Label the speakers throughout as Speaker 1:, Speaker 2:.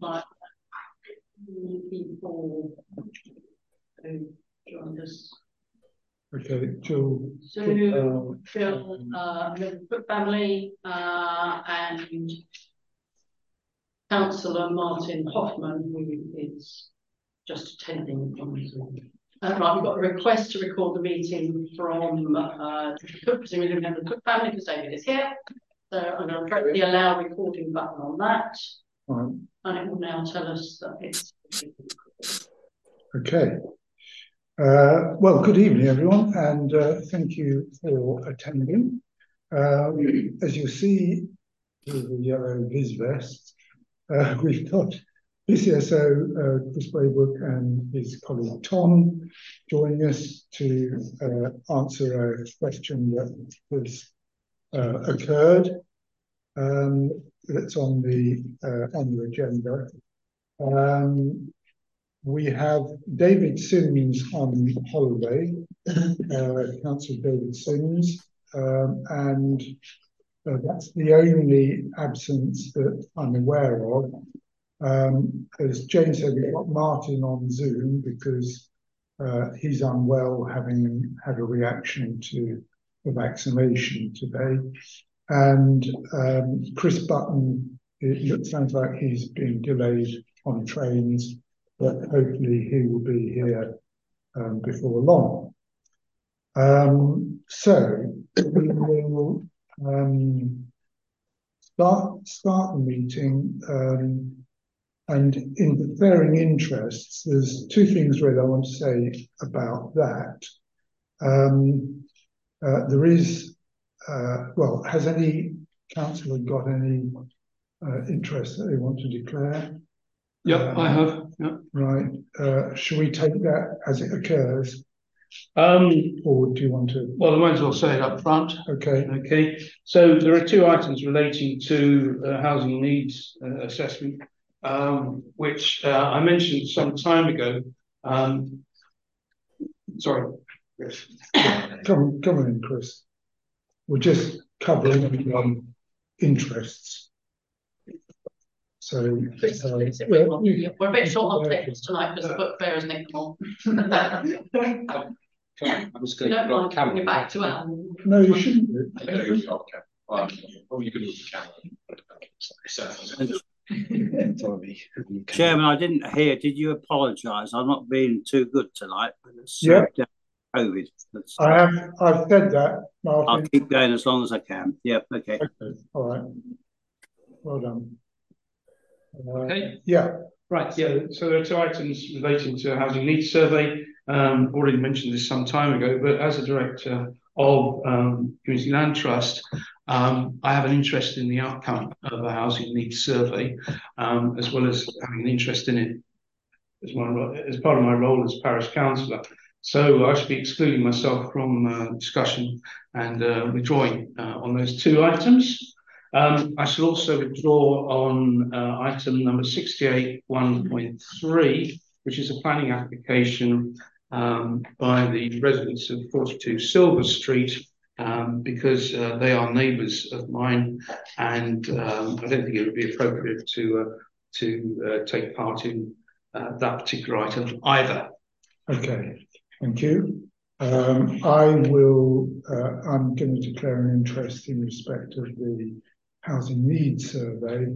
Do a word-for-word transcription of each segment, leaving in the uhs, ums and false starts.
Speaker 1: like people who joined us.
Speaker 2: Okay, Jill.
Speaker 1: So, Jill, uh, the Cook family, uh, and Councillor Martin Hoffman, who is just attending from Zoom. Uh, right, we've got a request to record the meeting from uh, the Cook, presumably member of the Cook family, because David is here. So I'm going to press the allow recording button on that.
Speaker 2: Right.
Speaker 1: And it will now tell us that it's...
Speaker 2: Okay. Uh, well, good evening, everyone, and uh, thank you for attending. Um, as you see through the yellow viz vest, uh, we've got P C S O uh, Chris Braybrook and his colleague Tom joining us to uh, answer a question that has uh, occurred um, that's on the uh, on the agenda. Um, We have David Sims on holiday, uh, Councillor David Sims, um, and uh, that's the only absence that I'm aware of. Um, as Jane said, we've got Martin on Zoom because uh, he's unwell, having had a reaction to the vaccination today. And um, Chris Button, it looks, sounds like he's been delayed on trains, but hopefully he will be here um, before long. Um, so we will um, start, start the meeting, um, and in preferring interests, there's two things really I want to say about that. Um, uh, there is, uh, well, has any councillor got any uh, interest that they want to declare?
Speaker 3: Yep,
Speaker 2: um,
Speaker 3: I have. Yep.
Speaker 2: Right. Uh, should we take that as it occurs?
Speaker 3: Um,
Speaker 2: or do you want to?
Speaker 3: Well, I might as well say it up front.
Speaker 2: Okay.
Speaker 3: Okay. So there are two items relating to uh, housing needs uh, assessment, um, which uh, I mentioned some time ago. Um, sorry. Yes.
Speaker 2: Come, come on in, Chris. We're just covering um, interests. So, uh,
Speaker 1: we're, we're a bit short on papers tonight because the book fair is nicked them all.
Speaker 4: I'm just going
Speaker 1: to go camera back to Al.
Speaker 2: No, you shouldn't do.
Speaker 4: Okay. Well, oh, you can do the camera.
Speaker 5: Chairman, I didn't hear. Did you apologise? I'm not being too good tonight.
Speaker 2: Yeah.
Speaker 5: COVID. That's,
Speaker 2: I have. I've said that, Martin.
Speaker 5: I'll keep going as long as I can. Yep. Okay.
Speaker 2: Okay. All right. Well done. Uh,
Speaker 3: okay.
Speaker 2: Yeah.
Speaker 3: Right. Yeah. So there are two items relating to a housing needs survey. Um, already mentioned this some time ago, but as a director of um, Community Land Trust, um, I have an interest in the outcome of a housing needs survey, um, as well as having an interest in it as, my, as part of my role as parish councillor. So I should be excluding myself from uh, discussion and uh, withdrawing uh, on those two items. Um, I shall also withdraw on uh, item number sixty-eight one point three, which is a planning application um, by the residents of forty-two Silver Street, um, because uh, they are neighbours of mine, and um, I don't think it would be appropriate to uh, to uh, take part in uh, that particular item either.
Speaker 2: Okay, thank you. Um, I will. Uh, I'm going to declare an interest in respect of the housing needs survey,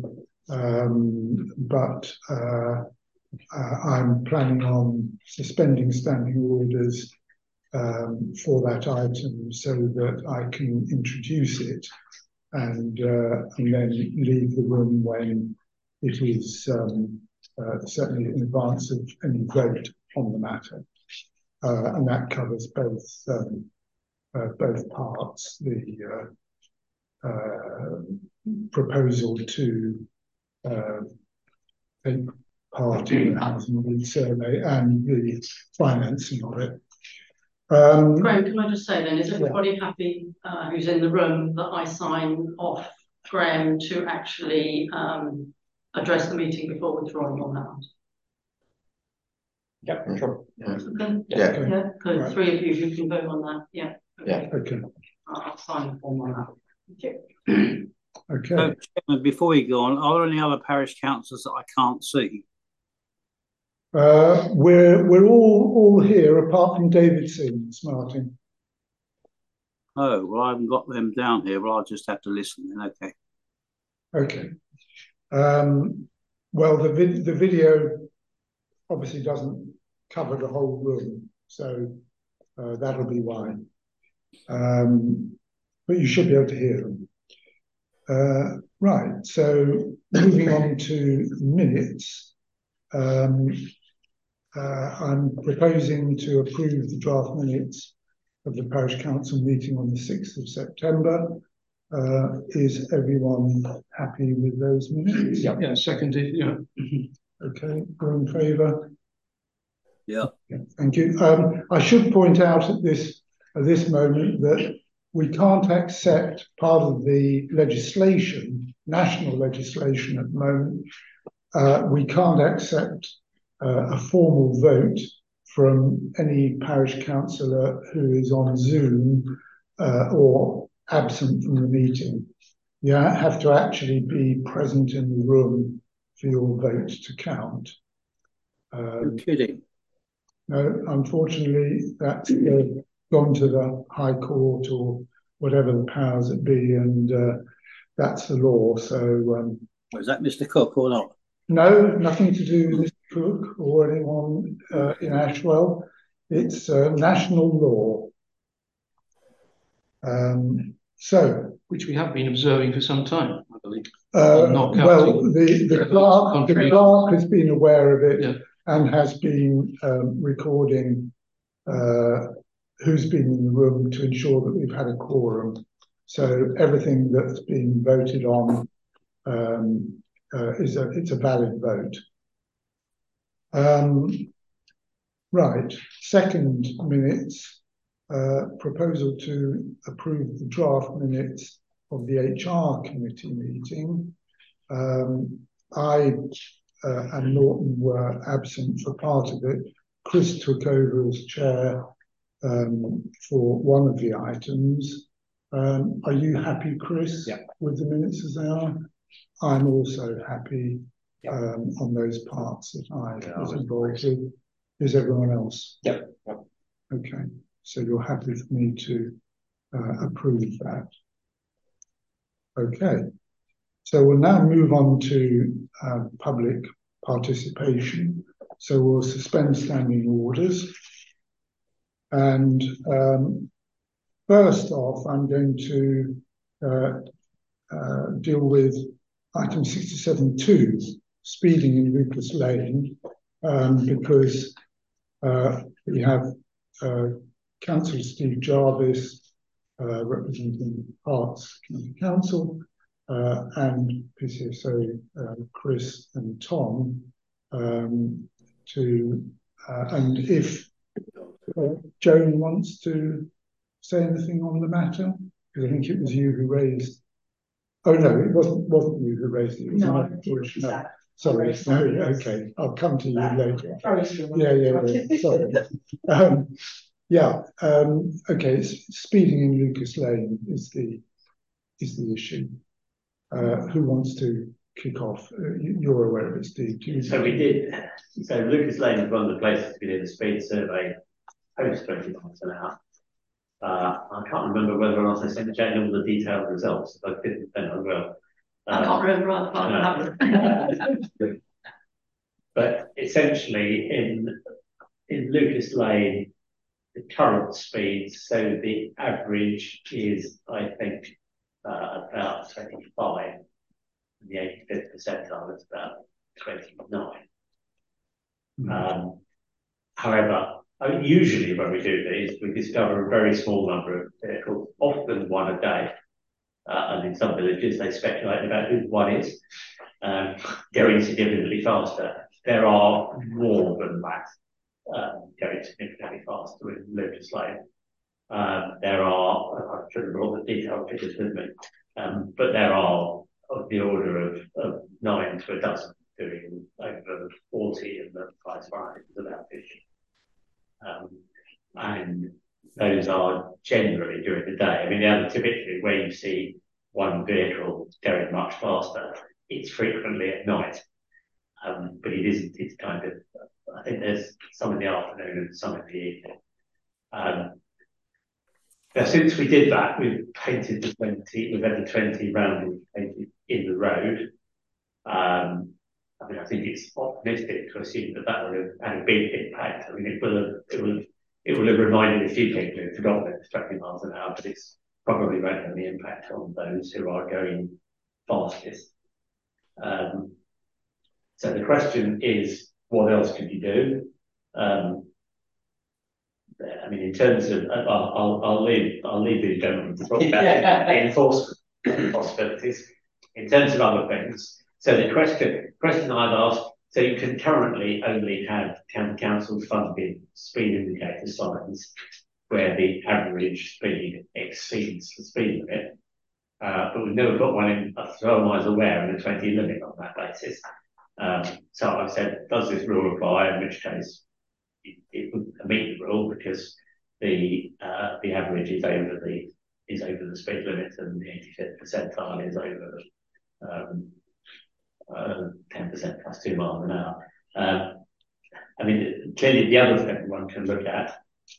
Speaker 2: um, but uh, uh, I'm planning on suspending standing orders um, for that item so that I can introduce it and, uh, and then leave the room when it is um, uh, certainly in advance of any vote on the matter. Uh, and that covers both um, uh, both parts, the uh, uh, proposal to uh, take part in the housing needs survey and the financing of it. Um,
Speaker 1: Graham, can I just say then, is everybody yeah. happy uh, who's in the room that I sign off Graham to actually um, address the meeting before withdrawing on that one?
Speaker 4: Yeah, sure. Yeah.
Speaker 1: Okay.
Speaker 4: Yeah.
Speaker 1: Okay. Yeah. Good. Right. Three of you who can vote on that. Yeah.
Speaker 2: Okay. Yeah. Okay.
Speaker 1: I'll sign the form on that. Thank you.
Speaker 2: Okay.
Speaker 5: So, Chairman, before we go on, are there any other parish councillors that I can't see?
Speaker 2: Uh, we're we're all all here apart from David Sims, Martin.
Speaker 5: Oh, well, I haven't got them down here. Well, I'll just have to listen then. Okay.
Speaker 2: Okay. Um, well, the vid the video obviously doesn't cover the whole room, so uh, that'll be why. Um, but you should be able to hear them. Uh, right. So moving on to minutes. Um, uh, I'm proposing to approve the draft minutes of the parish council meeting on the sixth of September. Uh, is everyone happy with those minutes?
Speaker 3: Yeah, yeah, seconded, yeah.
Speaker 2: Okay, all in favour?
Speaker 5: Yeah.
Speaker 2: Thank you. Um, I should point out at this at this moment that we can't accept part of the legislation, national legislation at the moment. Uh, we can't accept uh, a formal vote from any parish councillor who is on Zoom uh, or absent from the meeting. You have to actually be present in the room for your vote to count. Um,
Speaker 5: You're kidding.
Speaker 2: no, unfortunately, that's uh, gone to the High Court or whatever the powers that be, and uh, that's the law. So, um,
Speaker 5: Was that Mister Cook or not?
Speaker 2: no, nothing to do with Mister Cook or anyone uh, in Ashwell. It's uh, national law. Um, so,
Speaker 3: Which we have been observing for some time, I believe.
Speaker 2: uh,
Speaker 3: Not
Speaker 2: well,
Speaker 3: counting
Speaker 2: the, the, clerk, the clerk has been aware of it
Speaker 3: Yeah.
Speaker 2: and has been um, recording uh, who's been in the room to ensure that we've had a quorum. So everything that's been voted on um, uh, is a it's a valid vote. Um, right. Second minutes. Uh, proposal to approve the draft minutes of the H R committee meeting. Um, I uh, and Norton were absent for part of it. Chris took over as chair um, for one of the items. Um, are you happy, Chris,
Speaker 4: yeah.
Speaker 2: with the minutes as they are? I'm also happy
Speaker 4: yeah.
Speaker 2: um, on those parts that I
Speaker 4: yeah,
Speaker 2: was involved with. Is everyone else?
Speaker 4: Yep. yep.
Speaker 2: Okay. So you're happy for me to uh, approve that. Okay. So we'll now move on to uh, public participation. So we'll suspend standing orders. And um, first off, I'm going to uh, uh, deal with item sixty-seven two, speeding in Lucas Lane, um, because uh, we have uh, Councillor Steve Jarvis, uh, representing Arts County Council, uh, and P C S O uh, Chris and Tom, um, to uh, and if uh, Joan wants to say anything on the matter, because I think it was you who raised. Oh no, it wasn't wasn't you who raised it. It was
Speaker 1: No, I
Speaker 2: another
Speaker 1: didn't
Speaker 2: portion.
Speaker 1: do
Speaker 2: No.
Speaker 1: that.
Speaker 2: Sorry, no, okay, I'll come to you later. Yeah, yeah, yeah. Sorry. um, yeah. Um, okay. Speeding in Lucas Lane is the is the issue. Uh, who wants to kick off? Uh, you, you're aware of it, Steve. Do you
Speaker 6: So we did. So Lucas Lane is one of the places we did a speed survey post twenty miles an hour. Uh, I can't remember whether or not I sent Jane all the detailed results. If I didn't, then I will.
Speaker 1: I can't remember either part
Speaker 6: no. But essentially, in in Lucas Lane, the current speed, so the average is, I think, uh, about twenty-five. And the eighty-fifth percentile is about twenty-nine. Mm. Um, however, I mean, usually when we do these, we discover a very small number of vehicles, often one a day. Uh, and in some villages, they speculate about who one is, um, going significantly faster. There are more than that um, going significantly faster in Lucas Lane. Um, there are, I shouldn't have brought the detailed figures with me, um, but there are of the order of, of nine to a dozen doing over forty, and the price for is about fifty. Um, and those are generally during the day. I mean, the other typically where you see one vehicle going much faster. It's frequently at night, um, but it isn't. It's kind of, I think there's some in the afternoon and some in the evening. Um, now, since we did that, we've painted the twenty, we've had the twenty rounded painted in the road. Um, I mean, I think it's optimistic to assume that that will have had a big impact. I mean, it will have, it will have, it will have reminded a few people who've forgotten that it's twenty miles an hour, but it's probably won't have any impact on those who are going fastest. Um, so the question is, what else could you do? Um, I mean, in terms of, I'll, I'll, I'll leave, I'll leave these gentlemen to talk about the enforcement possibilities. In terms of other things, so the question, question I've asked, so you can currently only have town council funded speed indicator signs where the average speed exceeds the speed limit. Uh, but we've never put one in, as far as I'm aware, in a twenty limit on that basis. Um, so I've said, does this rule apply? In which case, it, it wouldn't meet the rule because the uh, the average is over the is over the speed limit, and the eighty-fifth percentile is over um, uh, ten percent plus two miles an hour. Um, I mean, clearly, the other thing one can look at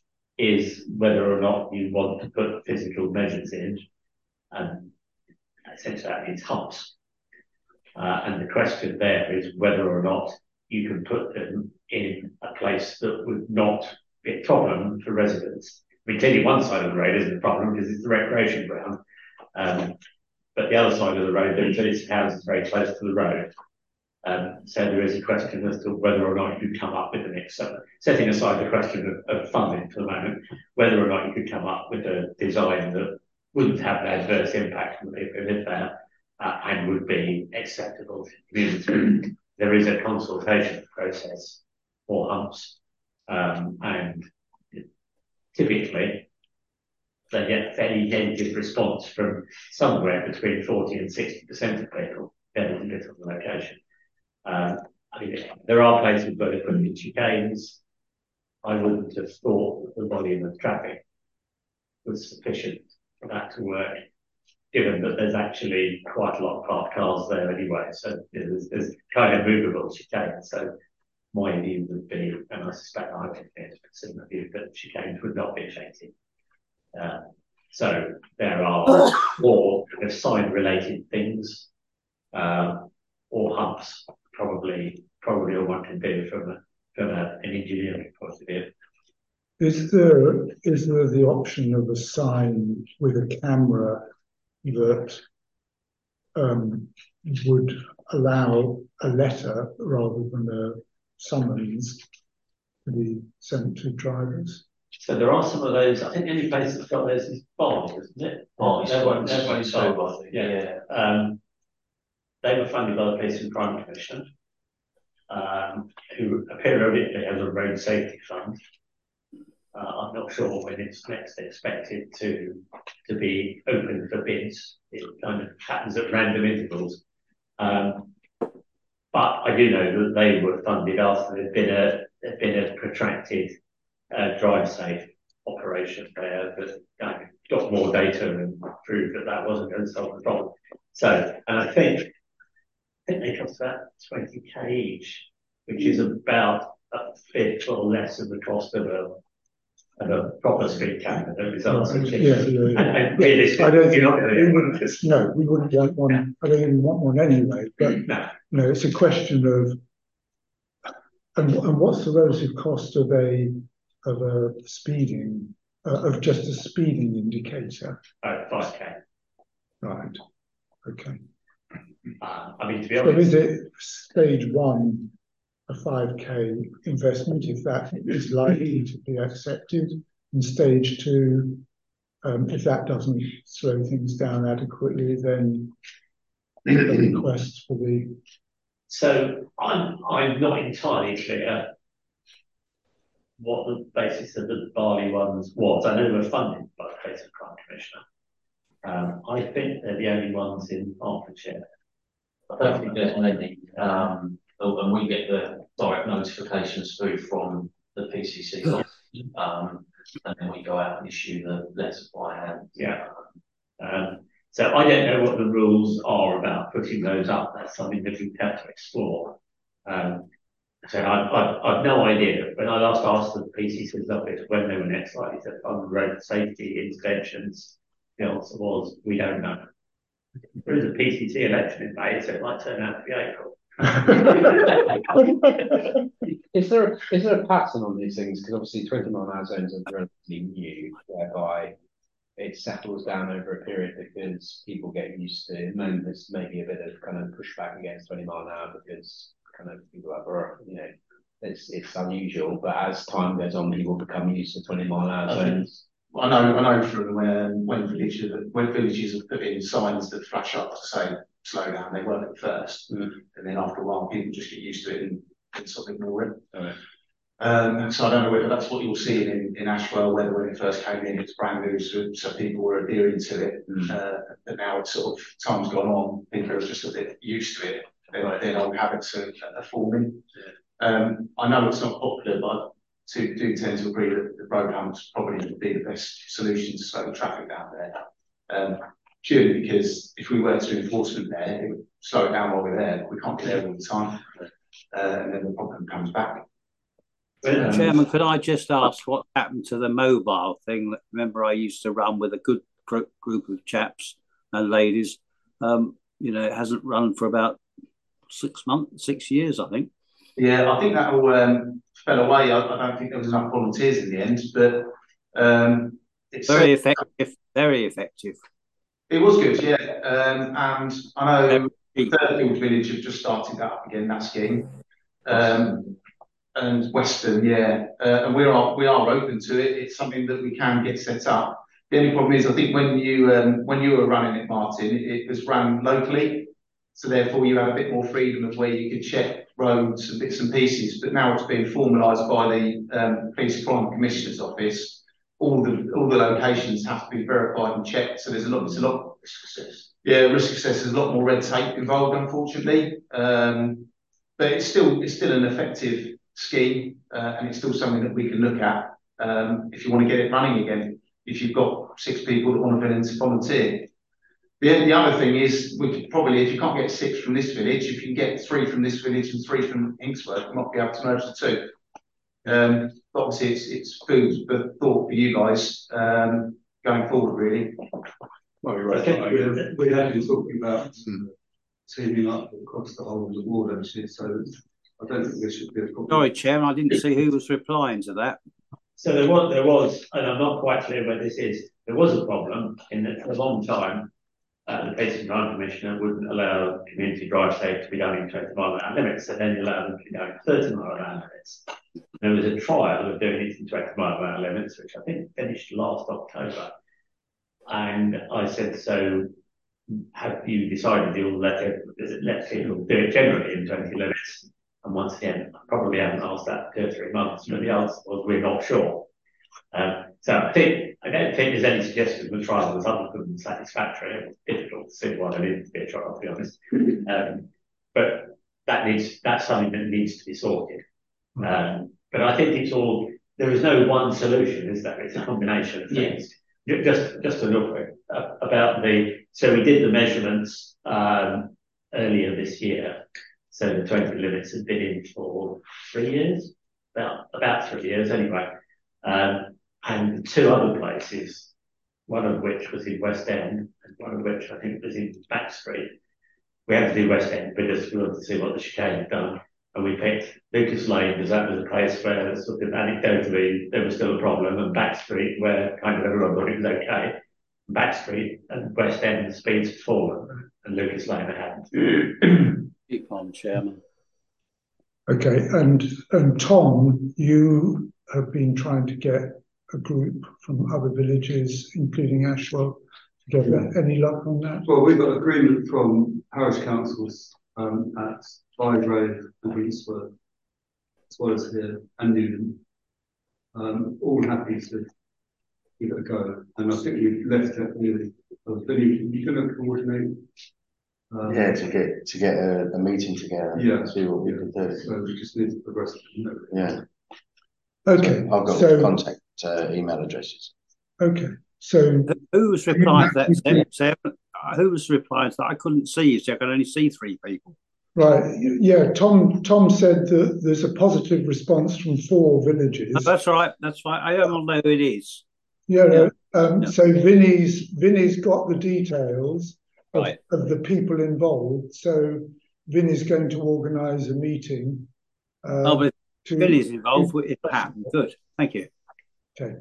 Speaker 6: is whether or not you want to put physical measures in, and essentially that means humps. Uh, and the question there is whether or not you can put them in a place that would not be a problem for residents. I mean, clearly one side of the road isn't a problem because it's the recreation ground, um, but the other side of the road, the village house is very close to the road. Um, so there is a question as to whether or not you could come up with an ex setting aside the question of, of funding for the moment, whether or not you could come up with a design that wouldn't have an adverse impact on the people who live there uh, and would be acceptable to the community. There is a consultation process for humps, um, and typically they get a fairly negative response from somewhere between forty and sixty percent of people, depending a bit on the location. Um, I mean, there are places where they put in chicanes. I wouldn't have thought that the volume of traffic was sufficient for that to work, given that there's actually quite a lot of parked cars there anyway. So there's, there's kind of movable chicanes. So my view would be, and I suspect I would be a similar view, that chicanes would not be effective. Uh, so there are more kind of sign-related things, um, or humps. Probably, probably all one can do from a, from a, an engineering point of view.
Speaker 2: Is there is there the option of a sign with a camera that um, would allow a letter rather than a summons to be sent to drivers?
Speaker 6: So there are some of those. I think the only place that's got those is Barley, isn't it?
Speaker 7: Barley,
Speaker 6: yeah. yeah. Um, They were funded by the Police and Crime Commission, um, who periodically has a road safety fund. Uh, I'm not sure when it's next expected to to be open for bids. It kind of happens at random intervals. Um, but I do know that they were funded after there'd been a there'd been a protracted uh, drive safe operation there that kind of got more data and proved that that wasn't going to solve the problem. So, and I think. I think they cost about twenty K each, which is about a fifth or less of the cost of a of a proper street camera that results in
Speaker 2: yeah, yeah, yeah.
Speaker 6: and realistically,
Speaker 2: I don't
Speaker 6: you're not going to
Speaker 2: we wouldn't, no, we wouldn't want one. I don't even want one anyway. But
Speaker 6: no,
Speaker 2: no, it's a question of and, and what's the relative cost of a of a speeding uh, of just a speeding indicator?
Speaker 6: oh, five K.
Speaker 2: Right. Okay.
Speaker 6: Uh, I mean, to be
Speaker 2: So
Speaker 6: honest,
Speaker 2: is it stage one a five K investment if that is likely to be accepted, and stage two, um, if that doesn't slow things down adequately, then a request for the.
Speaker 6: so I'm I'm not entirely clear what the basis of the Barley ones was. I know they were funded by the Police and Crime Commissioner. Um, I think they're the only ones in Hertfordshire.
Speaker 7: I don't think there's many, um, and we get the direct notifications through from the P C C, um, and then we go out and issue the letters by hand.
Speaker 6: Yeah. Um, So I don't know what the rules are about putting those up. That's something that we have to explore. Um, so I, I, I've no idea. When I last asked the P C C's office when they were next likely to fund road safety interventions, the answer was, we don't know. There is a P C C election in May, so it might turn out to be April.
Speaker 4: Is there a, is there a pattern on these things? Because obviously twenty mile an hour zones are relatively new, whereby it settles down over a period because people get used to it. And there's maybe a bit of kind of pushback against twenty mile an hour because kind of people are, like, you know, it's it's unusual. But as time goes on, people become used to twenty mile an hour zones.
Speaker 8: I know, I know from when when villages when villages have put in signs that flash up to say slow down, they work at first, mm. and then after a while, people just get used to it and, and sort of ignore it. Right. Um, so I don't know whether that's what you'll see in, in Ashwell, whether when it first came in, it's brand new, so, so people were adhering to it. Mm. Uh, but now it's sort of time's gone on, people are just a bit used to it. Then, right. then old habits are, are forming. Yeah. Um, I know it's not popular, but to do tend to agree that the road humps probably would be the best solution to slow the traffic down there. Um, purely because if we were to enforcement there, it would slow it down while we're there. We can't be there all the time, uh, and then the problem comes back.
Speaker 5: Um, Chairman, could I just ask what happened to the mobile thing? Remember, I used to run with a good gr group of chaps and ladies. Um, you know, it hasn't run for about six months, six years, I think.
Speaker 8: Yeah, I think that all um, fell away. I, I don't think there was enough volunteers in the end, but um, it's
Speaker 5: very effective. Very effective.
Speaker 8: It was good, yeah. Um, and I know Fairfield Village have just started that up again, that scheme. Um, and Western, yeah. Uh, and we are we are open to it. It's something that we can get set up. The only problem is, I think when you um, when you were running it, Martin, it, it was run locally, so therefore you had a bit more freedom of where you could check roads and bits and pieces. But now it's been formalised by the um, Police Crime Commissioner's Office. All the all the locations have to be verified and checked. So there's a lot. It's a lot. Risk assess. Yeah, risk assess. There's a lot more red tape involved, unfortunately. Um, but it's still it's still an effective scheme, uh, and it's still something that we can look at um, if you want to get it running again. If you've got six people that want to volunteer. The, the other thing is, we could probably, if you can't get six from this village, if you can get three from this village and three from Hinksworth, you might be able to merge the two. Um, obviously, it's it's food for thought for you guys um, going forward, really.
Speaker 9: Well, you're right. I think we have been talking about mm. teaming up across the whole of the board, actually. So I don't think there should be a problem.
Speaker 5: Sorry, Chairman, I didn't see who was replying to that.
Speaker 6: So there was, there was, and I'm not quite clear where this is. There was a problem in that for a long time. Uh, the Police and Crime Commissioner wouldn't allow community drive safe to be done in twenty mile an hour limits, so then allowed them to be done in thirty mile an hour limits. There was a trial of doing it in twenty mile an hour limits, which I think finished last October. And I said, so have you decided you'll let, it, let people do it generally in twenty limits? And once again, I probably haven't asked that for two or three months, but the answer was we're not sure. Um, so I think I don't think there's any suggestion of the trial was other than satisfactory. It was difficult to see why there needed to be a trial, to be honest. Um, but that needs that's something that needs to be sorted. Um, but I think it's all there is no one solution, is there? It's a combination of things. Yeah. Just just a little bit uh, about the so we did the measurements um, earlier this year. So the twenty limits have been in for three years, about about three years anyway. Um, and two other places, one of which was in West End, and one of which I think was in Back Street. We had to do West End because we wanted to see what the chicane had done. And we picked Lucas Lane because that was a place where sort of anecdotally there was still a problem, and Back Street where kind of everyone thought it was okay. Back Street and West End the speeds had fallen, and Lucas Lane hadn't.
Speaker 5: Keep on, Chairman.
Speaker 2: Okay, and and Tom, you have been trying to get a group from other villages, including Ashwell, together. Any luck on that?
Speaker 9: Well, we've got agreement from parish councils um, at Bygrave and Hinksworth, as well as here and Newton, um, all happy to give it a go. And I think we've left it with a village. You're going to coordinate. Um,
Speaker 4: yeah, to get to get a, a meeting together.
Speaker 9: Yeah,
Speaker 4: and see what we
Speaker 9: yeah.
Speaker 4: can do.
Speaker 9: So we just need to progress.
Speaker 4: Yeah.
Speaker 2: Okay.
Speaker 4: I've got
Speaker 2: so,
Speaker 4: contact uh, email addresses.
Speaker 2: Okay. So
Speaker 5: who was replying to that? Sarah? who was replying to that? I couldn't see you, so I could only see three people.
Speaker 2: Right, yeah, Tom Tom said that there's a positive response from four villages.
Speaker 5: Oh, that's right, that's right. I don't know who it is.
Speaker 2: Yeah,
Speaker 5: Yeah.
Speaker 2: Um,
Speaker 5: Yeah.
Speaker 2: so Vinny's Vinny's got the details of,
Speaker 5: Right.
Speaker 2: of the people involved. So Vinny's going to organise a meeting. Uh,
Speaker 5: Oh, but
Speaker 2: to,
Speaker 5: Billy's involved, it happened. Good, thank you.
Speaker 2: Okay.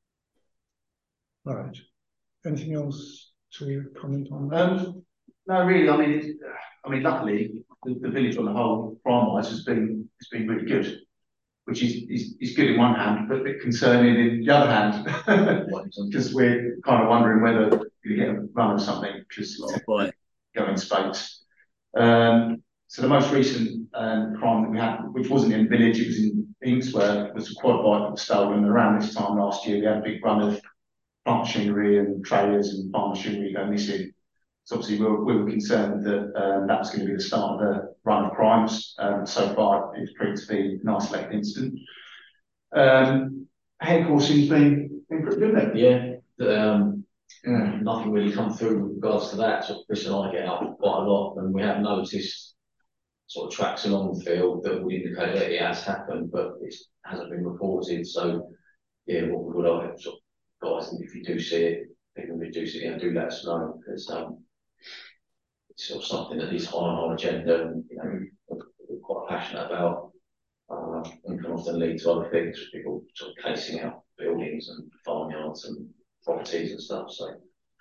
Speaker 2: Right. Anything else to comment on that?
Speaker 8: Um, no, really. I mean, it's, I mean, luckily, the, the village on the whole, crime-wise, has been has been really good, which is, is is good in one hand, but a bit concerning in the other hand, because we're kind of wondering whether you get a run or something because
Speaker 5: Oh, boy.
Speaker 8: going in spokes. Um, so the most recent um, crime that we had, which wasn't in the village, it was in Inksworth, was a quad bike that was stolen. Around this time last year, we had a big run of plant machinery and trailers and farm machinery go missing. So obviously we were, we were concerned that um, that was going to be the start of the run of crimes. Um, so far, it's proved to be an isolated incident. Um, head coursing's been, been pretty good then.
Speaker 7: Yeah, um, yeah, nothing really come through with regards to that. So Chris and I get out quite a lot, and we have noticed sort of tracks along the field that would indicate that it has happened, but it hasn't been reported. So yeah, what we would like sort of guys, if you do see it, people who do see it, do let us know, because um, it's sort of something that is high on our agenda, and you know we're quite passionate about, uh, and can often lead to other things, people sort of casing out buildings and farmyards and properties and stuff. So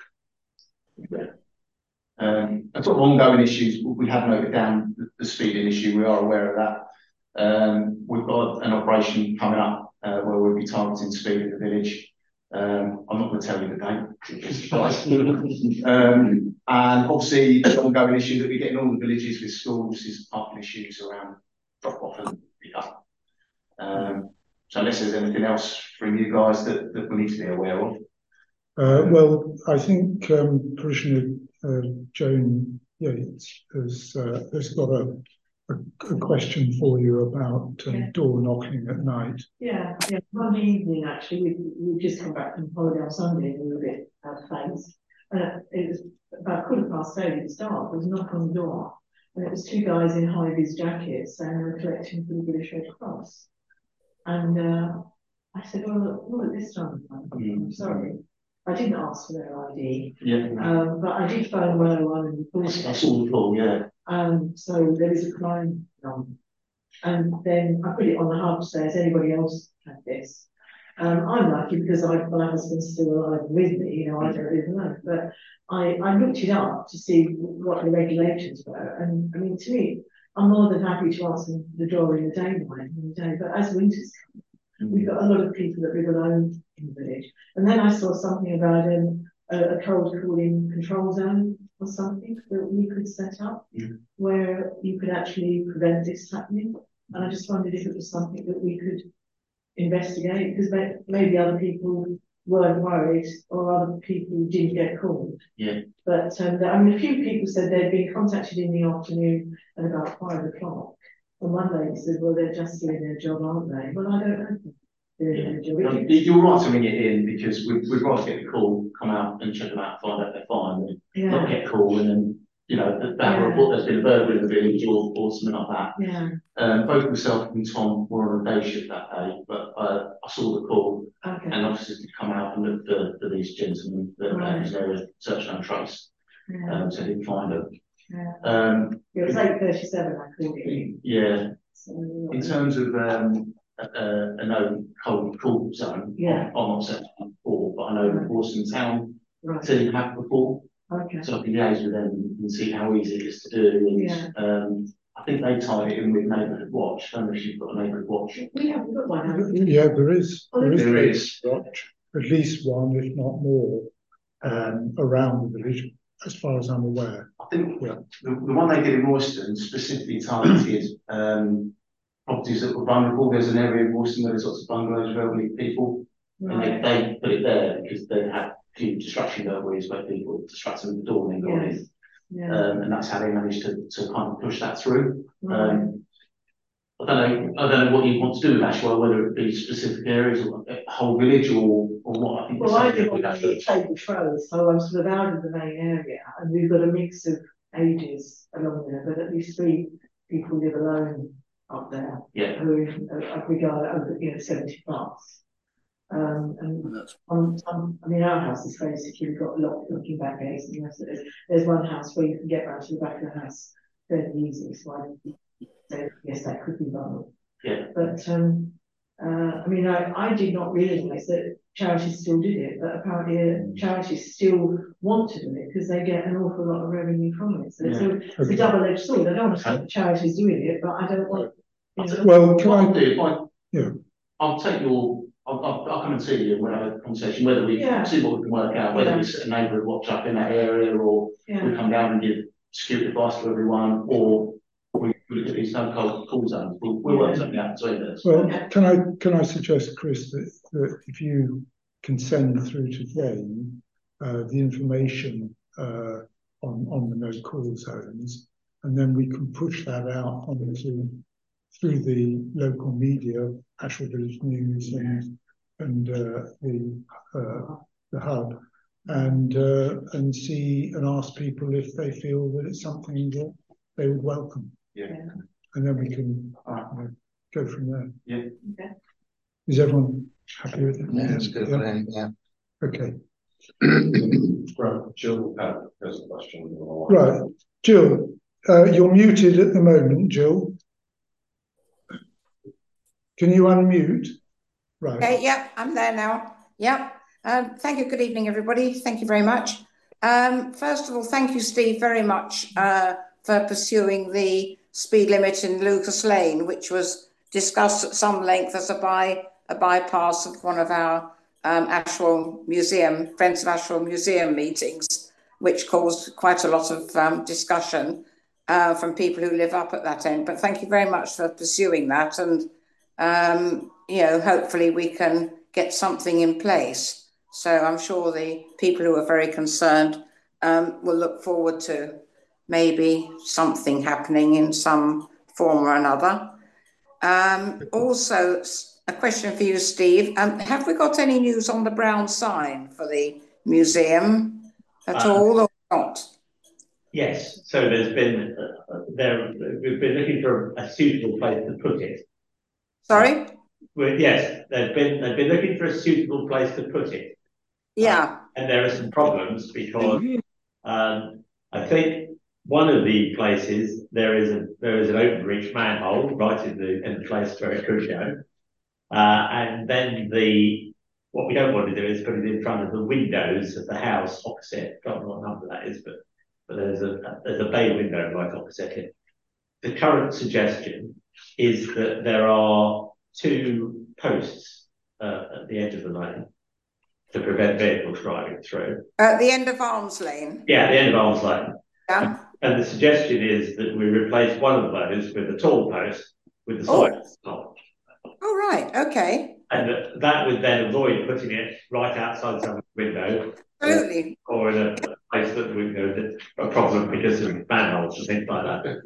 Speaker 7: yeah.
Speaker 8: Um, and sort of ongoing issues, we have noted down the, the speeding issue. We are aware of that. Um, we've got an operation coming up uh, where we'll be targeting speed in the village. Um, I'm not going to tell you the date. um, and obviously, the ongoing issue that we get in all the villages with schools is parking issues around drop off and pick up. Um, so unless there's anything else from you guys that, that we need to be aware of.
Speaker 2: Uh, well, I think um, Parishioner uh, Joan Yates has, uh, has got a, a, a question for you about um,
Speaker 10: yeah. door
Speaker 2: knocking at night.
Speaker 10: Yeah, yeah. Monday evening, actually, we we just come back from holiday on Sunday and we were a bit out of place. Uh, it was about quarter past eight, it was dark, there was a knock on the door, and it was two guys in high-vis jackets saying they were collecting for the British Red Cross. And uh, I said, well, not at this time, I'm sorry. I didn't ask for their I D,
Speaker 8: Yeah.
Speaker 10: um, but I did phone one oh one and report it.
Speaker 8: I saw the call, yeah.
Speaker 10: Um, so there is a crime um, and then I put it on the hub to say, has anybody else had this? Um, I'm lucky because I, my husband's still alive with me, you know, I don't even know. But I, I looked it up to see what the regulations were. And I mean, to me, I'm more than happy to answer the door in the daylight in the day. But as winter's come, we've got a lot of people that live alone in the village. And then I saw something about um, a, a cold calling control zone or something that we could set up
Speaker 8: yeah.
Speaker 10: where you could actually prevent this happening. And I just wondered if it was something that we could investigate, because may, maybe other people weren't worried or other people didn't get called.
Speaker 8: Yeah.
Speaker 10: But um, I mean, a few people said they'd been contacted in the afternoon at about five o'clock. And one lady said, well, they're just doing their job, aren't they? Well, I don't know.
Speaker 8: Yeah. Um, you're right to ring it in because we, we'd rather get the call, come out and check them out, find out they're fine, and
Speaker 10: yeah.
Speaker 8: not get a call and then, you know, that, that
Speaker 10: yeah.
Speaker 8: report there's been a burglary in the village or, or something like that.
Speaker 10: Yeah.
Speaker 8: Um, both myself and Tom were on a day shift that day, but uh, I saw the call
Speaker 10: okay.
Speaker 8: and officers did come out and look for, for these gentlemen that right. was there, search and trace. Yeah. Um, so I didn't find them.
Speaker 10: Yeah.
Speaker 8: Um,
Speaker 10: it was eight thirty-seven, I called it.
Speaker 8: Yeah.
Speaker 10: So,
Speaker 8: in terms of um, a, a no cold call zone,
Speaker 10: yeah.
Speaker 8: I'm not certain before, but I know the Boston Town
Speaker 10: right.
Speaker 8: team have before.
Speaker 10: Okay.
Speaker 8: So I can liaise with them and see how easy it is to do. And,
Speaker 10: yeah.
Speaker 8: um, I think they tied it in with Neighbourhood Watch. I don't know if you've got a Neighbourhood Watch.
Speaker 10: We haven't got one, have we?
Speaker 2: Yeah, there is.
Speaker 10: Oh,
Speaker 2: there is.
Speaker 8: There is.
Speaker 2: Watch. At least one, if not more, um, around the village, as far as I'm aware.
Speaker 8: I think
Speaker 2: yeah.
Speaker 8: the, the one they did in Royston specifically targeted um, properties that were vulnerable. There's an area in Royston where there's lots of bungalows of elderly people. Right. And they, they put it there because they had few destruction burglaries where people distracted the door and then got in.
Speaker 10: Yeah.
Speaker 8: Um, and that's how they managed to, to kind of push that through.
Speaker 10: Right.
Speaker 8: Um, I don't know. I don't know what you want to do with Ashwell, whether it be specific areas or whole village or, or what? I think
Speaker 10: Well, I
Speaker 8: something
Speaker 10: live
Speaker 8: we'd
Speaker 10: on
Speaker 8: have
Speaker 10: the
Speaker 8: to-
Speaker 10: Table Road, so I'm sort of out of the main area, and we've got a mix of ages along there, but at least three people live alone up there.
Speaker 8: Yeah.
Speaker 10: Who I regard over, you know, seventy plus. Um, and
Speaker 5: That's
Speaker 10: on, on, I mean, our house is very secure. We've got locked looking back gates, and the rest of it. There's one house where you can get round to the back of the house fairly easily, so I so yes, that could be vulnerable.
Speaker 8: Yeah.
Speaker 10: But um, uh, I mean, I, I did not realise that charities still did it, but apparently uh, charities still want to do it because they get an awful lot of revenue from it. So it's, a, it's a
Speaker 2: Okay.
Speaker 10: double-edged sword. I don't want to stop the charities doing it, but I don't want. You know,
Speaker 2: Well, can
Speaker 8: What
Speaker 2: I?
Speaker 8: I'll do, if I,
Speaker 2: Yeah.
Speaker 8: I'll take your, I'll, I'll, I'll come and see you and we'll have a conversation, whether we
Speaker 10: Yeah.
Speaker 8: see what we can work out, whether
Speaker 10: Yeah.
Speaker 8: we set a neighbourhood watch up in that area, or
Speaker 10: yeah.
Speaker 8: we come down and give security advice to everyone, or we, we look at these no-call call zones. We'll, we'll work something out between us.
Speaker 2: Well, can I can I suggest, Chris, that, that if you can send through to Jane uh, the information uh, on on the no call zones, and then we can push that out onto through the local media, Ashwell Village News, and and uh, the uh, the hub, and uh, and see and ask people if they feel that it's something that they would welcome.
Speaker 8: Yeah.
Speaker 2: And then we can uh, go from there.
Speaker 8: Yeah.
Speaker 10: Okay.
Speaker 2: Is everyone happy with it?
Speaker 11: Yeah, that's a good
Speaker 2: Yeah.
Speaker 11: plan, yeah.
Speaker 2: Okay.
Speaker 12: Right, Jill had a question.
Speaker 2: Right, Jill, uh, you're muted at the moment, Jill. Can you unmute? Right.
Speaker 13: Okay, yeah, I'm there now. Yeah. Um, thank you. Good evening, everybody. Thank you very much. Um, first of all, thank you, Steve, very much uh, for pursuing the speed limit in Lucas Lane, which was discussed at some length as a by a bypass of one of our um, Ashwell Museum, Friends of Ashwell Museum meetings, which caused quite a lot of um, discussion uh, from people who live up at that end. But thank you very much for pursuing that, and um, you know, hopefully we can get something in place. So I'm sure the people who are very concerned um, will look forward to maybe something happening in some form or another. Um, also, a question for you, Steve. Um, have we got any news on the brown sign for the museum at
Speaker 6: Uh,
Speaker 13: all, or not?
Speaker 6: Yes, so there's been, uh, there, we've been looking for a suitable place to put it.
Speaker 13: Sorry?
Speaker 6: Well, yes, they've been, they've been looking for a suitable place to put it.
Speaker 13: Yeah.
Speaker 6: Uh, and there are some problems because um, I think one of the places there is a there is an open reach manhole right in the in the place where it could go, uh, and then the what we don't want to do is put it in front of the windows of the house opposite. I don't know what number that is, but but there's a there's a bay window right opposite it. The current suggestion is that there are two posts uh, at the edge of the lane to prevent vehicles driving through.
Speaker 13: At the end of Arms Lane?
Speaker 6: Yeah, at the end of Arms Lane.
Speaker 13: Yeah.
Speaker 6: And the suggestion is that we replace one of those with a tall post with the sign at the top.
Speaker 13: Oh, right, okay.
Speaker 6: And that, that would then avoid putting it right outside someone's window.
Speaker 13: Absolutely.
Speaker 6: Or, or in a place that we know that's a problem because of manholes and things like that.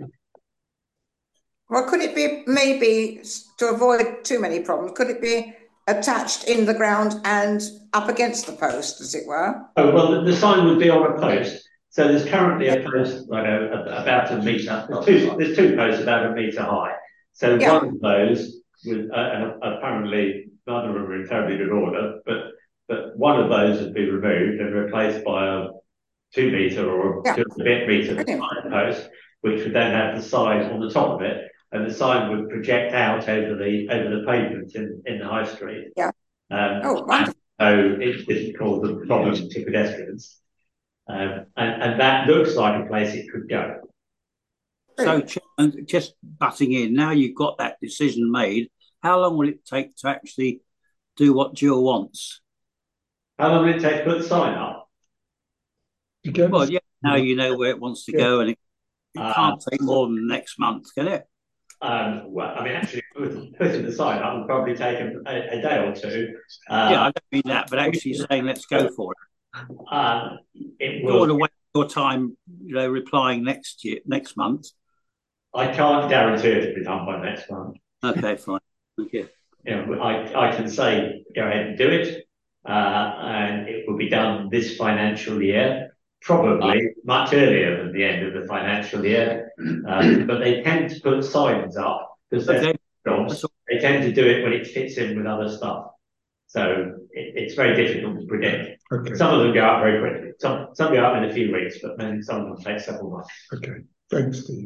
Speaker 13: Well, could it be, maybe to avoid too many problems, could it be attached in the ground and up against the post, as it were?
Speaker 6: Oh, well, the, the sign would be on a post. So there's currently a post like a, a, about a metre, there's two, there's two posts about a metre high. So
Speaker 13: Yeah.
Speaker 6: one of those, with, uh, and apparently none of them are in terribly good order, but but one of those would be removed and replaced by a two metre or
Speaker 13: Yeah.
Speaker 6: two and a bit metre
Speaker 13: Brilliant.
Speaker 6: sign post, which would then have the sign on the top of it, and the sign would project out over the over the pavement in, in the high street.
Speaker 13: Yeah.
Speaker 6: Um,
Speaker 13: Oh, wonderful.
Speaker 6: so it didn't cause a problem to pedestrians. Um, and, and that looks like a place it could go.
Speaker 5: So, Chairman, just butting in, now you've got that decision made, how long will it take to actually do what Jill wants?
Speaker 6: How long will it take to put the sign up?
Speaker 5: Well, yeah, now you know where it wants to
Speaker 2: Yeah.
Speaker 5: go, and it, it
Speaker 6: Uh,
Speaker 5: can't take more than next month, can it?
Speaker 6: Um, well, I mean, actually, putting the sign up would probably take a, a, a day or two. Uh,
Speaker 5: yeah, I don't mean that, but actually saying let's go for it.
Speaker 6: Um, it
Speaker 5: You don't want to
Speaker 6: will.
Speaker 5: waste your time, you know, replying next year, next month.
Speaker 6: I can't guarantee it to be done by next month.
Speaker 5: Okay, fine. Thank you.
Speaker 6: you know, I, I can say, go ahead and do it, uh, and it will be done this financial year, probably much earlier than the end of the financial year. Um, but they tend to put signs up because they're
Speaker 5: Okay.
Speaker 6: jobs. They tend to do it when it fits in with other stuff. So it, it's very difficult to predict.
Speaker 2: Okay.
Speaker 6: Some of them go out very quickly. Some some go out in a few weeks, but then some of them take several months.
Speaker 2: Okay. Thanks, Steve.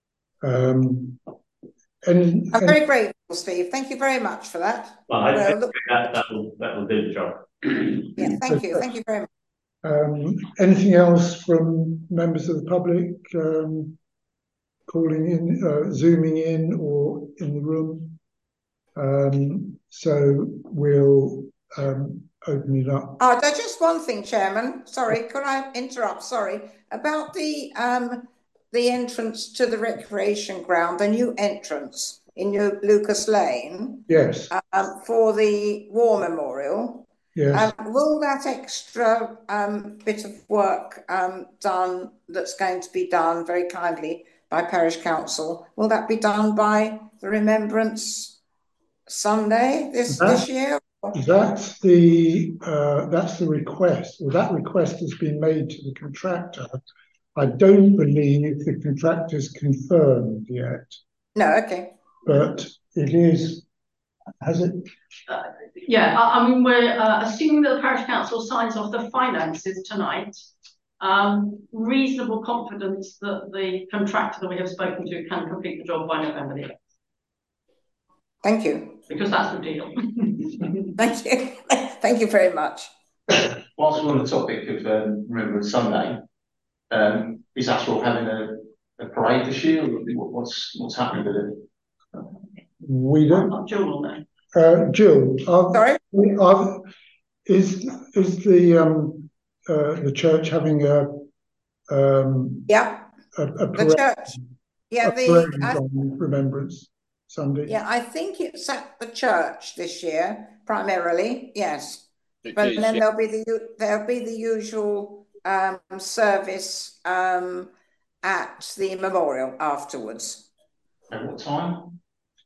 Speaker 2: Um, and,
Speaker 13: I'm very grateful, Steve. Thank you very much for that.
Speaker 6: Well, I,
Speaker 13: Well,
Speaker 6: I
Speaker 13: look,
Speaker 6: that, that, will, that will do the job.
Speaker 13: yeah, thank you. Thank you very much.
Speaker 2: Um, anything else from members of the public um, calling in, uh, zooming in, or in the room? Um, so we'll um, open it up.
Speaker 13: Oh, there's just one thing, Chairman. Sorry, could I interrupt? Sorry. About the um, the entrance to the recreation ground, the new entrance in New Lucas Lane.
Speaker 2: Yes.
Speaker 13: Um, for the War Memorial.
Speaker 2: Yes.
Speaker 13: Um, will that extra um, bit of work um, done, that's going to be done very kindly by Parish Council, will that be done by the Remembrance Sunday this,
Speaker 2: that,
Speaker 13: this year?
Speaker 2: That's the, uh, that's the request. Well, that request has been made to the contractor. I don't believe the contractor's confirmed yet.
Speaker 13: No, okay.
Speaker 2: But it is, has it?
Speaker 1: Uh, yeah, I, I mean, we're uh, assuming that the Parish Council signs off the finances tonight. Um, reasonable confidence that the contractor that we have spoken to can complete the job by November the eighth.
Speaker 13: Thank you.
Speaker 1: Because that's the deal.
Speaker 13: Thank you. Thank you very much.
Speaker 8: Whilst we're on the topic of um, Remembrance Sunday, um, is Astroff having a, a parade this year? Or what's what's happening with it?
Speaker 2: We don't.
Speaker 1: Not Jill will know.
Speaker 2: Uh, Jill, are,
Speaker 13: sorry.
Speaker 2: Are, is is the um uh, the church having a um
Speaker 13: yeah
Speaker 2: a, a
Speaker 13: the church yeah the I,
Speaker 2: on Remembrance Sunday?
Speaker 13: Yeah, I think it's at the church this year primarily. Yes,
Speaker 5: it
Speaker 13: but
Speaker 5: is,
Speaker 13: then
Speaker 5: yeah.
Speaker 13: there'll be the there'll be the usual um, service um, at the memorial afterwards.
Speaker 8: At what time?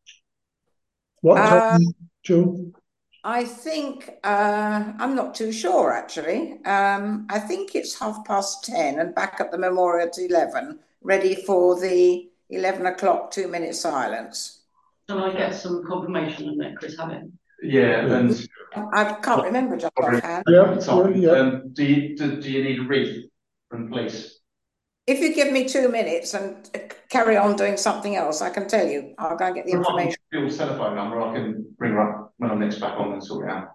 Speaker 2: What time,
Speaker 13: uh,
Speaker 2: Jill?
Speaker 13: I think uh, I'm not too sure actually. Um, I think it's half past ten and back at the memorial at eleven, ready for the eleven o'clock two minute silence.
Speaker 1: Shall I get some confirmation and let Chris have it?
Speaker 8: Yeah, and
Speaker 13: I can't remember just offhand.
Speaker 2: Yeah,
Speaker 8: time.
Speaker 2: yeah.
Speaker 8: Um, do you do, do you need a wreath from police?
Speaker 13: If you give me two minutes and carry on doing something else, I can tell you. I'll go and get the information.
Speaker 8: Bill's telephone number, I can bring her up when I'm next back on and sort it out.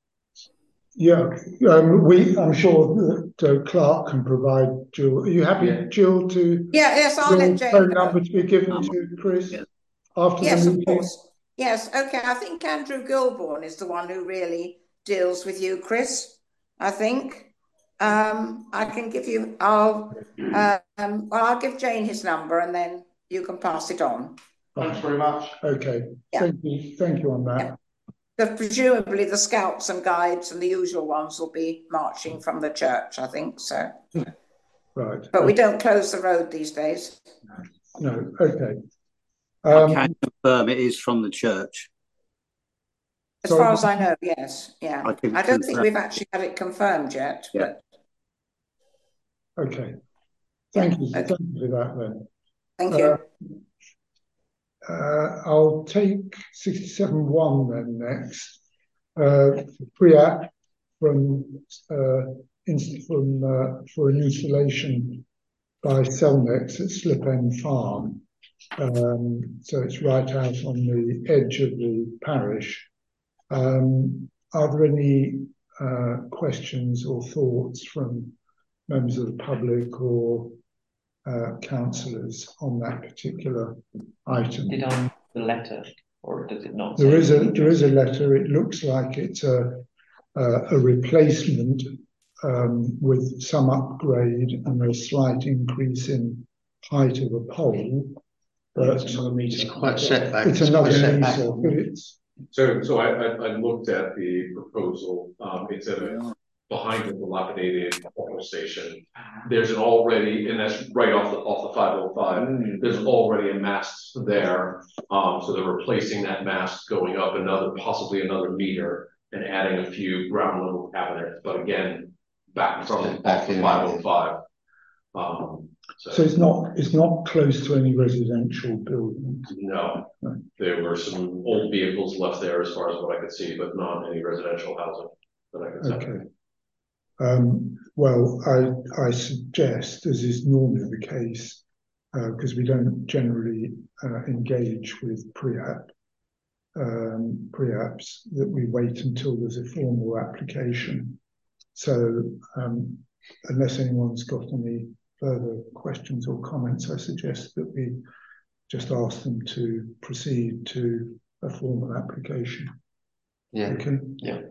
Speaker 2: Yeah, um, we. I'm sure that uh, Clark can provide Jill. Are you happy,
Speaker 8: Yeah.
Speaker 2: Jill, to?
Speaker 13: Yeah, yes, I'll let Jane
Speaker 2: phone
Speaker 13: know.
Speaker 2: number to be given um, to Chris yeah. after
Speaker 13: yes,
Speaker 2: the meeting.
Speaker 13: Yes, of course. Yes, okay. I think Andrew Gilbourne is the one who really deals with you, Chris. I think. Um, I can give you. I'll. Um, well, I'll give Jane his number, and then you can pass it on.
Speaker 8: Thanks very much.
Speaker 2: Okay.
Speaker 13: Yeah.
Speaker 2: Thank you. Thank you on that.
Speaker 13: Yeah. Because presumably the scouts and guides and the usual ones will be marching from the church, I think so.
Speaker 2: Right.
Speaker 13: But we don't close the road these days.
Speaker 2: No. Okay.
Speaker 5: Um, I can confirm it is from the church.
Speaker 13: As far as I know, yes. Yeah. I, I don't confirm. think we've actually had it confirmed yet.
Speaker 5: Yeah.
Speaker 2: But... Okay. Thank you. Okay. Thank you for that then.
Speaker 13: Thank you.
Speaker 2: Uh, uh, I'll take sixty-seven one then next. Uh, pre-app from uh, from uh, for an installation by Cellnex at Slip End Farm. Um, so it's right out on the edge of the parish. Um, are there any uh, questions or thoughts from members of the public or uh, councillors on that particular item?
Speaker 11: Did on the letter, or does it not?
Speaker 2: There is a there is a letter. It looks like it's a a, a replacement um, with some upgrade and a slight increase in height of a pole. But
Speaker 12: it's another meter. It's quite setback.
Speaker 2: It's another meter, but it's.
Speaker 12: So, so I, I, I looked at the proposal. Um, it's a behind the dilapidated petrol station. There's an already, and that's right off the off the five oh five. Mm. There's already a mast there, um, so they're replacing that mast, going up another, possibly another meter, and adding a few ground level cabinets. But again, back from back to five oh five. Um, so,
Speaker 2: so it's not it's not close to any residential buildings.
Speaker 12: No,
Speaker 2: right.
Speaker 12: There were some old vehicles left there, as far as what I could see, but not any residential housing that I could see.
Speaker 2: Okay. Um, well, I I suggest, as is normally the case, because uh, we don't generally uh, engage with pre-app um, pre-apps, that we wait until there's a formal application. So, um, unless anyone's got any further questions or comments, I suggest that we just ask them to proceed to a formal application.
Speaker 11: Yeah.
Speaker 2: Okay.
Speaker 11: Yeah.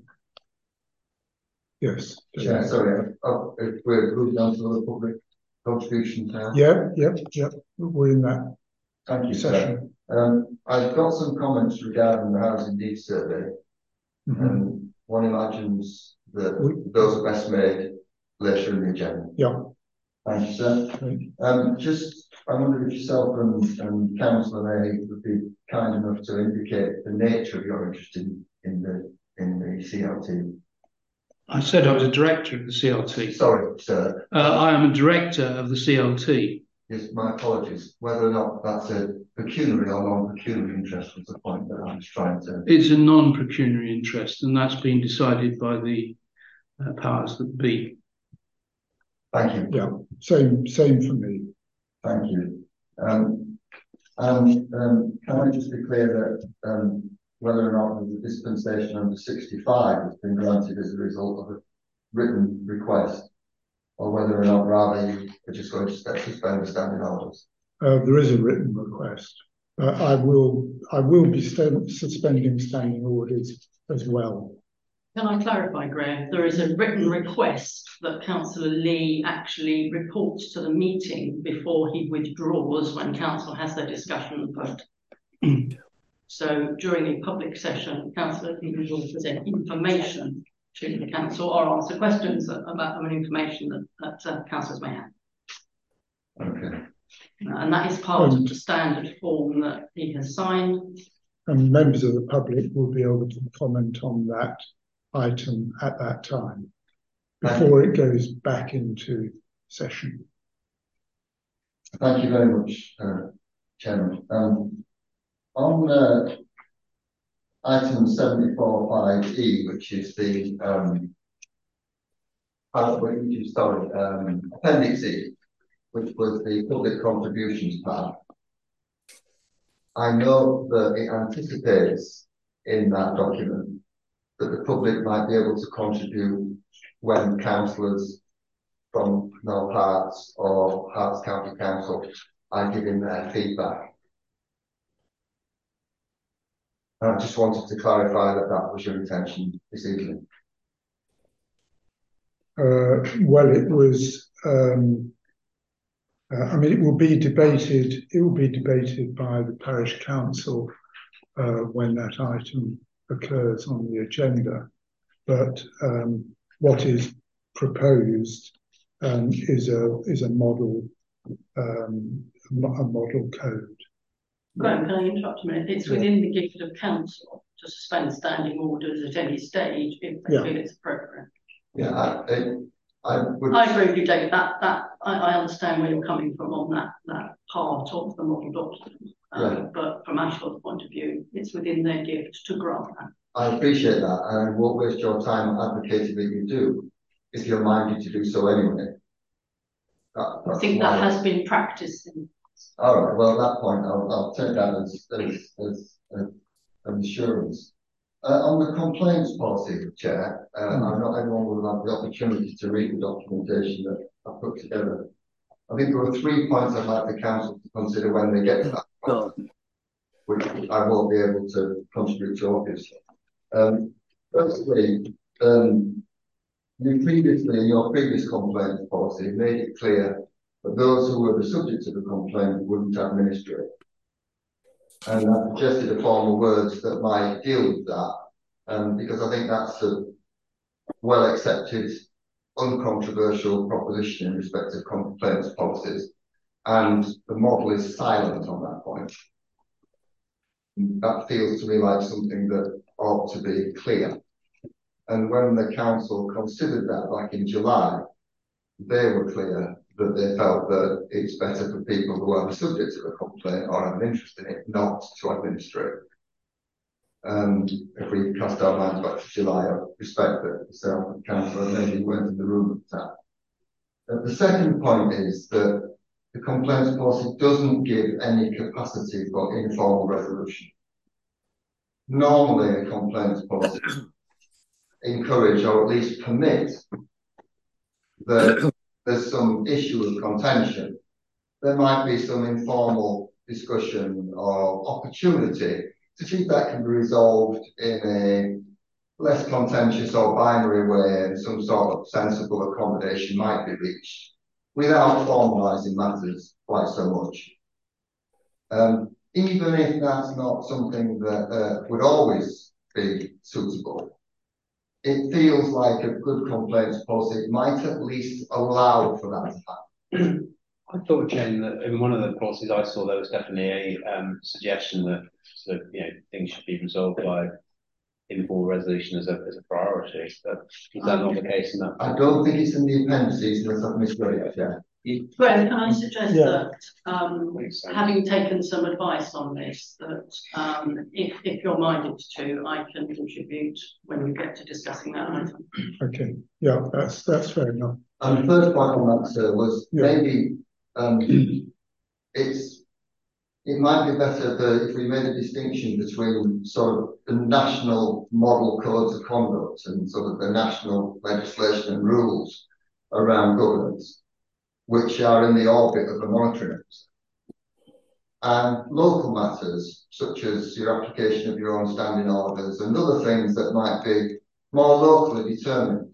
Speaker 2: Yes.
Speaker 14: Yeah, sorry, oh, if we're moving on to the public contributions now.
Speaker 2: Yeah, yep, yep. We're in that.
Speaker 14: Thank you,
Speaker 2: session.
Speaker 14: Sir. Um, I've got some comments regarding the housing needs survey. Mm-hmm. And one imagines that we, those are best made later in the agenda.
Speaker 2: Yeah.
Speaker 14: Thank you, sir. Okay. Um, just, I wonder if yourself and, and Councillor May would be kind enough to indicate the nature of your interest in, in the in the C L T.
Speaker 3: I said I was a director of the C L T.
Speaker 14: Sorry, sir.
Speaker 3: Uh, I am a director of the C L T.
Speaker 14: Yes, my apologies. Whether or not that's a pecuniary or non-pecuniary interest was the point that I was trying to...
Speaker 3: It's a non-pecuniary interest, and that's been decided by the uh, powers that be.
Speaker 14: Thank you.
Speaker 2: Yeah, same, same for me.
Speaker 14: Thank you. Um, and um, can I just be clear that um, whether or not the dispensation under sixty-five has been granted as a result of a written request, or whether or not rather you are just going to suspend the standing orders?
Speaker 2: Uh, there is a written request. Uh, I will I will be st suspending standing orders as well.
Speaker 1: Can I clarify, Graham? There is a written request that Councillor Lee actually reports to the meeting before he withdraws when Council has their discussion and vote. So during a public session, Councillor Lee will present information to the Council or answer questions about the information that, that uh, councillors may have.
Speaker 14: Okay.
Speaker 1: Uh, and that is part um, of the standard form that he has signed.
Speaker 2: And members of the public will be able to comment on that item at that time before it goes back into session.
Speaker 14: Thank you very much, uh, Chairman. Um, on uh, item seventy-four five E, which is the um, uh, which is, sorry, um, Appendix E, which was the public contributions part. I know that it anticipates in that document that the public might be able to contribute when councillors from North Hearts or Hearts County Council are giving their feedback. And I just wanted to clarify that that was your intention this evening.
Speaker 2: Uh, well, it was, um, uh, I mean, it will be debated, it will be debated by the parish council uh, when that item occurs on the agenda, but um, what is proposed um, is a is a model um, a model code.
Speaker 1: Graham, can I interrupt a minute? It's yeah. within the gift of council to suspend standing orders at any stage if they yeah. feel it's appropriate.
Speaker 14: Yeah, I, I, would...
Speaker 1: I agree with you, David. That that I, I understand where you're coming from on that that part of the model document. Um, yeah. But from Ashford's point of view, it's within their gift to grant that.
Speaker 14: I appreciate that, and I won't waste your time advocating that you do, if you're minded to do so anyway. That,
Speaker 1: I think that has been practiced. In...
Speaker 14: All right, well, at that point, I'll, I'll take that as, as, as, as an assurance. Uh, on the complaints policy, Chair, uh, mm. I'm not everyone will have the opportunity to read the documentation that I put together. I think there are three points I'd like the council to consider when they get to that point, which I won't be able to contribute to, obviously. Um, firstly, um, you previously, in your previous complaints policy, made it clear that those who were the subject of the complaint wouldn't administrate. And I suggested a form of words that might deal with that, um, because I think that's a, well accepted, uncontroversial proposition in respect of complaints policies, and the model is silent on that point. That feels to me like something that ought to be clear. And when the council considered that back in July, they were clear that they felt that it's better for people who are the subject of a complaint or have an interest in it not to administer it. And if we cast our minds back to July, I respect that the South Council maybe weren't in the room at that. Uh, the second point is that the complaints policy doesn't give any capacity for informal resolution. Normally, a complaints policy encourage or at least permit that there's some issue of contention. There might be some informal discussion or opportunity to see if that can be resolved in a less contentious or binary way, and some sort of sensible accommodation might be reached without formalising matters quite so much. Um, even if that's not something that uh, would always be suitable, it feels like a good complaints policy might at least allow for that to happen.
Speaker 4: I thought, Jane, that in one of the policies I saw, there was definitely a um, suggestion that sort of, you know, things should be resolved by informal resolution as a as a priority. But is that not the case in that?
Speaker 14: I don't think it's in the appendices unless I've misread it. Yeah.
Speaker 1: Graham, can I suggest
Speaker 2: Yeah.
Speaker 1: that, um, having taken some advice on this, that um, if, if you're minded to, I can contribute when we get to discussing that item.
Speaker 2: Okay, yeah, that's that's fair enough.
Speaker 14: And the first point on that, sir, was
Speaker 2: Yeah.
Speaker 14: maybe um, it's it might be better that if we made a distinction between sort of the national model codes of conduct and sort of the national legislation and rules around governance, which are in the orbit of the monitoring officer, and local matters such as your application of your own standing orders and other things that might be more locally determined.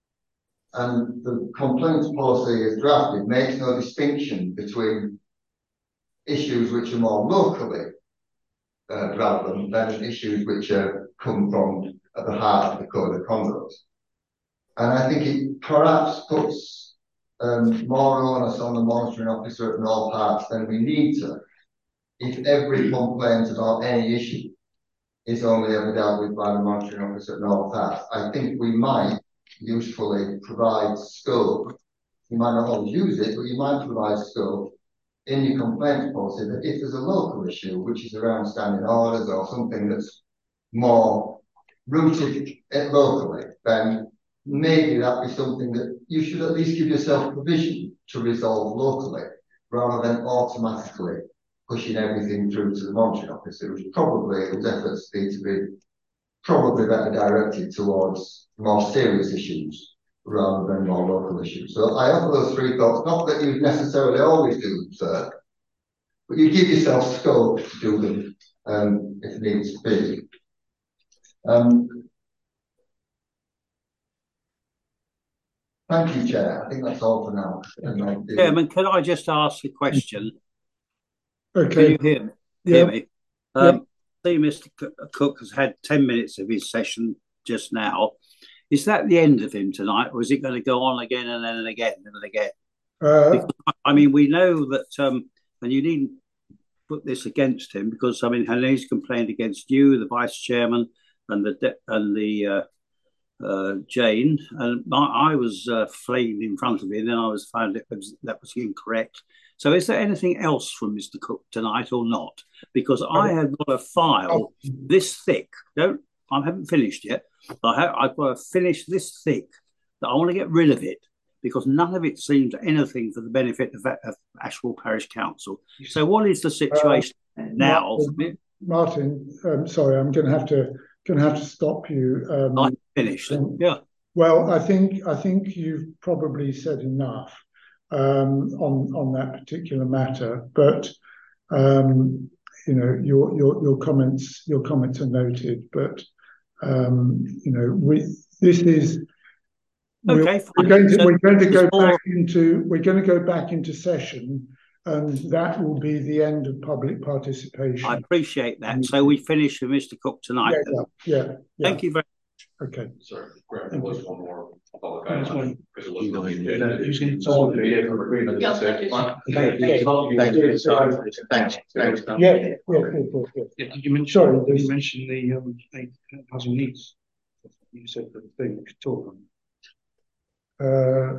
Speaker 14: And the complaints policy as drafted makes no distinction between issues which are more locally uh, relevant than issues which are come from at the heart of the code of conduct. And I think it perhaps puts um, more onus on the monitoring officer at all parts than we need to, if every complaint about any issue is only ever dealt with by the monitoring officer at all parts. I think we might usefully provide scope. You might not always use it, but you might provide scope in your complaints policy that if there's a local issue, which is around standing orders or something that's more rooted locally, then maybe that be something that you should at least give yourself provision to resolve locally, rather than automatically pushing everything through to the monitoring officer, which probably whose efforts need to be probably better directed towards more serious issues rather than more local issues. So I offer those three thoughts, not that you necessarily always do them, sir, but you give yourself scope to do them um, if needs to be. Um, Thank you, Chair. I think that's all for now.
Speaker 5: Chairman, can I just ask a question?
Speaker 2: Okay.
Speaker 5: Can you hear me?
Speaker 2: Yeah.
Speaker 5: Hear me? Um,
Speaker 2: Yeah.
Speaker 5: See, Mister Cook has had ten minutes of his session just now. Is that the end of him tonight, or is it going to go on again and then and again and again?
Speaker 2: Uh,
Speaker 5: Because, I mean, we know that, um, and you needn't put this against him, because I mean, he's complained against you, the vice chairman, and the de- and the uh, uh, Jane, and I, I was uh, flagged in front of him, and then I was found it was, that was incorrect. So, is there anything else from Mister Cook tonight or not? Because I have got a file this thick. Don't I haven't finished yet. I have, I've got to finish this thick that I want to get rid of it, because none of it seems anything for the benefit of, of Ashwell Parish Council. So, what is the situation uh, now?
Speaker 2: Martin, Martin um, sorry, I'm going to have to going to have to stop you. Um,
Speaker 5: I finished. Yeah.
Speaker 2: Well, I think I think you've probably said enough um, on on that particular matter, but um, you know your your your comments your comments are noted, but um, you know we this is.
Speaker 5: Okay,
Speaker 2: we're, we're going to
Speaker 5: so
Speaker 2: we're going to go
Speaker 5: more...
Speaker 2: back into we're going to go back into session, and that will be the end of public participation.
Speaker 5: I appreciate that. So we finish with Mister Cook tonight.
Speaker 2: Yeah, yeah, yeah, yeah.
Speaker 5: Thank you very much.
Speaker 2: Okay.
Speaker 12: Sorry, Graham, there was one more public
Speaker 3: There's
Speaker 12: item.
Speaker 3: one.
Speaker 12: Because it was not.
Speaker 3: Who's in?
Speaker 1: Yeah, thank you.
Speaker 2: Thank you. Thanks. Thanks. Yeah, yeah, yeah, yeah, yeah.
Speaker 3: Yeah, did you mention,
Speaker 2: Sorry,
Speaker 3: did
Speaker 2: there's-
Speaker 3: you mention the, um, the housing needs? You said the thing we could talk on.
Speaker 2: Uh,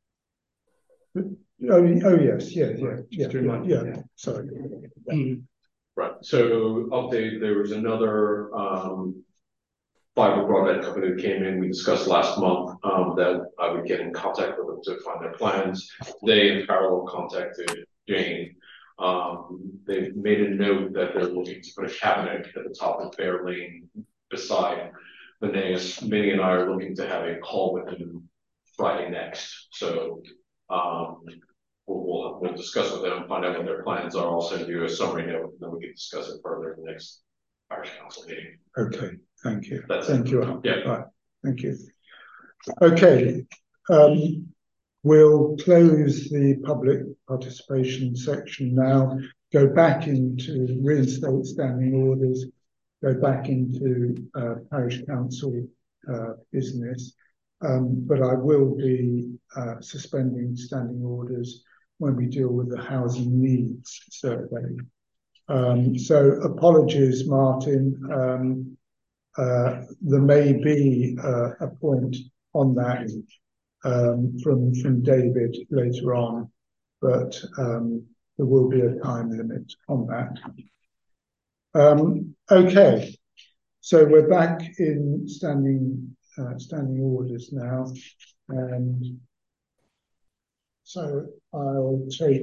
Speaker 2: oh, oh, yes, yeah, yeah, yeah,
Speaker 3: Just to
Speaker 2: yeah,
Speaker 3: remind
Speaker 2: yeah,
Speaker 3: you, yeah.
Speaker 2: sorry.
Speaker 3: Mm.
Speaker 12: Right, so update, there was another, um, fiber broadband company that came in, we discussed last month, um, that I would get in contact with them to find their plans. They in parallel contacted Jane. Um, they've made a note that they're looking to put a cabinet at the top of Bear Lane beside Linnaeus. Minnie and I are looking to have a call with them Friday next. So, um, we'll, we'll, we'll discuss with them, find out what their plans are. I'll send you a summary note, and then we can discuss it further in the next parish council meeting.
Speaker 2: Okay, thank you.
Speaker 12: That's
Speaker 2: thank
Speaker 12: it.
Speaker 2: you. Al.
Speaker 12: Yeah.
Speaker 2: Right, thank you. Okay, um, we'll close the public participation section now, go back into reinstate standing orders, go back into uh, parish council uh, business. Um, but I will be uh, suspending standing orders when we deal with the housing needs survey. Um, so apologies, Martin. Um, uh, there may be uh, a point on that um, from, from David later on, but um, there will be a time limit on that. Um, okay, so we're back in standing Uh, standing orders now, and so I'll take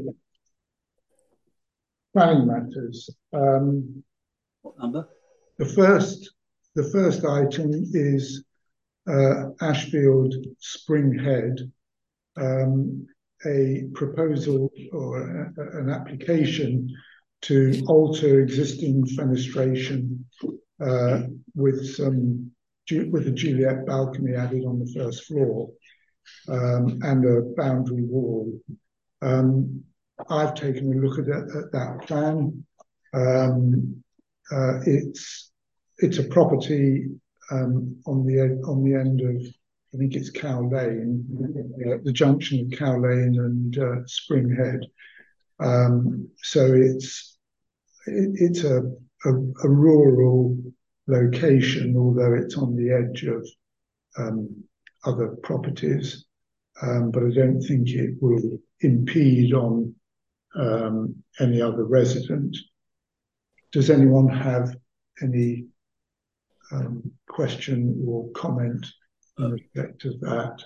Speaker 2: planning matters. Um,
Speaker 5: what number?
Speaker 2: The first, the first item is uh, Ashfield Spring Head, um, a proposal or a, an application to alter existing fenestration uh, with some with a Juliet balcony added on the first floor um, and a boundary wall. Um, I've taken a look at, it, at that plan. Um, uh, it's it's a property um, on the on the end of, I think it's Cow Lane, uh, the junction of Cow Lane and uh, Spring Head. Um, so it's it, it's a, a, a rural location, although it's on the edge of um, other properties, um, but I don't think it will impede on um, any other resident. Does anyone have any um, question or comment in respect of that?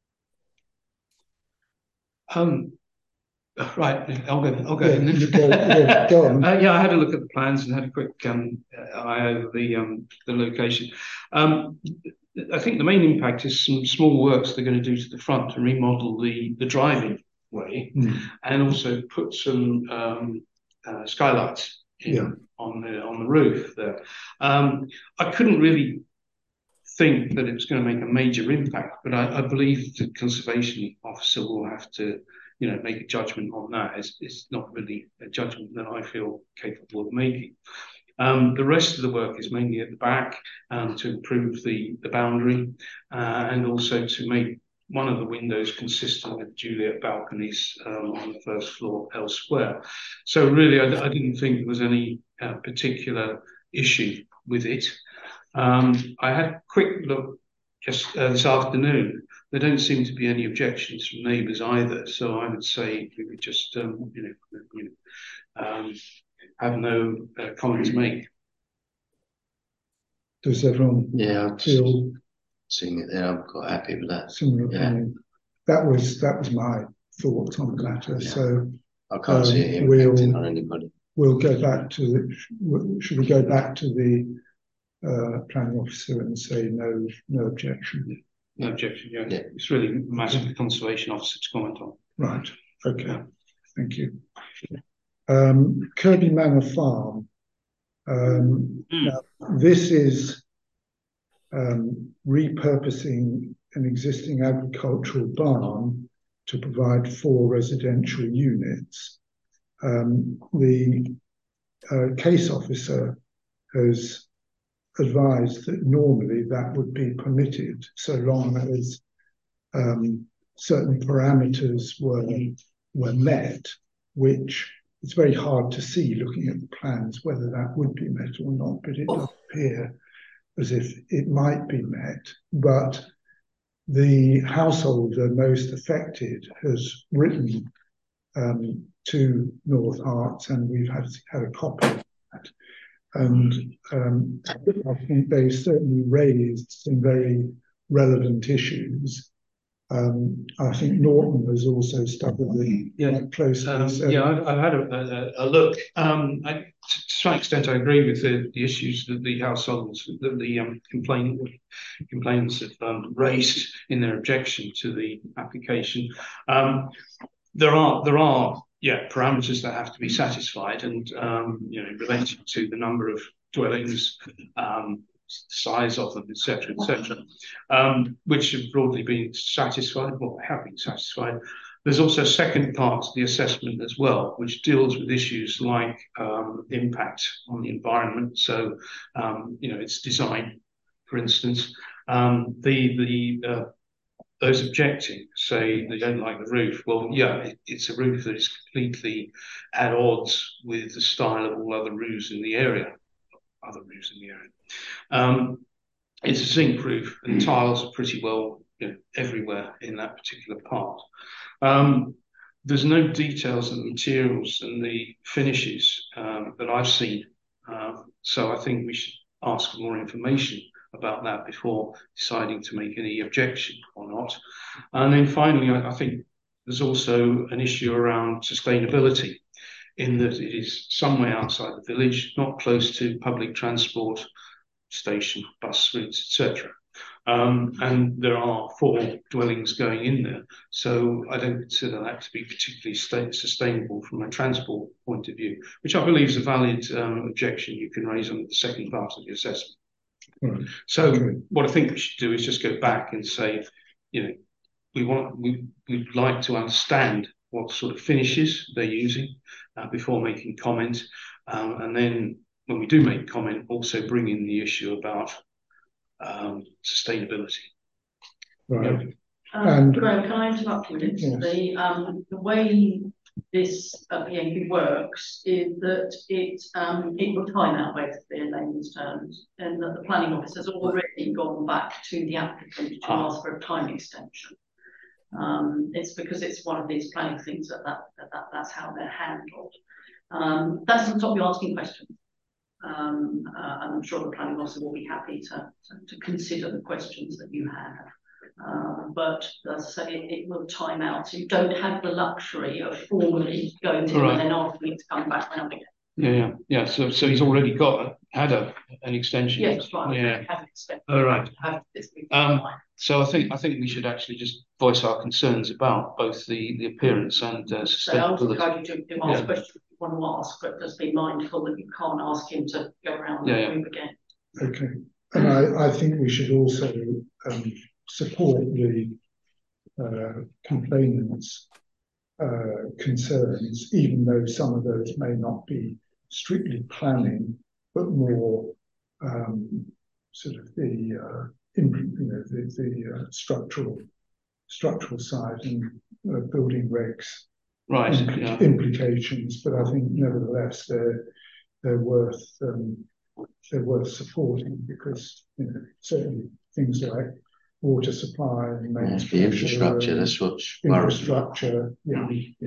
Speaker 3: Um, right, I'll go. I'll go.
Speaker 2: Yeah,
Speaker 3: and then-
Speaker 2: go, yeah, go on.
Speaker 3: Uh, yeah, I had a look at the plans and had a quick um, eye over the um, the location. Um, I think the main impact is some small works they're going to do to the front to remodel the the driving way,
Speaker 2: Mm.
Speaker 3: and also put some um, uh, skylights in,
Speaker 2: Yeah.
Speaker 3: on the on the roof there. Um, I couldn't really think that it was going to make a major impact, but I, I believe the conservation officer will have to, you know, make a judgment on that. It's, it's not really a judgment that I feel capable of making. Um, the rest of the work is mainly at the back um, to improve the, the boundary uh, and also to make one of the windows consistent with Juliet balconies um, on the first floor elsewhere. So really, I, I didn't think there was any uh, particular issue with it. Um, I had a quick look just uh, this afternoon. There don't seem to be any objections from neighbours either. So I would say we would just, um, you know, you know um, have no uh, comment to make.
Speaker 2: Does everyone
Speaker 15: yeah,
Speaker 2: feel
Speaker 15: seeing it there, I'm quite happy with that.
Speaker 2: similar
Speaker 15: Yeah.
Speaker 2: opinion? That was that was my thoughts on the matter.
Speaker 15: Yeah.
Speaker 2: So
Speaker 15: I can't see it
Speaker 2: um,
Speaker 15: impacting
Speaker 2: we'll-
Speaker 15: on anybody.
Speaker 2: we'll go back to, should we go back to the uh, planning officer and say no, no objection?
Speaker 3: No objection. Yeah.
Speaker 15: Yeah.
Speaker 3: It's really a matter for the conservation officer to comment on.
Speaker 2: Right, okay, thank you. Um, Kirby Manor Farm. Um,
Speaker 5: Mm.
Speaker 2: now, this is um, repurposing an existing agricultural barn to provide four residential units. Um, the uh, case officer has advised that normally that would be permitted so long as um, certain parameters were, were met, which it's very hard to see looking at the plans whether that would be met or not, but it does appear as if it might be met. But the householder most affected has written um, to North Herts, and we've had, had a copy of that. And um, I think they certainly raised some very relevant issues. Um, I think Norton has also studied it
Speaker 3: yeah.
Speaker 2: quite closely.
Speaker 3: Um,
Speaker 2: so.
Speaker 3: Yeah, I've, I've had a, a, a look. Um, I, to some extent, I agree with the, the issues that the households, that the um, complaint, complainants have um, raised in their objection to the application. Um, there are there are yeah parameters that have to be satisfied, and um, you know, related to the number of dwellings, um, size of them, et cetera, et cetera, um, which have broadly been satisfied, well, have been satisfied. There's also a second part to the assessment as well, which deals with issues like um, impact on the environment. So, um, you know, its design, for instance. Um, the the uh, those objecting say they don't like the roof. Well, yeah, it, it's a roof that is completely at odds with the style of all other roofs in the area. Other roofs in the area. Um, it's a zinc roof, and tiles are pretty well, you know, everywhere in that particular part. Um, there's no details on the materials and the finishes um, that I've seen, um, so I think we should ask for more information about that before deciding to make any objection or not. And then finally, I, I think there's also an issue around sustainability, in that it is somewhere outside the village, not close to public transport, station, bus routes, et cetera. Um, and there are four dwellings going in there, so I don't consider that to be particularly sustainable from a transport point of view, which I believe is a valid um, objection you can raise on the second part of the assessment.
Speaker 2: Right.
Speaker 3: So
Speaker 2: Okay.
Speaker 3: what I think we should do is just go back and say, you know, we want we we'd like to understand what sort of finishes they're using uh, before making comment, um, and then when we do make comment, also bring in the issue about um, sustainability.
Speaker 2: Right.
Speaker 1: Um,
Speaker 2: And-
Speaker 1: Graham, can I interrupt you?
Speaker 2: Yes.
Speaker 1: The um the way this uh, P A P works is that it um it will time out basically in layman's terms, and that the planning office has already gone back to the applicant to
Speaker 3: Ah.
Speaker 1: ask for a time extension. Um, it's because it's one of these planning things that, that, that, that that's how they're handled. Um, that doesn't stop you asking questions. Um, uh, and I'm sure the planning officer will be happy to, to, to consider the questions that you have. Uh, but as I say, it, it will time out. So you don't have the luxury of formally going to him
Speaker 3: Right.
Speaker 1: and then asking him to come back round again.
Speaker 3: Yeah, yeah, yeah. So, so he's already got a, had a an extension.
Speaker 1: Yes, that's right.
Speaker 3: Yeah.
Speaker 1: Have it
Speaker 3: All right.
Speaker 1: have this
Speaker 3: Um, so I think I think we should actually just voice our concerns about both the the appearance and uh,
Speaker 1: So I also
Speaker 3: sustainability.
Speaker 1: encourage you to, to ask
Speaker 3: Yeah.
Speaker 1: questions if you want to ask, but just be mindful that you can't ask him to go around
Speaker 3: Yeah,
Speaker 1: the
Speaker 3: yeah.
Speaker 1: room again.
Speaker 2: Okay. And I, I think we should also um, support the uh, complainants' uh, concerns, even though some of those may not be strictly planning, but more um, sort of the uh, imp- you know the, the uh, structural structural side and uh, building regs
Speaker 3: Right,
Speaker 2: impl-
Speaker 3: yeah.
Speaker 2: implications. But I think nevertheless they're they're worth um, they're worth supporting, because you know certainly things like water supply and
Speaker 15: Yeah,
Speaker 2: mains
Speaker 15: the
Speaker 2: pressure
Speaker 15: infrastructure,
Speaker 2: and
Speaker 15: that's what's worrying.
Speaker 2: infrastructure, yeah, yeah.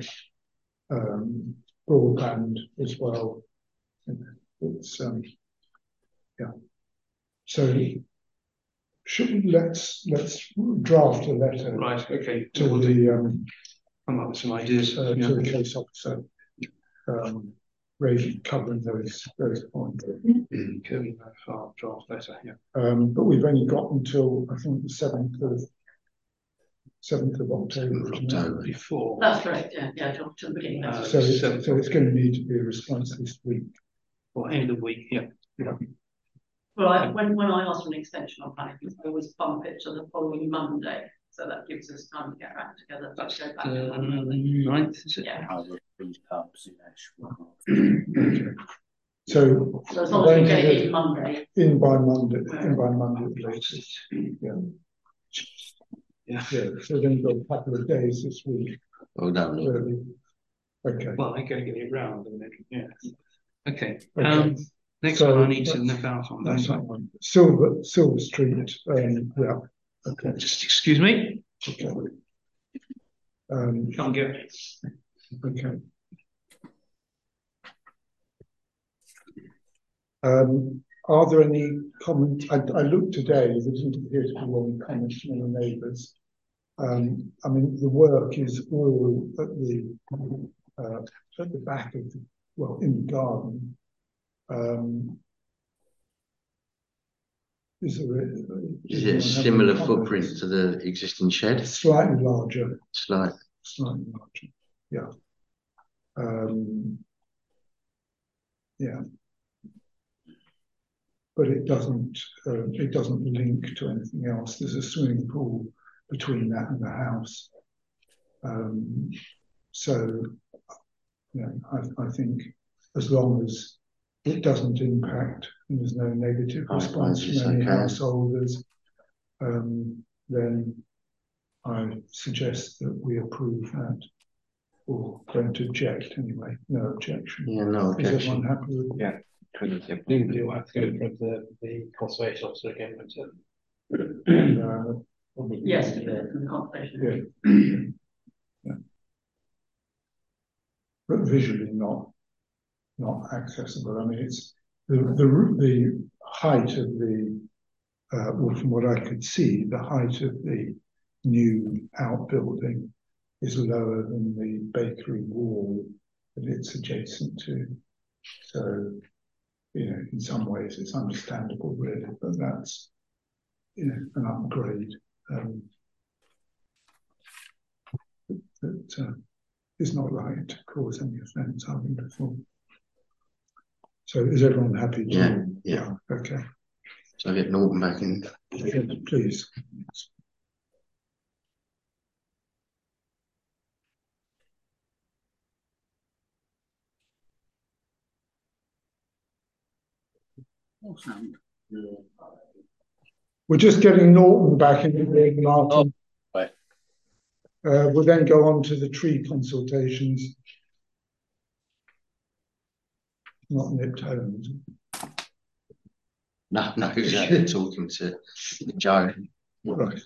Speaker 2: Um, broadband as well. You know, it's um, yeah. So should we, let's let's draft a letter
Speaker 3: Right. Okay.
Speaker 2: to
Speaker 3: We'll
Speaker 2: the
Speaker 3: do.
Speaker 2: um,
Speaker 3: Come up with some ideas.
Speaker 2: uh,
Speaker 3: Yeah.
Speaker 2: to the case officer, um, raising covering those those points.
Speaker 3: Kevin, our draft letter. Yeah.
Speaker 2: Um, but we've only got until I think the seventh of seventh of October. isn't it?
Speaker 15: October.
Speaker 3: Before.
Speaker 1: That's correct, yeah, yeah, to, to the beginning.
Speaker 3: Uh,
Speaker 1: That's
Speaker 2: So it's,
Speaker 3: seventh.
Speaker 2: so it's going to need to be a response this week.
Speaker 3: Or end of week. Yeah.
Speaker 2: Yeah.
Speaker 1: Well, I, when, when I ask for an extension on planning, I always bump it to the following Monday, so that gives us time to get back together. Let's go back to
Speaker 3: Uh,
Speaker 1: Monday.
Speaker 3: ninth, is it?
Speaker 1: Yeah.
Speaker 5: Other food pubs in Ashwell.
Speaker 2: Okay. So,
Speaker 1: So as long as we get it in Monday.
Speaker 2: In by Monday, in by Monday at the latest. Yeah.
Speaker 3: Yeah.
Speaker 2: Yeah. So then you've got a couple of days this week.
Speaker 15: Well done.
Speaker 2: Really. Okay.
Speaker 3: Well, I got to get it round, and then yeah. Okay.
Speaker 2: Okay.
Speaker 3: Um, next
Speaker 2: So
Speaker 3: one I need to
Speaker 2: that's-
Speaker 3: nip out on.
Speaker 2: That's that one. Silver, Silver Street. Um, yeah. Okay.
Speaker 3: Just excuse me.
Speaker 2: Okay. Um,
Speaker 3: Can't get it.
Speaker 2: Okay. Um, are there any comments? I, I looked today, there didn't appear to be any comments from the neighbours. Um, I mean, the work is all at the uh, at the back of the, well, in the garden. Um, is there a,
Speaker 15: Is it a similar footprint to the existing shed?
Speaker 2: Slightly larger.
Speaker 15: Slight.
Speaker 2: Slightly larger. Yeah. Um, yeah. But it doesn't uh, it doesn't link to anything else. There's a swimming pool between that and the house. Um, so, yeah, I, I think as long as it doesn't impact and there's no negative
Speaker 15: I
Speaker 2: response
Speaker 15: suppose
Speaker 2: from any
Speaker 15: it's okay.
Speaker 2: householders, um, then I suggest that we approve that, or don't object anyway. No objection.
Speaker 15: Yeah, no
Speaker 2: Is everyone
Speaker 15: objection.
Speaker 2: happy with
Speaker 4: Yeah. You'll have to go in front of the, the conservation officer again, won't it?
Speaker 2: Uh,
Speaker 1: Yes, yeah, the conversation.
Speaker 2: Yeah. Yeah. But visually not not accessible. I mean, it's the the the height of the uh, well, from what I could see, the height of the new outbuilding is lower than the bakery wall that it's adjacent to. So, you know, in some ways it's understandable, really, but that's, you know, an upgrade. Um, that uh, is not likely to cause any offence, I think, before. So is everyone happy? To,
Speaker 15: Yeah, yeah.
Speaker 2: Okay.
Speaker 15: So I get Norton back in.
Speaker 2: Please. We're just getting Norton back in the room, Martin.
Speaker 15: Oh, right.
Speaker 2: Uh, we'll then go on to the tree consultations. Not nipped home. is it?
Speaker 15: No, no, exactly. Talking to Joe.
Speaker 2: Right.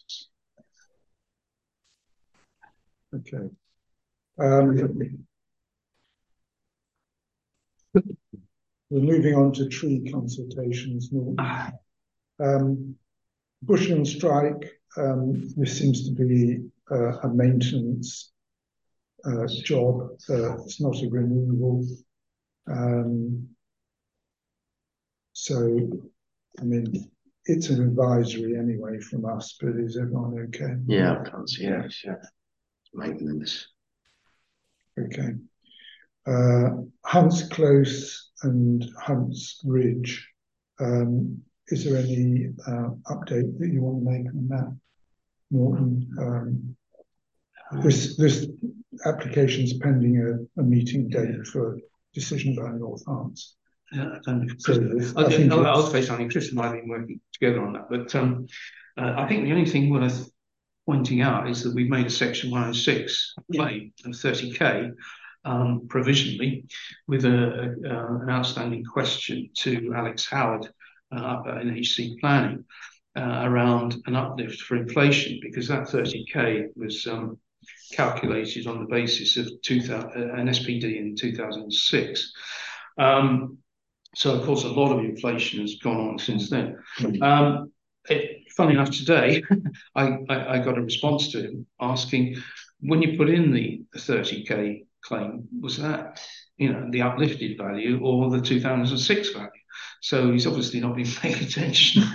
Speaker 2: Okay. Um, we're moving on to tree consultations. Um, Bushland Strike, um, this seems to be uh, a maintenance uh, job. Uh, it's not a removal. Um, so, I mean, it's an advisory anyway from us, but is everyone okay?
Speaker 15: Yeah, I can't see it. Yeah. Maintenance.
Speaker 2: Okay. Uh, Hunts Close and Hunts Ridge. Um, is there any uh, update that you want to make on that, Norton? Um, this this application is pending a, a meeting date for decision by North Hunts.
Speaker 3: Yeah, and
Speaker 2: So
Speaker 3: Chris,
Speaker 2: I
Speaker 3: I'll,
Speaker 2: think
Speaker 3: I'll, I'll
Speaker 2: it's-
Speaker 3: say something. Chris and I have been working together on that, but um, uh, I think the only thing worth pointing out is that we've made a section one oh six claim of thirty K um, provisionally with a, a, uh, an outstanding question to Alex Howard uh, up at N H C Planning uh, around an uplift for inflation, because that thirty K was um, calculated on the basis of two thousand, uh, an S P D in two thousand six. Um, so, of course, a lot of inflation has gone on since then. Um, it, funny enough, today I, I, I got a response to him asking, when you put in the thirty K claim, was that, you know, the uplifted value or the two thousand six value? So he's obviously not been paying attention.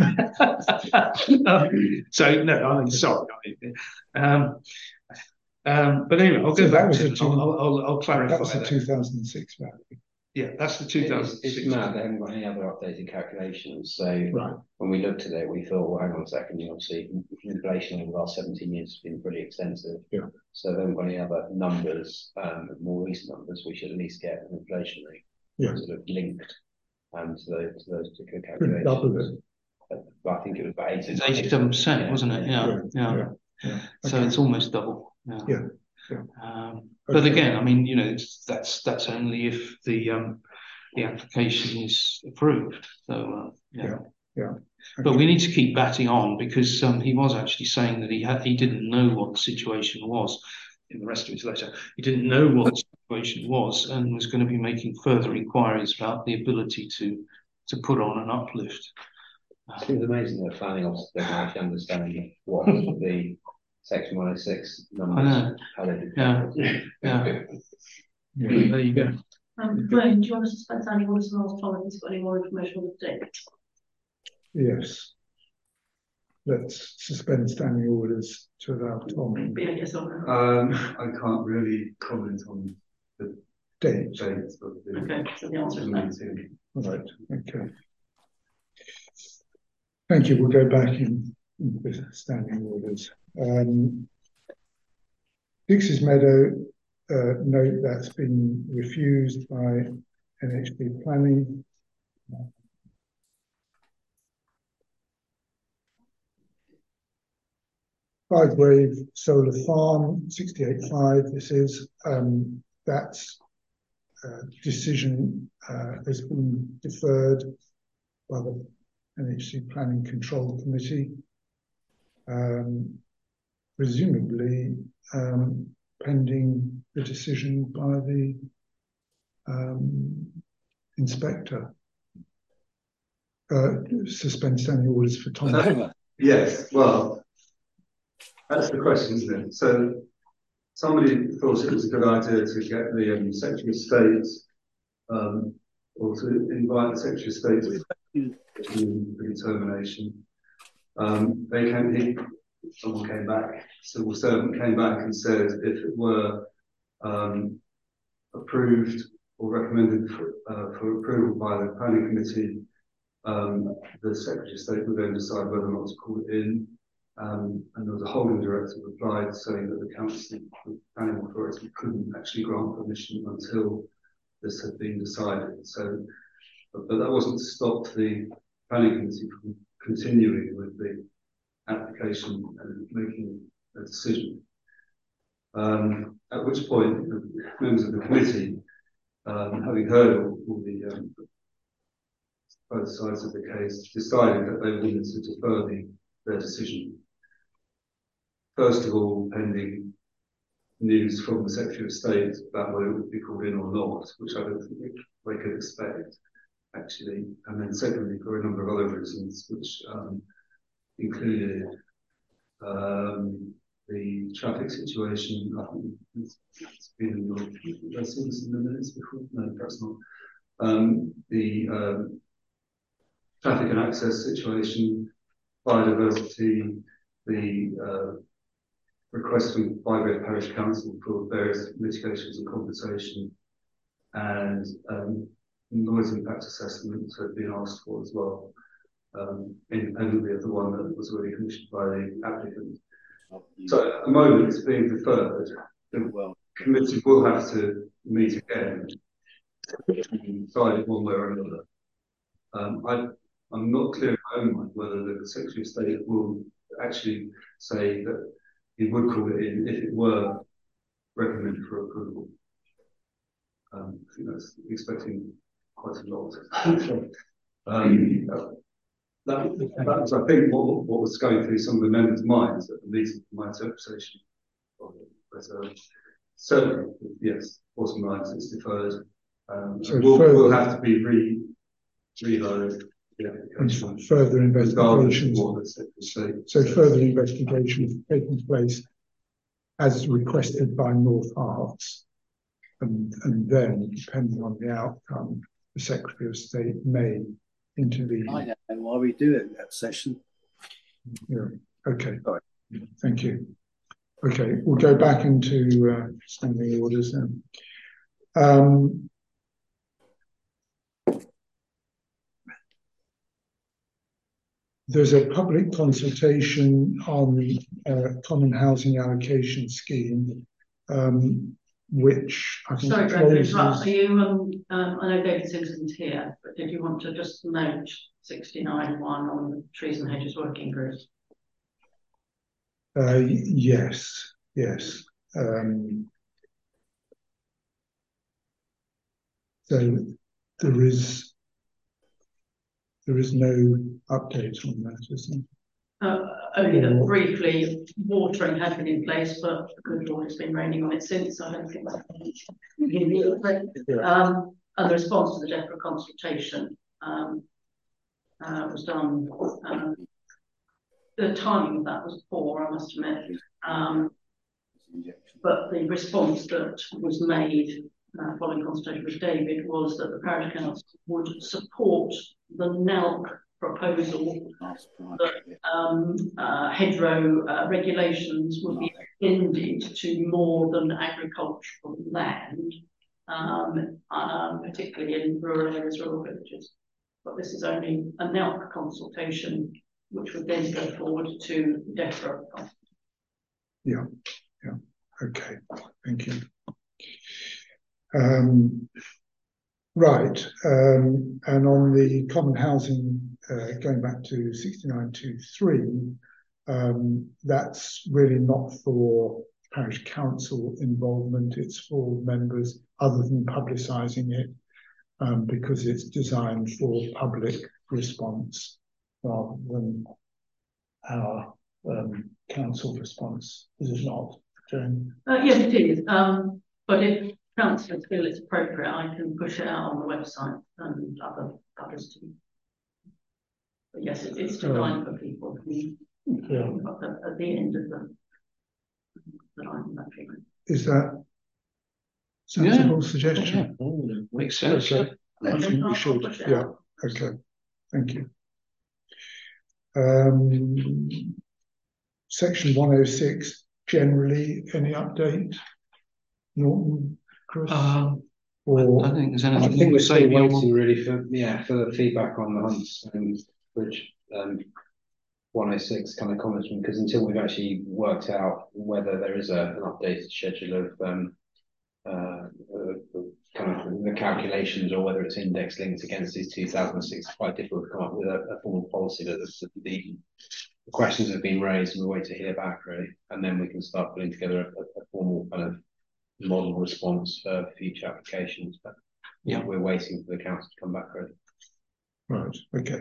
Speaker 3: So no, I'm sorry. Um, um, but anyway, I'll go
Speaker 2: So that
Speaker 3: back
Speaker 2: was
Speaker 3: to
Speaker 2: a
Speaker 3: it.
Speaker 2: two-
Speaker 3: I'll, I'll, I'll, I'll clarify
Speaker 2: That was the
Speaker 3: that.
Speaker 2: two thousand six value.
Speaker 3: Yeah, that's the two thousand
Speaker 4: It's,
Speaker 3: six.
Speaker 4: it's mad, they haven't got any other updated calculations. So
Speaker 2: Right.
Speaker 4: when we looked at it, we thought, well, hang on a second, you obviously inflation over the last seventeen years has been pretty extensive.
Speaker 2: Yeah.
Speaker 4: So they haven't got any other numbers, um, more recent numbers. We should at least get an inflation rate.
Speaker 2: Yeah.
Speaker 4: sort of linked um, to those to those particular
Speaker 2: Couldn't double
Speaker 4: calculations. But I think it was about eighty.
Speaker 3: It's eighty-seven percent, wasn't it? Yeah,
Speaker 2: Yeah,
Speaker 3: yeah.
Speaker 2: yeah, yeah.
Speaker 3: So
Speaker 2: Okay.
Speaker 3: it's almost double. Yeah.
Speaker 2: Yeah, yeah.
Speaker 3: Um, but
Speaker 2: Okay.
Speaker 3: again, I mean, you know, it's, that's that's only if the um, the application is approved. So uh, yeah.
Speaker 2: Yeah, yeah.
Speaker 3: But we need to keep batting on, because um, he was actually saying that he had he didn't know what the situation was in the rest of his letter. He didn't know what the situation was and was going to be making further inquiries about the ability to to put on an uplift.
Speaker 4: It seems amazing that planning officers don't actually understand what the section one oh six numbers,
Speaker 3: I know.
Speaker 4: how they did.
Speaker 3: Yeah, yeah.
Speaker 2: Yeah.
Speaker 3: There you go.
Speaker 1: Um, Graham, do you want to suspend standing orders and ask Tom if he's got any more information on the date?
Speaker 2: Yes. Let's suspend standing orders to allow Tom.
Speaker 1: Yeah, yes or no?
Speaker 9: Um, I can't really comment on the
Speaker 2: Date.
Speaker 9: dates of the.
Speaker 1: Okay, so the answer is no.
Speaker 9: meeting.
Speaker 2: All right, okay. Thank you. We'll go back in with standing orders. Um, Dix's Meadow, uh, note that's been refused by N H B Planning. Five Wave Solar Farm, sixty-eight five, this is, um, that's uh, decision uh, has been deferred by the N H C Planning Control Committee, um, presumably um, pending the decision by the um, inspector. Uh, suspend standing orders for Tom.
Speaker 9: Yes, well, that's the question, isn't it? So somebody thought it was a good idea to get the um, Secretary of State um, or to invite the Secretary of State to the determination. Um, they came, he, someone came back, civil servant came back and said if it were um, approved or recommended for, uh, for approval by the planning committee, um, the Secretary of State would then decide whether or not to call it in. Um, and there was a holding directive replied saying that the council, the planning authority, couldn't actually grant permission until this had been decided. So, but, but that wasn't to stop the planning committee from continuing with the application and making a decision. Um, at which point, the members of the committee, um, having heard all, all the um, both sides of the case, decided that they wanted to defer the, their decision. First of all, pending news from the Secretary of State about whether it would be called in or not, which I don't think they could expect, actually. And then secondly, for a number of other reasons, which um, included um, the traffic situation. I think it's, it's been in your, have I seen this in the minutes before? No, perhaps not. Um, the um, traffic and access situation, biodiversity, the uh, request from Bygrave Parish Council for various mitigations and compensation, and um, noise impact assessments have been asked for as well, um, independently of the one that was already commissioned by the applicant. So at the moment it's being deferred. The committee will have to meet again and decide one way or another. Um, I, I'm not clear in my own mind whether the Secretary of State will actually say that he would call it in if it were recommended for approval. Um, I think that's expecting quite a lot. um, that, that was, I think, what, what was going through some of the members' minds at the meeting, my interpretation of it. But uh, certainly, yes, bottom line is it's deferred. Um,
Speaker 2: So
Speaker 9: we'll,
Speaker 2: further,
Speaker 9: we'll have to be re reloaded. Yeah,
Speaker 2: further investigations.
Speaker 9: So,
Speaker 2: so further investigations taking place as requested by North Herts, and, and then, depending on the outcome, the Secretary of State may intervene.
Speaker 5: I don't know why we do it in that session.
Speaker 2: Yeah. Okay. Thank you. Okay, we'll go back into uh, standing orders then. Um, There's a public consultation on the uh, common housing allocation scheme. Um, which I think
Speaker 1: Sorry, Greg, to interrupt.
Speaker 2: closes.
Speaker 1: Are you, um, um, I know David Simpson's here, but did you want to just note sixty-nine one on the Trees and Hedges Working Group?
Speaker 2: Uh, yes, yes. Um, so there is there is no update on that, is there?
Speaker 1: Uh, only that briefly watering had been in place, but the good Lord has been raining on it since. I don't think that's um, and the response to the DEFRA consultation um, uh, was done. Um, the timing of that was poor, I must admit. Um, but the response that was made uh, following consultation with David was that the Parish Council would support the N E L C proposal that um, uh, hedgerow uh, regulations would be extended to more than agricultural land, um, um, particularly in rural areas, rural villages. But this is only a N E L C consultation, which would then go forward to DEFRA.
Speaker 2: Yeah, yeah, okay, thank you. Um, right, um, and on the common housing, uh, going back to sixty-nine two three, um, that's really not for parish council involvement, it's for members other than publicising it, um, because it's designed for public response rather than our um, council response, is it not, Jane?
Speaker 1: Uh, yes, it is. Um, but if councillors feel it's appropriate, I can push it out on the website and other others too. But yes, it, it's designed for people who,
Speaker 2: yeah.
Speaker 1: at, at the end of the, the line that treatment.
Speaker 2: Is that sensible
Speaker 3: yeah.
Speaker 2: suggestion?
Speaker 3: Yeah. Makes sense.
Speaker 2: Okay. I think we should. Yeah. Okay. Thank you. Um, section one oh six. Generally, any update? Norton, Chris?
Speaker 3: Um,
Speaker 2: or
Speaker 3: I think there's anything.
Speaker 4: I think we're still waiting really for yeah for the feedback on the Hunts um, Bridge um, one oh six kind of comments, because until we've actually worked out whether there is a, an updated schedule of um, uh, uh, kind of the calculations or whether it's index linked against these two thousand six, it's quite difficult to come up with a, a formal policy. That the, the, the questions have been raised and we wait to hear back really, and then we can start putting together a, a formal kind of model response for future applications. But yeah, we're waiting for the council to come back really.
Speaker 2: Right. Okay.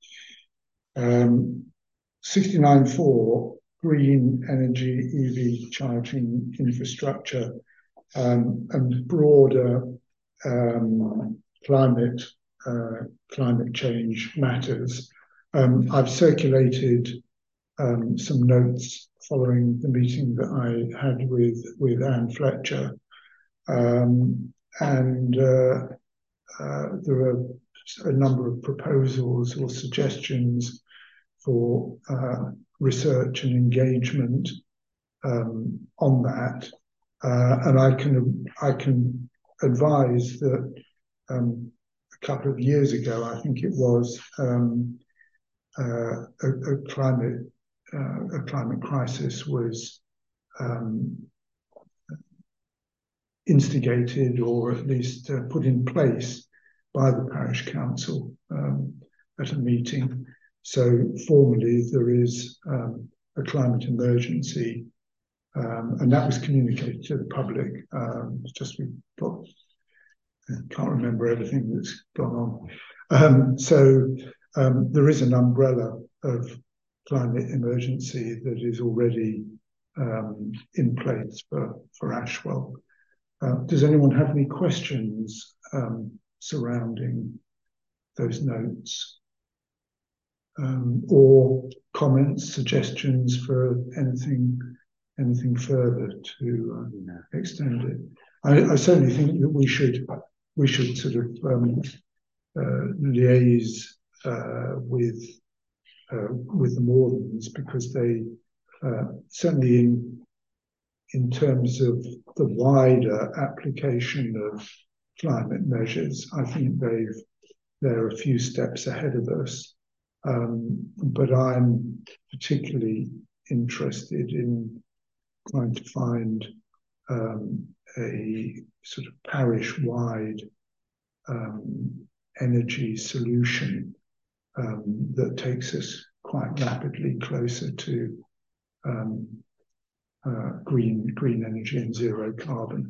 Speaker 2: Um, sixty-nine four, green energy E V charging infrastructure um, and broader um, climate uh, climate change matters. Um, I've circulated um, some notes following the meeting that I had with with Anne Fletcher, um, and uh, uh, there are a number of proposals or suggestions for uh, research and engagement um, on that, uh, and I can I can advise that um, a couple of years ago, I think it was, um, uh, a, a climate uh, a climate crisis was um, instigated or at least uh, put in place by the parish council um, at a meeting. So formally there is um, a climate emergency, um, and that was communicated to the public. Um, it's just we got, I can't remember everything that's gone on. Um, so um, there is an umbrella of climate emergency that is already um, in place for, for Ashwell. Uh, does anyone have any questions um, surrounding those notes? Um, or comments, suggestions for anything, anything further to uh, extend it? I, I certainly think that we should, we should sort of um, uh, liaise uh, with uh, with the Morlands, because they uh, certainly in in terms of the wider application of climate measures, I think they've they're a few steps ahead of us. Um, but I'm particularly interested in trying to find um, a sort of parish-wide um, energy solution um, that takes us quite rapidly closer to um, uh, green green energy and zero carbon.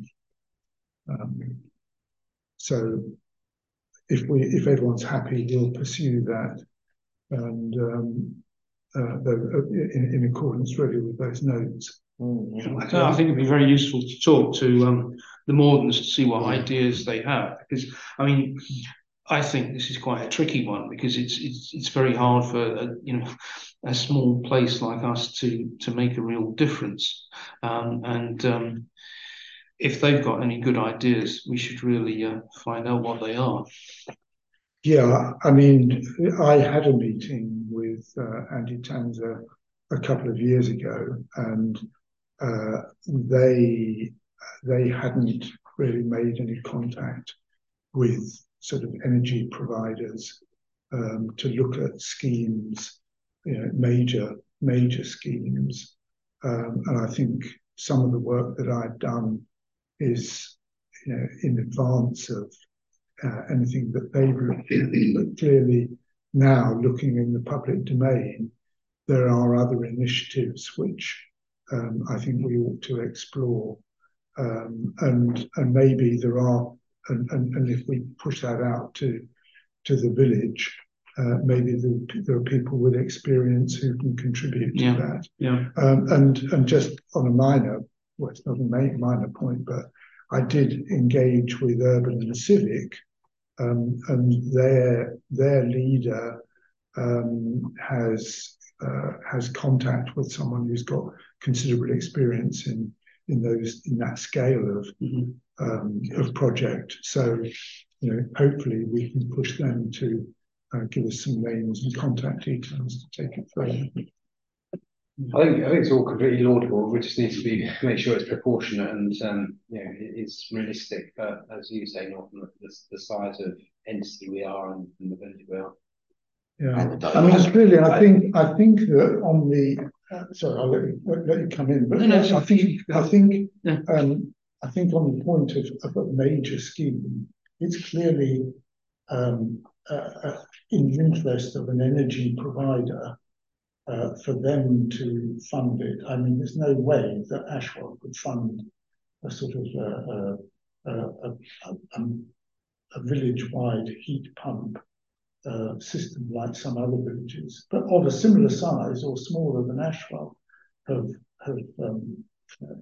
Speaker 2: Um, so if we if everyone's happy, we'll pursue that, and um, uh, the, in, in accordance really with those notes.
Speaker 3: Mm-hmm. I think it'd be very useful to talk to um, the Mordens to see what ideas they have, because I mean, I think this is quite a tricky one, because it's it's it's very hard for a, you know a small place like us to to make a real difference, um, and um, if they've got any good ideas, we should really uh, find out what they are.
Speaker 2: Yeah, I mean, I had a meeting with uh, Andy Tanzer a couple of years ago, and uh, they they hadn't really made any contact with sort of energy providers um, to look at schemes, you know, major major schemes, um, and I think some of the work that I've done is, you know, in advance of uh, anything that they've looked at. But clearly now, looking in the public domain, there are other initiatives which um, I think we ought to explore, um, and and maybe there are, and, and, and if we push that out to to the village, uh, maybe the, there are people with experience who can contribute to
Speaker 3: yeah.
Speaker 2: that.
Speaker 3: Yeah.
Speaker 2: Um, and and just on a minor, well, it's not a minor point, but I did engage with Urban and Civic, um, and their their leader um, has uh, has contact with someone who's got considerable experience in in those in that scale of
Speaker 3: mm-hmm.
Speaker 2: um, of project. So, you know, hopefully we can push them to uh, give us some names and contact details to take it further.
Speaker 4: I think I think it's all completely laudable. We just need to be make sure it's proportionate and um, you know, it's realistic. But as you say, Norton, the, the size of entity we are and, and the village we are.
Speaker 2: Yeah, I mean, clearly, I think I think that on the uh, sorry, I'll let you, let you come in, but
Speaker 3: no, no,
Speaker 2: I think I think
Speaker 3: yeah.
Speaker 2: um, I think on the point of, of a major scheme, it's clearly um, uh, uh, in the interest of an energy provider uh, for them to fund it. I mean, there's no way that Ashwell could fund a sort of uh, uh, uh, a, a, a village-wide heat pump Uh, system like some other villages, but of a similar size or smaller than Ashwell, have have um, uh,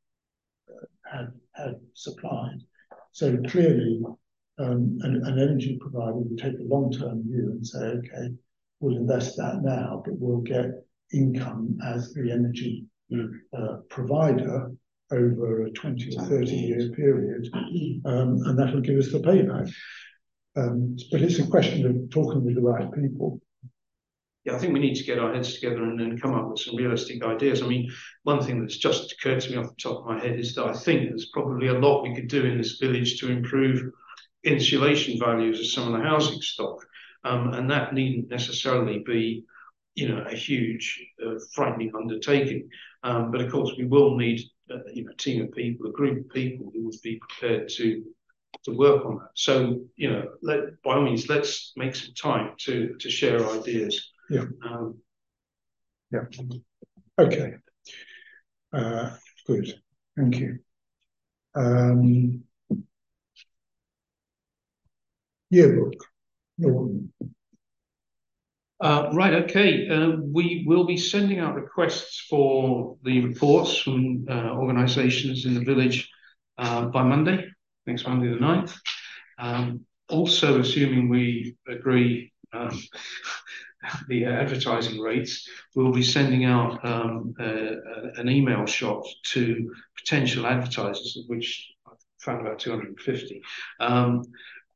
Speaker 2: had had supplied. So clearly, um, an, an energy provider would take a long-term view and say, okay, we'll invest that now, but we'll get income as the energy
Speaker 3: mm.
Speaker 2: uh, provider over a twenty or thirty year period, um, and that'll give us the payback. Um, but it's a question of talking with the right people.
Speaker 3: Yeah, I think we need to get our heads together and then come up with some realistic ideas. I mean, one thing that's just occurred to me off the top of my head is that I think there's probably a lot we could do in this village to improve insulation values of some of the housing stock. Um, and that needn't necessarily be, you know, a huge, uh, frightening undertaking. Um, but of course, we will need, uh, you know, a team of people, a group of people who would be prepared to to work on that. So, you know, let, by all means, let's make some time to to share ideas.
Speaker 2: Yeah.
Speaker 3: Um,
Speaker 2: yeah. Okay. Uh, good. Thank you. Um, yearbook. Norton.
Speaker 3: Uh, right, okay. Uh, we will be sending out requests for the reports from uh, organisations in the village uh, by Monday, next Monday the ninth. Um, also, assuming we agree um, the advertising rates, we'll be sending out um, uh, an email shot to potential advertisers, of which I've found about two hundred fifty. Um,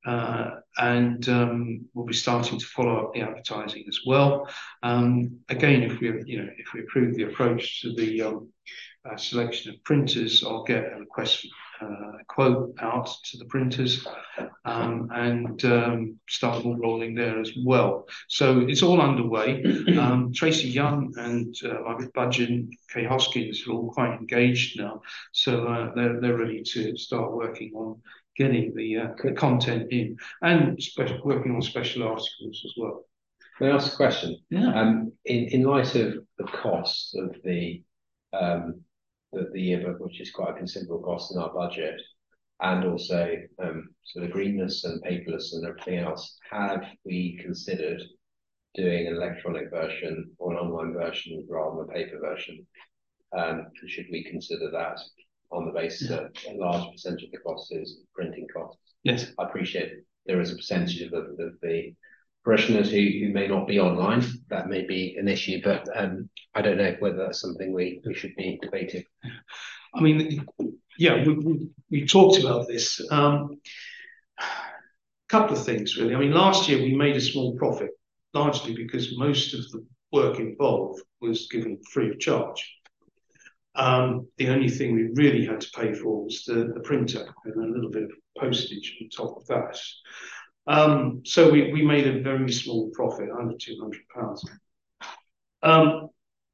Speaker 3: Uh, and um, we'll be starting to follow up the advertising as well. Um, again, if we, you know, if we approve the approach to the um, uh, selection of printers, I'll get a request for uh, a quote out to the printers um, and um, start the ball rolling there as well. So it's all underway. Um, Tracy Young and uh, Margaret Budgeon, Kay Hoskins are all quite engaged now, so uh, they're they're ready to start working on getting the, uh, the content in and special, working on special articles as well.
Speaker 4: Can I ask a question?
Speaker 3: Yeah.
Speaker 4: Um, in, in light of the cost of the, um, the, the yearbook, which is quite a considerable cost in our budget, and also um, sort of greenness and paperless and everything else, have we considered doing an electronic version or an online version rather than a paper version? Um, should we consider that on the basis
Speaker 3: Yeah.
Speaker 4: that a large percentage of the cost is printing costs?
Speaker 3: Yes.
Speaker 4: I appreciate there is a percentage of the, of the parishioners who, who may not be online. That may be an issue, but um, I don't know whether that's something we, we should be debating.
Speaker 3: I mean, yeah, we, we, we talked about this. Um, a couple of things, really. I mean, last year we made a small profit, largely because most of the work involved was given free of charge. Um, the only thing we really had to pay for was the, the printer and a little bit of postage on top of that. Um, so we, we made a very small profit, under two hundred pounds. Um,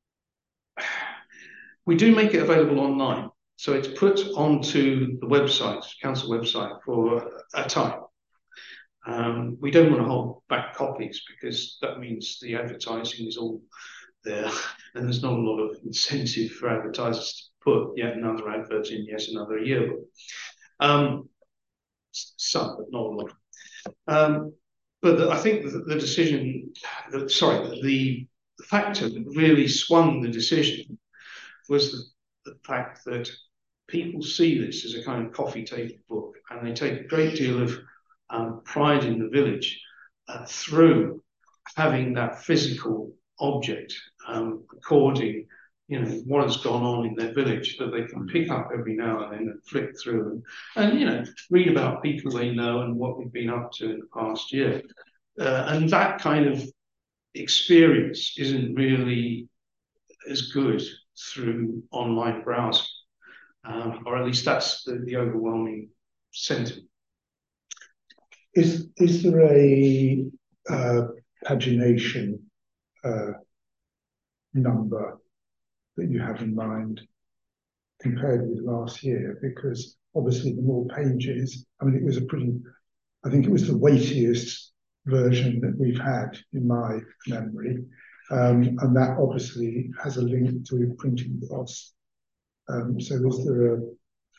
Speaker 3: we do make it available online. So it's put onto the website, council website, for a time. Um, we don't want to hold back copies because that means the advertising is all there and there's not a lot of incentive for advertisers to put yet another advert in yet another yearbook. Um, some, but not a lot. Um, but the, I think the, the decision, the, sorry, the, the factor that really swung the decision was the, the fact that people see this as a kind of coffee table book, and they take a great deal of um, pride in the village uh, through having that physical object um, recording, you know, what has gone on in their village that they can pick up every now and then and flick through and, and you know, read about people they know and what we've been up to in the past year. Uh, and that kind of experience isn't really as good through online browsing, um, or at least that's the, the overwhelming sentiment.
Speaker 2: Is is there a uh, pagination uh, number that you have in mind compared with last year? Because obviously the more pages, I mean, it was a pretty, I think it was the weightiest version that we've had in my memory. Um, and that obviously has a link to printing costs. Um, so is there a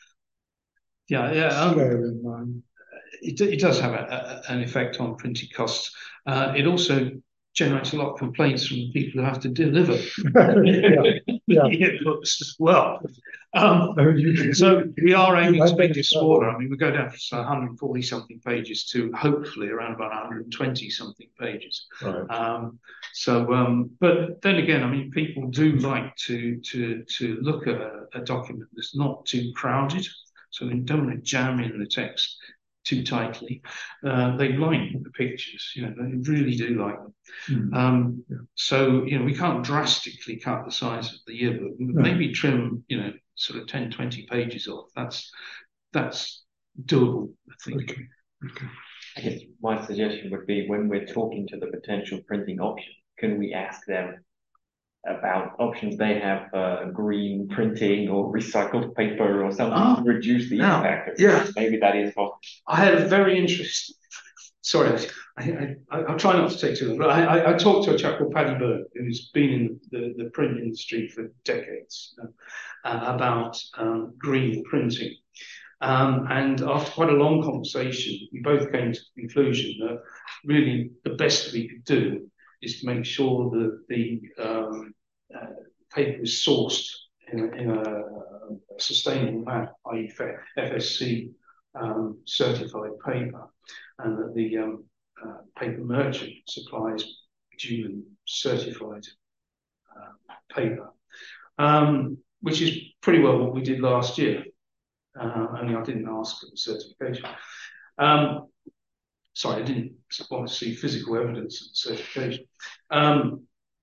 Speaker 3: yeah, yeah, um,
Speaker 2: scale in mind?
Speaker 3: It, it does have a, a, an effect on printing costs. Uh, it also generates a lot of complaints from the people who have to deliver
Speaker 2: yeah, yeah.
Speaker 3: books as well. Um, so we are aiming to make it smaller. I mean, we go down from one hundred forty something pages to hopefully around about one hundred twenty something pages.
Speaker 4: Right.
Speaker 3: Um, so, um, but then again, I mean, people do like to to to look at a, a document that's not too crowded. So they don't want to jam in the text too tightly. Uh, they like the pictures, you know, they really do like them.
Speaker 2: Mm.
Speaker 3: Um,
Speaker 2: yeah.
Speaker 3: So, you know, we can't drastically cut the size of the yearbook.
Speaker 2: No.
Speaker 3: Maybe trim, you know, sort of ten, twenty pages off. That's that's doable, I think.
Speaker 2: Okay. Okay.
Speaker 11: I guess my suggestion would be when we're talking to the potential printing option, can we ask them about options they have, uh, green printing or recycled paper or something
Speaker 3: oh,
Speaker 11: to reduce the
Speaker 3: now,
Speaker 11: impact?
Speaker 3: Yeah,
Speaker 11: maybe that is possible.
Speaker 3: I had a very interesting. Sorry, I, I, I try not to take too long. But I, I, I talked to a chap called Paddy Byrne, who's been in the, the print industry for decades, uh, uh, about um, green printing. Um, and after quite a long conversation, we both came to the conclusion that really the best we could do is to make sure that the um, uh, paper is sourced in a, in a, a sustainable manner, that is F S C um, certified paper, and that the um, uh, paper merchant supplies duly certified uh, paper, um, which is pretty well what we did last year, uh, only I didn't ask for the certification. Um, sorry, I didn't want to see physical evidence of certification. Um,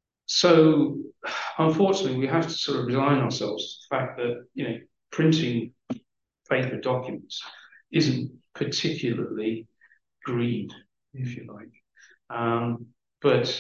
Speaker 3: so unfortunately, we have to sort of resign ourselves to the fact that, you know, printing paper documents isn't particularly green, if you like. Um, but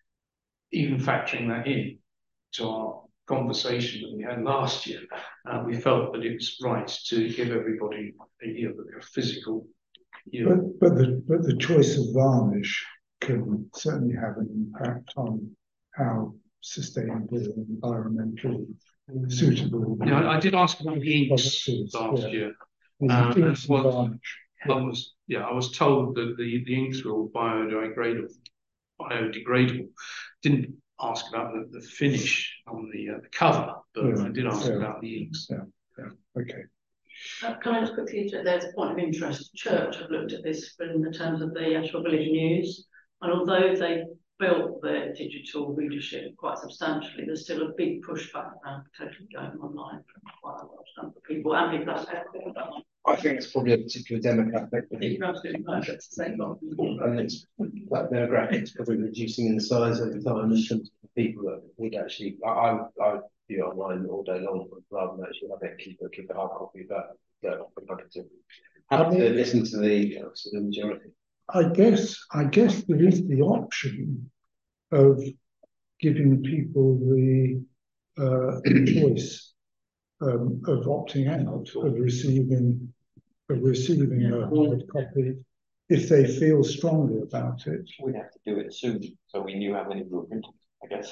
Speaker 3: even factoring that in to our conversation that we had last year, uh, we felt that it was right to give everybody a, you know, a physical. You know,
Speaker 2: but but the but the choice of varnish can certainly have an impact on how sustainable and environmentally suitable.
Speaker 3: Yeah, I, I did ask about the inks last
Speaker 2: yeah.
Speaker 3: year.
Speaker 2: The
Speaker 3: Uh,
Speaker 2: inks and
Speaker 3: was,
Speaker 2: varnish.
Speaker 3: I was yeah, I was told that the, the inks were all biodegradable. Biodegradable. Didn't ask about the, the finish on the, uh, the cover, but yeah, I did ask yeah. about the inks.
Speaker 2: Yeah, yeah, okay.
Speaker 1: Uh, can I just quickly, there's a point of interest. Church have looked at this in the terms of the actual village news, and although they built their digital readership quite substantially, there's still a big pushback around totally going online from quite a large number of people, and people have said that.
Speaker 4: I think it's probably a particular demographic.
Speaker 1: You're absolutely right, that's the same one.
Speaker 4: And it's that demographic is probably reducing in size over time in terms of the people that would actually. I I, I do online all day long rather than actually have it keep a keep a hard copy, but yeah, I'm happy to happy to listen to the uh, to the majority.
Speaker 2: I guess I guess there is the option of giving people the uh, choice um, of opting out of receiving of receiving a hard copy if they feel strongly about it.
Speaker 11: We'd have to do it soon, so we knew how many we were printing, I guess.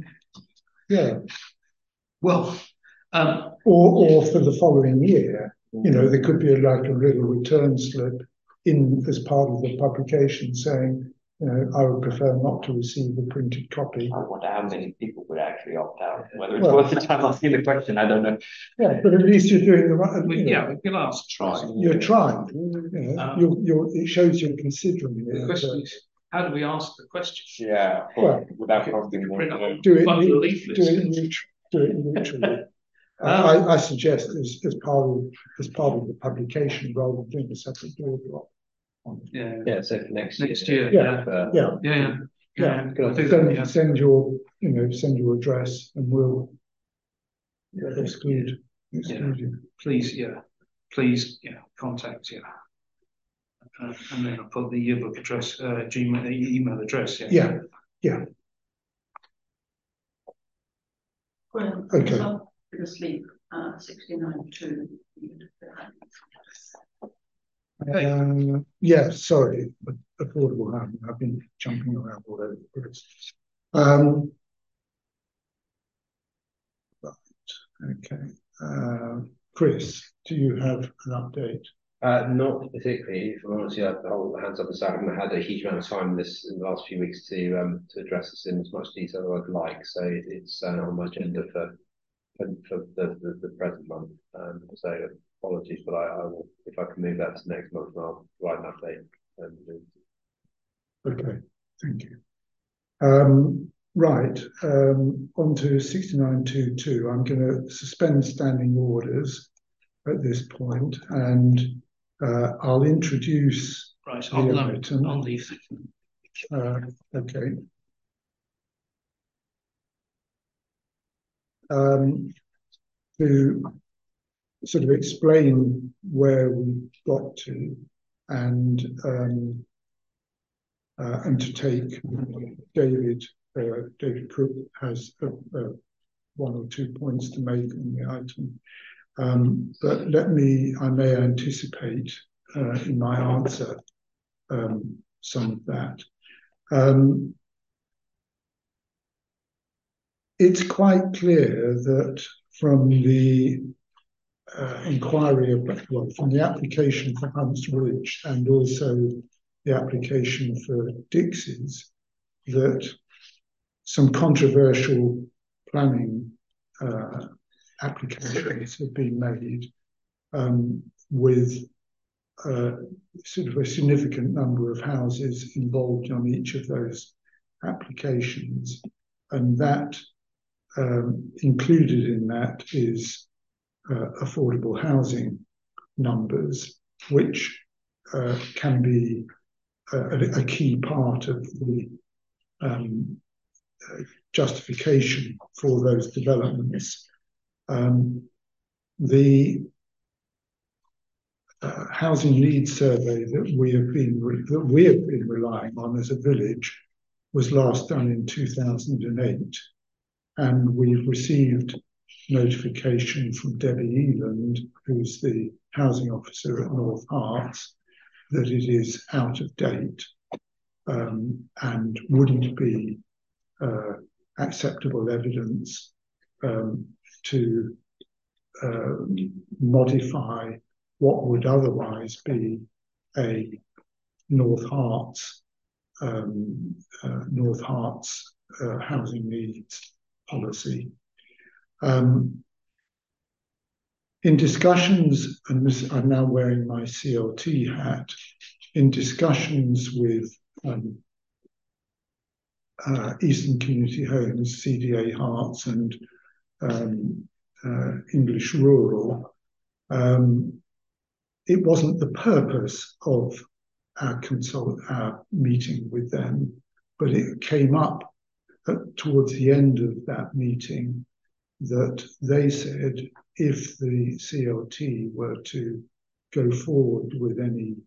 Speaker 2: Yeah.
Speaker 3: Well, um,
Speaker 2: or or for the following year, you know, there could be a, like a little return slip in as part of the publication saying, you know, I would prefer not to receive a printed copy.
Speaker 11: I wonder how many people would actually opt out. Whether it's
Speaker 2: well,
Speaker 11: worth the time asking the question, I don't know.
Speaker 2: Yeah, but at least you're doing the right.
Speaker 3: We,
Speaker 2: you know,
Speaker 3: yeah, we can ask. Try.
Speaker 2: You're trying. You know,
Speaker 3: um,
Speaker 2: you're, you're, it shows you're considering it.
Speaker 3: The question is, how do we ask the question?
Speaker 11: Yeah,
Speaker 2: well,
Speaker 11: without costing more.
Speaker 2: Do it, do it, neut do it neutrally. Uh, um, I, I suggest as, as part of as part of the publication rather than doing a separate border on it.
Speaker 3: Yeah,
Speaker 4: yeah. So for next
Speaker 3: next
Speaker 4: year,
Speaker 3: year,
Speaker 2: yeah,
Speaker 3: yeah,
Speaker 2: uh, yeah,
Speaker 3: yeah, yeah.
Speaker 2: yeah.
Speaker 3: yeah.
Speaker 2: Send, that, yeah. send your, you know, send your address, and we'll yeah, exclude, exclude
Speaker 3: yeah.
Speaker 2: you.
Speaker 3: Please, yeah, please, yeah, contact, yeah, uh, and then I'll put the yearbook address, uh, Gmail email address. Yeah,
Speaker 2: yeah, yeah.
Speaker 1: Well,
Speaker 2: okay.
Speaker 1: So, asleep at sixty-nine two.
Speaker 2: Uh, yeah, sorry, affordable housing. I've been jumping around all over the place. Um, right, okay. Uh, Chris, do you have an update?
Speaker 4: Uh, not particularly. If I'm honest, I've hold hands up and say I haven't had a huge amount of time in this in the last few weeks to um to address this in as much detail as I'd like. So it's uh, on my agenda for for, for the, the the present month. Um, so apologies, but I, I will, if I can move that to next month, I'll provide an update. Um,
Speaker 2: okay, thank you. Um, right, um, on to sixty-nine two two. I'm going to suspend standing orders at this point, and uh, I'll introduce
Speaker 3: right,
Speaker 2: the
Speaker 3: I'll,
Speaker 2: item.
Speaker 3: I'll leave.
Speaker 2: Uh, okay. Um, to sort of explain where we got to, and um, uh, and to take David. Uh, David Cook has a, a one or two points to make on the item. Um, but let me, I may anticipate uh, in my answer um, some of that. Um, it's quite clear that from the uh, inquiry, of, well, from the application for Hunts Ridge and also the application for Dixie's, that some controversial planning uh, applications have been made um, with uh, sort of a significant number of houses involved on each of those applications, and that um, included in that is uh, affordable housing numbers, which uh, can be a, a key part of the um, uh, justification for those developments. Um, the uh, housing needs survey that we have been that we have been relying on as a village was last done in two thousand eight, and we've received notification from Debbie Eland, who's the housing officer at North Herts, that it is out of date um, and wouldn't be uh, acceptable evidence um, to uh, modify what would otherwise be a North Herts um, uh, North Herts uh, housing needs policy. Um, in discussions, and this, I'm now wearing my C L T hat, in discussions with um, uh, Eastern Community Homes, C D A Herts, and um, uh, English Rural, um, it wasn't the purpose of our consult, our meeting with them, but it came up at, towards the end of that meeting that they said if the C L T were to go forward with any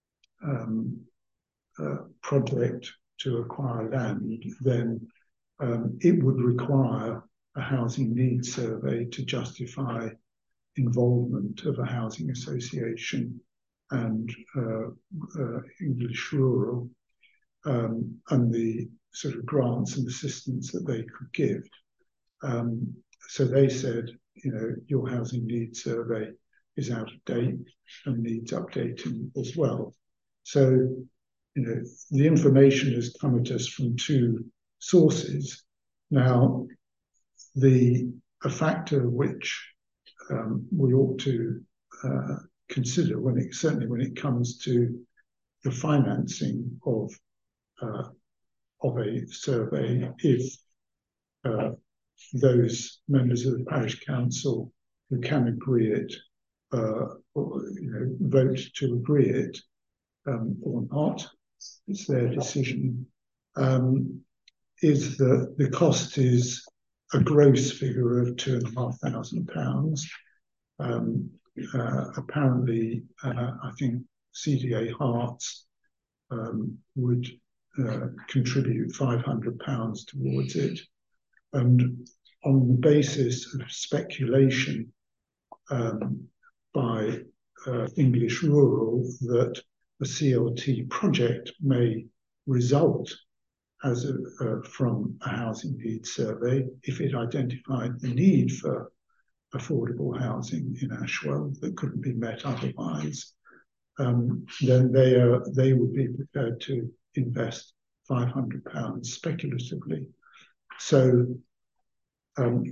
Speaker 2: um, uh, project to acquire land, then um, it would require a housing needs survey to justify involvement of a housing association and uh, uh, English Rural um, and the sort of grants and assistance that they could give. Um, so they said, you know, your housing needs survey is out of date and needs updating as well. So, you know, the information has come at us from two sources. Now, the a factor which um, we ought to uh, consider when it certainly when it comes to the financing of uh, of a survey, if uh, those members of the parish council who can agree it, uh, or, you know, vote to agree it um, or not, it's their decision. Um, is that the cost is a gross figure of two and a half thousand pounds. Um, uh, apparently, uh, I think C D A Herts um, would uh, contribute five hundred pounds towards it. And on the basis of speculation um, by uh, English Rural that a C L T project may result as a, uh, from a housing needs survey, if it identified the need for affordable housing in Ashwell that couldn't be met otherwise, um, then they are they would be prepared to invest five hundred pounds speculatively. So um,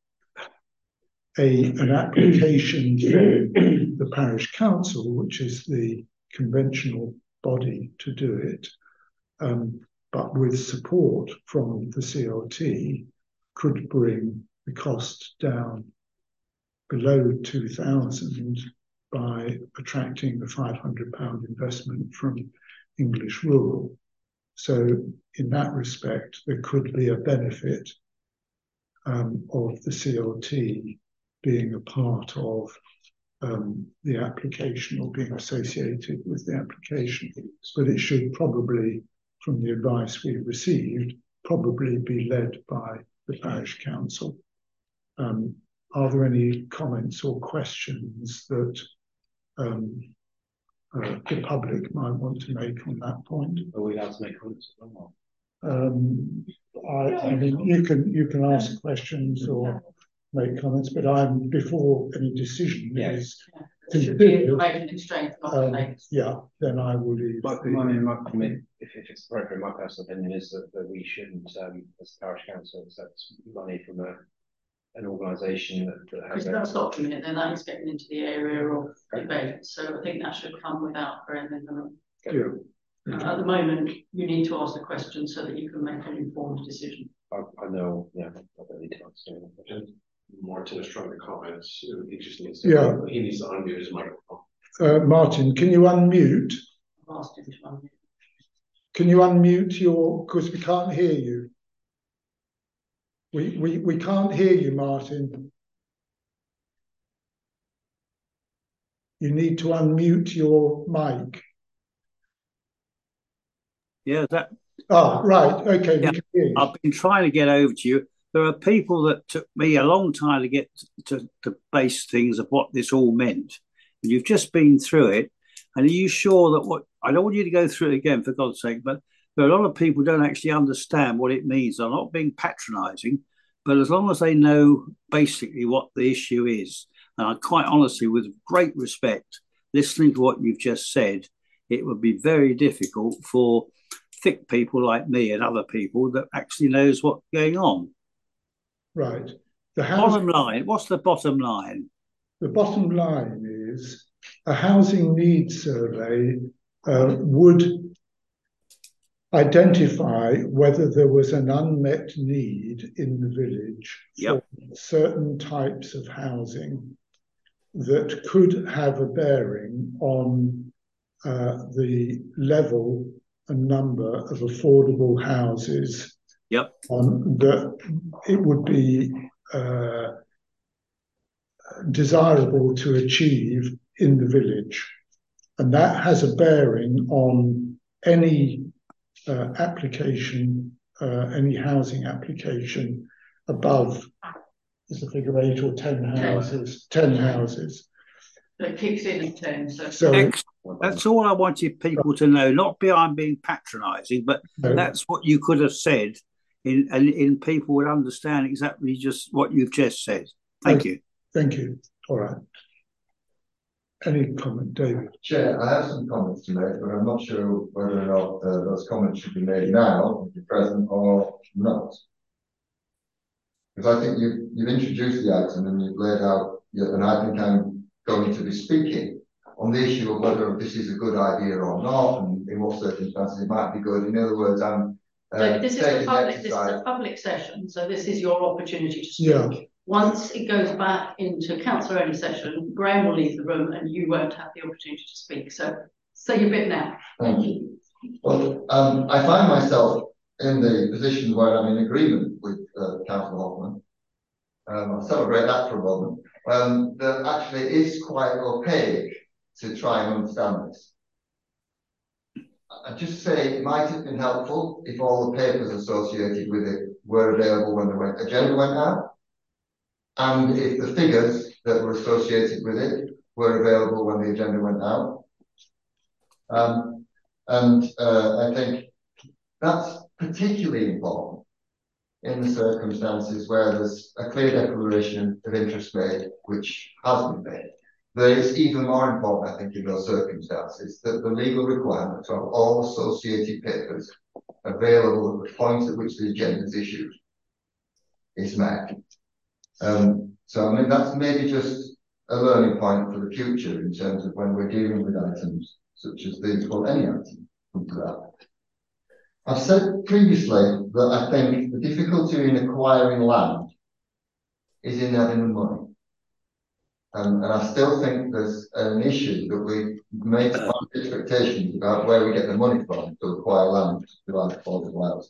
Speaker 2: a an application to the parish council, which is the conventional body to do it, um, but with support from the C L T, could bring the cost down below two thousand by attracting the five hundred pound investment from English Rural. So in that respect, there could be a benefit um, of the C L T being a part of um, the application or being associated with the application. But it should probably, from the advice we received, probably be led by the parish council. Um, are there any comments or questions that um, uh, the public might want to make on that point?
Speaker 4: Are we allowed to make comments?
Speaker 2: Um, I, I mean, you can you can ask questions or make comments, but I'm before any decision
Speaker 4: yeah.
Speaker 2: is
Speaker 1: Should be information exchange, not
Speaker 2: um,
Speaker 1: makes.
Speaker 2: yeah, then I will leave.
Speaker 4: My, my, my comment, if, if it's appropriate, my personal opinion is that, that we shouldn't, um, as parish council, accept money from a an organisation that, that has.
Speaker 1: Because that's not a minute, then that is getting into the area of debate. So I think that should come without further.
Speaker 2: Yeah.
Speaker 1: Uh, at the moment, you need to ask the question so that you can make an informed decision.
Speaker 4: I, I know, yeah, I don't need to answer.
Speaker 12: Martin is trying to comment. He just needs to.
Speaker 2: Yeah.
Speaker 12: He needs to unmute his microphone.
Speaker 2: Uh, Martin, can you unmute?
Speaker 1: I've asked him to unmute.
Speaker 2: can you unmute your, because we can't hear you. We, we, we can't hear you, Martin. You need to unmute your mic.
Speaker 5: Yeah, that.
Speaker 2: Oh, right. Okay.
Speaker 5: Yeah,
Speaker 2: we can hear you.
Speaker 5: I've been trying to get over to you. There are people that took me a long time to get to, to base things of what this all meant. And you've just been through it. And are you sure that what, I don't want you to go through it again, for God's sake, but there are a lot of people who don't actually understand what it means. I'm not being patronising, but as long as they know basically what the issue is, and I quite honestly, with great respect, listening to what you've just said, it would be very difficult for thick people like me and other people that actually knows what's going on.
Speaker 2: Right. The housing,
Speaker 5: bottom line, what's the bottom line?
Speaker 2: The bottom line is a housing needs survey uh, would identify whether there was an unmet need in the village
Speaker 5: yep.
Speaker 2: for certain types of housing that could have a bearing on uh, the level and number of affordable houses.
Speaker 5: Yep.
Speaker 2: Um, that it would be uh, desirable to achieve in the village. And that has a bearing on any uh, application, uh, any housing application above, is the figure eight or ten houses, ten houses.
Speaker 1: So it kicks in at ten. So,
Speaker 2: so
Speaker 5: that's all I wanted people to know, not behind being patronising, but
Speaker 2: no.
Speaker 5: That's what you could have said, in, and in people would understand exactly just what you've just said. Thank
Speaker 2: okay.
Speaker 5: you.
Speaker 2: Thank you. All right. Any comment, David?
Speaker 14: Chair, I have some comments to make, but I'm not sure whether or not uh, those comments should be made now, if you're present, or not. Because I think you've, you've introduced the item and you've laid out, and I think I'm going to be speaking on the issue of whether this is a good idea or not, and in what circumstances it might be good. In other words, I'm uh,
Speaker 1: so this is a public,
Speaker 14: exercise.
Speaker 1: this is a public session, so this is your opportunity to speak.
Speaker 2: Yeah.
Speaker 1: Once it goes back into councillor-only session, Graham will leave the room and you won't have the opportunity to speak. So say your bit now.
Speaker 14: Thank you. Well, um, I find myself in the position where I'm in agreement with uh, Councillor Hoffman. Um, I'll celebrate that for a moment. Um, that actually is quite opaque to try and understand this. I just say it might have been helpful if all the papers associated with it were available when the agenda went out. And if the figures that were associated with it were available when the agenda went out. Um, and uh, I think that's particularly important in the circumstances where there's a clear declaration of interest made, which has been made. But it's even more important, I think, in those circumstances, that the legal requirement of all associated papers available at the point at which the agenda is issued is met. Um, so I mean that's maybe just a learning point for the future in terms of when we're dealing with items such as these, or any item, come to that. I've said previously that I think the difficulty in acquiring land is in having the money. Um, and I still think there's an issue that we make expectations about where we get the money from to acquire land to provide affordable housing.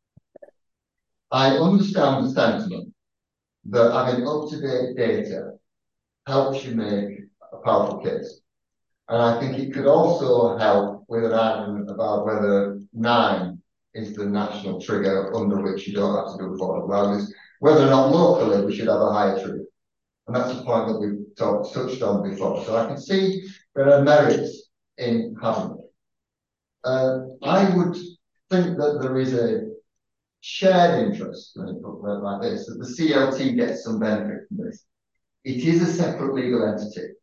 Speaker 14: I understand the sentiment that having up-to-date data helps you make a powerful case. And I think it could also help with an argument about whether nine is the national trigger under which you don't have to do affordable values, whether or not locally we should have a higher trigger. And that's a point that we've talked, touched on before. So I can see there are merits in having it. Uh, I would think that there is a shared interest, when you talk about like this, that the C L T gets some benefit from this. It is a separate legal entity.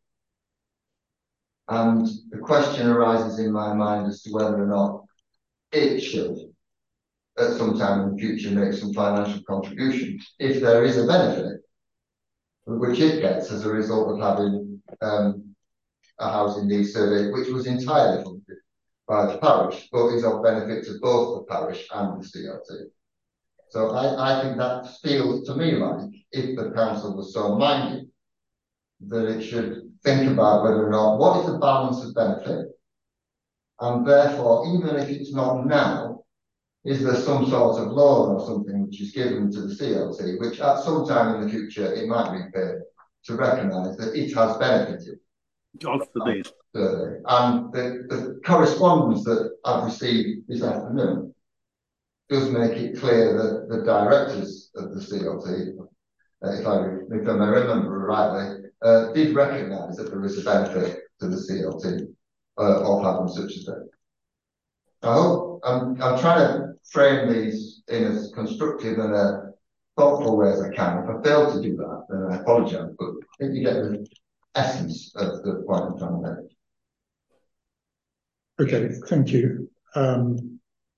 Speaker 14: And the question arises in my mind as to whether or not it should, at some time in the future, make some financial contributions, if there is a benefit, which it gets as a result of having um, a housing needs survey, which was entirely funded by the parish, but is of benefit to both the parish and the C L T. So I, I think that feels to me like, if the council was so minded, that it should think about whether or not, what is the balance of benefit And therefore, even if it's not now, is there some sort of loan or something which is given to the C L T, which at some time in the future it might be fair to recognise that it has benefited?
Speaker 5: God forbid.
Speaker 14: Survey. And the, the correspondence that I've received this afternoon does make it clear that the directors of the C L T, uh, if I if I may remember rightly, uh, did recognise that there is a benefit to the C L T uh, of having such a thing. I hope I'm I'm trying to frame these in as constructive and a thoughtful way as I can. If I fail to do that, then I apologise. But I think you get the essence of the point I'm trying to make.
Speaker 2: Okay, thank you. Um,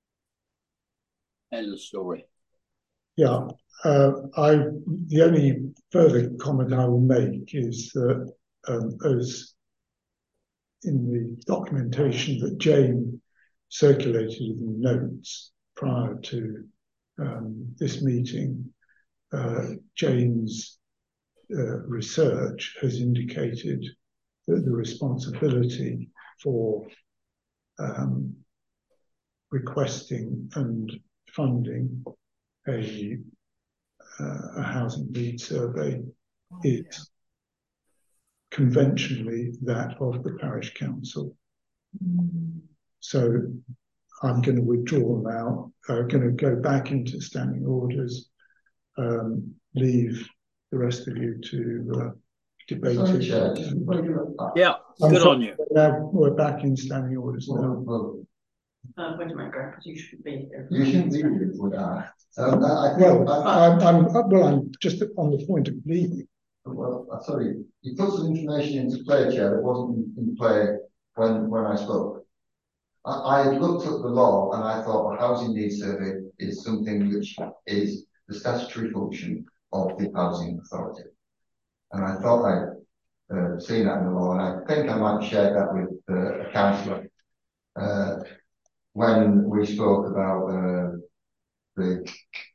Speaker 5: End of story.
Speaker 2: yeah, uh, I the only further comment I will make is that um, as in the documentation that Jane circulated in the notes prior to um, this meeting, uh, Jane's uh, research has indicated that the responsibility for um, requesting and funding a, uh, a housing needs survey is conventionally that of the parish council. Mm. So I'm going to withdraw now. I'm going to go back into standing orders, um, leave the rest of you to uh, debate
Speaker 14: Sorry,
Speaker 2: it.
Speaker 14: Chair.
Speaker 5: Yeah,
Speaker 2: I'm
Speaker 5: good
Speaker 2: sorry,
Speaker 5: on you.
Speaker 2: Now we're back in standing orders now.
Speaker 14: Well,
Speaker 1: Uh, wait a minute, Greg, because you shouldn't be here.
Speaker 14: you shouldn't be here, would I? Um, I, I
Speaker 2: Well,
Speaker 14: I,
Speaker 2: I'm, I'm well. I'm just on the point of leaving.
Speaker 14: Well, uh, sorry, you put some information into play, Chair, that wasn't in play when when I spoke. I, I looked at the law and I thought a housing needs survey is something which is the statutory function of the housing authority. And I thought I'd uh, seen that in the law, and I think I might share that with uh, a councillor uh, when we spoke about uh, the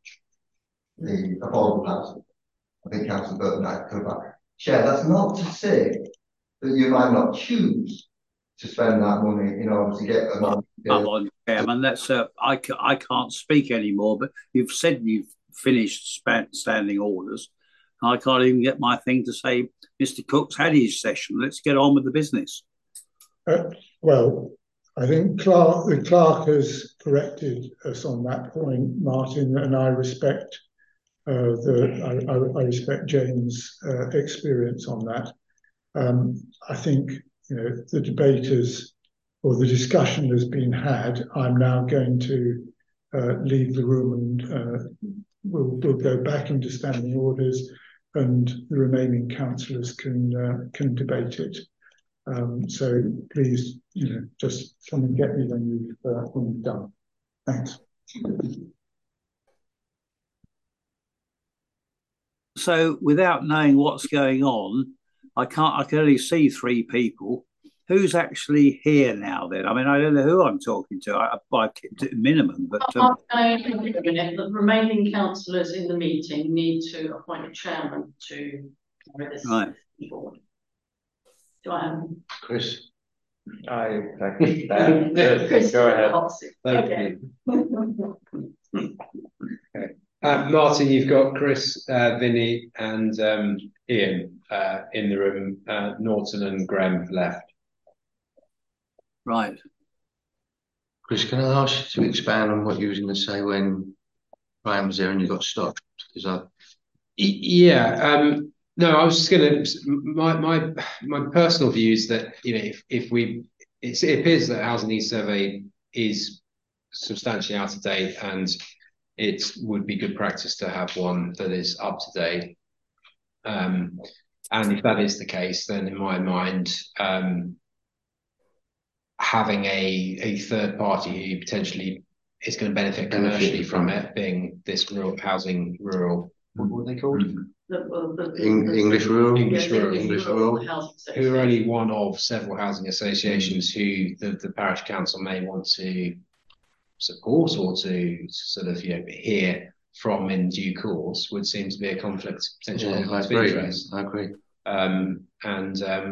Speaker 14: the affordable housing. I think Councillor Burton might come back. Chair, that's not to say that you might not choose to spend that money in order to get an
Speaker 5: Come on, Chairman. That's uh, I, ca I can't speak anymore. But you've said you've finished span standing orders. I can't even get my thing to say, Mister Cook's had his session. Let's get on with the business.
Speaker 2: Uh, well, I think Clark, the clerk has corrected us on that point, Martin, and I respect uh, the I, I, I respect Jane's uh, experience on that. Um, I think you know the debaters or the discussion has been had. I'm now going to uh, leave the room and uh, we'll, we'll go back into standing orders, and the remaining councillors can uh, can debate it. Um, so please, you know, just come and get me when you've uh, when you've done. Thanks.
Speaker 5: So, without knowing what's going on, I can't. I can only see three people. Who's actually here now? Then I mean, I don't know who I'm talking to. I, I kept it minimum, but um,
Speaker 1: uh, the remaining councillors in the meeting need to appoint a chairman to carry this
Speaker 5: right.
Speaker 1: forward. Do I have
Speaker 11: Chris? I second that.
Speaker 1: Chris,
Speaker 11: Go ahead.
Speaker 16: Thank
Speaker 1: okay.
Speaker 16: you. Okay. Uh, Martin, you've got Chris, uh, Vinny, and um, Ian uh, in the room. Uh, Norton and Graham left.
Speaker 5: Right.
Speaker 15: Chris, can I ask you to expand on what you were going to say when Brian was there and you got stopped? Because I...
Speaker 16: Yeah. Um, no, I was just going to. My my my personal view is that you know if if we it's, it appears that housing needs survey is substantially out of date, and it would be good practice to have one that is up to date. Um, and if that is the case, then in my mind, um, having a a third party who potentially is going to benefit commercially from it, being this rural housing rural, what were they called?
Speaker 15: Mm-hmm. The, the, the, English rural,
Speaker 16: English rural,
Speaker 15: English rural,
Speaker 16: who are only one of several housing associations who the, the parish council may want to support or to sort of you know hear from in due course, would seem to be a conflict potential
Speaker 15: yeah,
Speaker 16: conflict
Speaker 15: I agree.
Speaker 16: of interest.
Speaker 15: I agree.
Speaker 16: Um, and um,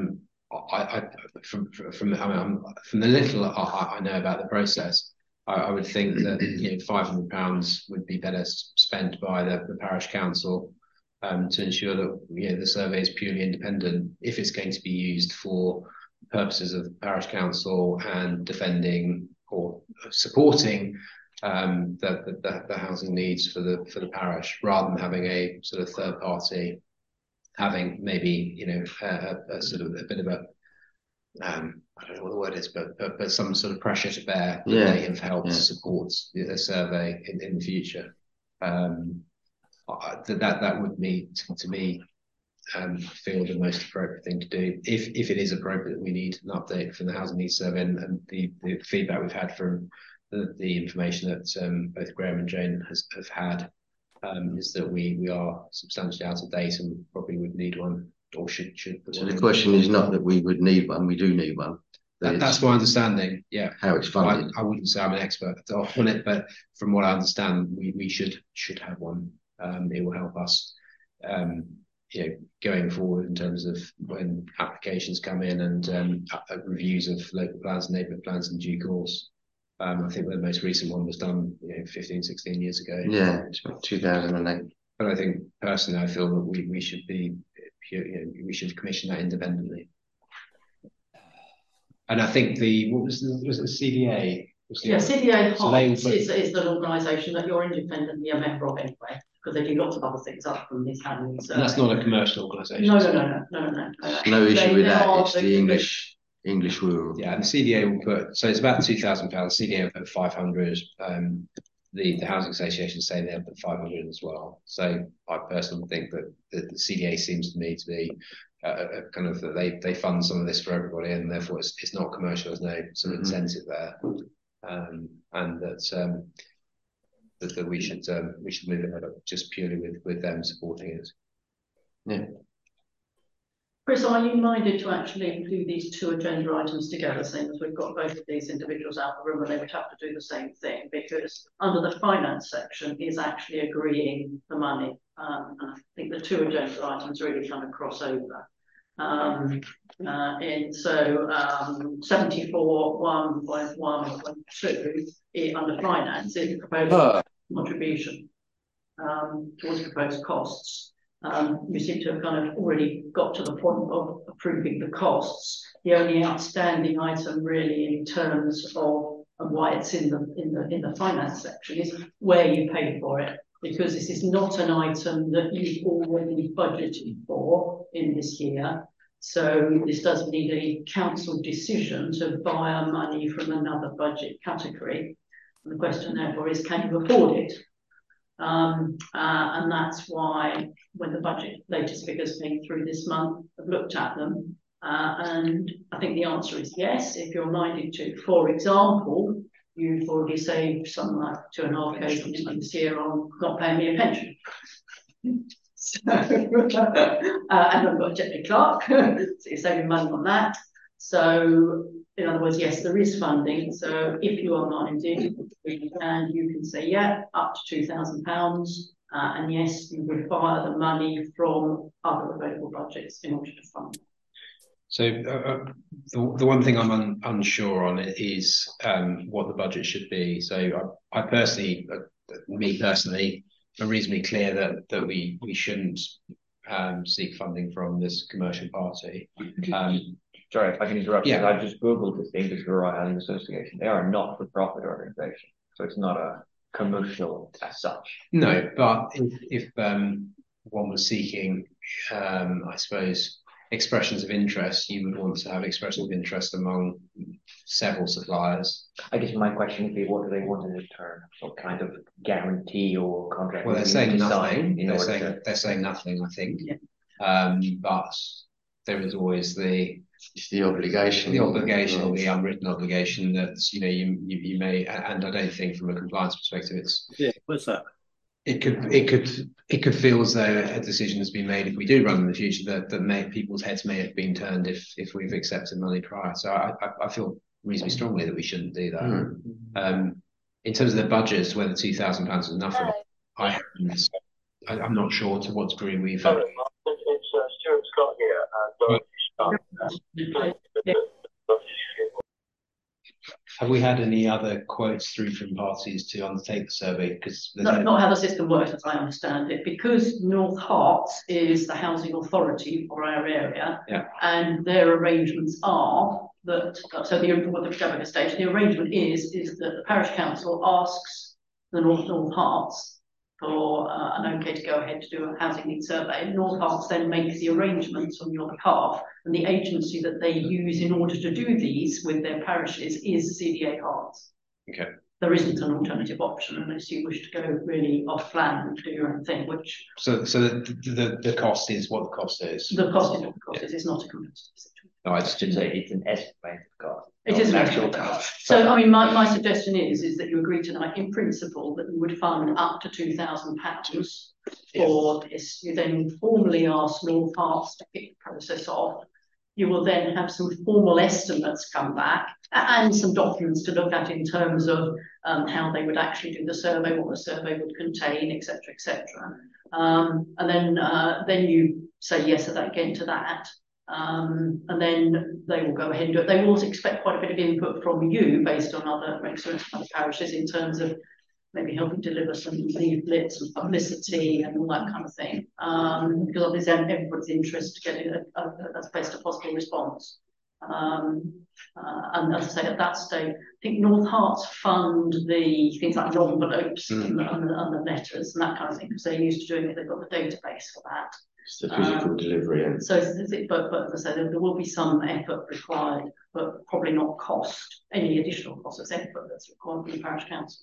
Speaker 16: I, I from from I mean, I'm, from the little I, I know about the process, I, I would think that you know five hundred pounds would be better spent by the, the parish council um, to ensure that you know the survey is purely independent. If it's going to be used for purposes of the parish council and defending or supporting um, the, the the housing needs for the for the parish, rather than having a sort of third party having maybe you know a, a sort of a bit of a um, I don't know what the word is, but but, but some sort of pressure to bear that
Speaker 15: Yeah.
Speaker 16: they have helped
Speaker 15: Yeah.
Speaker 16: support a survey in, in the future. Um, I, that that that would be to, to me um, feel the most appropriate thing to do. If if it is appropriate, we need an update from the housing needs survey, and, and the, the feedback we've had from the, the information that um, both Graham and Jane has have had. Um, is that we we are substantially out of date and probably would need one or should should.
Speaker 15: So the question is not that we would need one, we do need one.
Speaker 16: That, that's my understanding. Yeah,
Speaker 15: how it's funded.
Speaker 16: I, I wouldn't say I'm an expert on it, but from what I understand, we, we should should have one. Um, it will help us, um, you know, going forward in terms of when applications come in and um, uh, reviews of local plans and neighbourhood plans in due course. Um, I think the most recent one was done, you know, fifteen, sixteen years ago.
Speaker 15: Yeah, it's about two thousand eight.
Speaker 16: But I think personally, I feel that we, we should be, you know, we should commission that independently. And I think the, what was the, was it the C D A? Was the
Speaker 1: Yeah, C D A
Speaker 16: so they-
Speaker 1: Hearts is, is an organisation that you're independently a member of anyway, because they do lots of other things up from this handling.
Speaker 16: And that's not a commercial organisation.
Speaker 1: No, no, no, no, no, no, no.
Speaker 15: No issue
Speaker 1: They-
Speaker 15: with
Speaker 1: they
Speaker 15: that,
Speaker 1: are
Speaker 15: it's the English English rural.
Speaker 16: Yeah, and the C D A will put, so it's about two thousand pounds, C D A will put five hundred, um, the, the Housing Association say they'll put five hundred as well. So I personally think that the, the C D A seems to me to be a, a kind of, they, they fund some of this for everybody and therefore it's, it's not commercial, there's no sort of incentive there. Um, and that, um, that, that we should, um, we should move ahead just purely with, with them supporting it.
Speaker 15: Yeah.
Speaker 1: Chris, are you minded to actually do these two agenda items together, seeing as we've got both of these individuals out of the room and they would have to do the same thing? Because under the finance section is actually agreeing the money. Um, and I think the two agenda items really kind of cross over. Um, uh, and so um, seventy-four one point one point two under finance is proposed
Speaker 15: Oh.
Speaker 1: contribution um, towards proposed costs. Um, you seem to have kind of already got to the point of approving the costs. The only outstanding item really in terms of, of why it's in the in the in the finance section is where you pay for it, because this is not an item that you've already budgeted for in this year. So this does need a council decision to buy money from another budget category. And the question therefore is, can you afford it? Um, uh, and that's why when the budget latest figures came through this month, I've looked at them. Uh, and I think the answer is yes, if you're minded to. For example, you've already saved something like two and a half K this year on not paying me a pension. So, uh, and I've got Jeffrey Clark, so you're saving money on that. So, in other words, yes, there is funding. So, if you are minded, and you can say, yeah, up to two thousand pounds, uh, and yes, you require the money from other available budgets in order to fund.
Speaker 16: So uh, the, the one thing I'm un, unsure on is um, what the budget should be. So I, I personally, uh, me personally, I'm reasonably clear that that we we shouldn't um, seek funding from this commercial party. Um,
Speaker 11: Sorry, if I can interrupt.
Speaker 16: Yeah.
Speaker 11: I just googled this English Rural Housing Association. They are a not-for-profit organisation, so it's not a commercial as such.
Speaker 16: No, but if, if um, one was seeking, um, I suppose, expressions of interest, you would want to have expressions of interest among several suppliers.
Speaker 11: I guess my question would be, what do they want in return? What kind of guarantee or contract?
Speaker 16: Well, they're
Speaker 11: would we
Speaker 16: saying
Speaker 11: need to
Speaker 16: nothing.
Speaker 11: sign in
Speaker 16: They're
Speaker 11: order
Speaker 16: saying
Speaker 11: to-
Speaker 16: they're saying nothing. I think, um, but there is always the
Speaker 15: it's the obligation,
Speaker 16: the obligation, the unwritten obligation that you know you you, you may, and I don't think from a compliance perspective, it's
Speaker 5: yeah. What's that?
Speaker 16: It could it could it could feel as though a decision has been made if we do run in the future that that may, people's heads may have been turned if if we've accepted money prior. So I I, I feel reasonably strongly that we shouldn't do that.
Speaker 15: Mm.
Speaker 16: Um, in terms of the budgets, whether two thousand pounds is enough, or not, I haven't. I, I'm not sure to what degree we've. Uh,
Speaker 17: It's uh, Stuart Scott here. Uh, Dorothy Scott.
Speaker 16: have we had any other quotes through from parties to undertake the survey? Because
Speaker 1: Not, not how the system works, as I understand it, because North Herts is the housing authority for our area,
Speaker 16: yeah.
Speaker 1: and their arrangements are that, so the, what the government stage, the arrangement is, is that the parish council asks the North North Herts for uh, an okay to go ahead to do a housing needs survey. North Herts then makes the arrangements on your behalf, and the agency that they use in order to do these with their parishes is C D A Herts.
Speaker 16: Okay.
Speaker 1: There isn't an alternative option unless you wish to go really off plan and do your own thing, which...
Speaker 16: So so the, the, the cost is what the cost is?
Speaker 1: The cost is what the cost is, it's not a competitive situation.
Speaker 16: No, I just didn't
Speaker 11: say it's an estimated cost.
Speaker 1: It is an actual cost. So, I mean, my, my suggestion is, is that you agree tonight in principle that you would fund up to two thousand pounds for this. You then formally ask North Herts to kick the process off. You will then have some formal estimates come back and some documents to look at in terms of um, how they would actually do the survey, what the survey would contain, et cetera, et cetera. Um, and then, uh, then you say yes again to that. Um, and then they will go ahead and do it. They will also expect quite a bit of input from you based on other experience from other parishes in terms of maybe helping deliver some leaflets and publicity and all that kind of thing. Um, because obviously everybody's interest to get a, a, as best a possible response. Um, uh, and as I say, at that stage, I think North Herts fund the things like the envelopes mm. and, the, and, the, and the letters and that kind of thing, because they're used to doing it. They've got the database for that.
Speaker 17: It's the physical um, delivery. And...
Speaker 1: So, but, but as I say, there, there will be some effort required, but probably not cost, any additional cost. It's effort that's required from the parish council.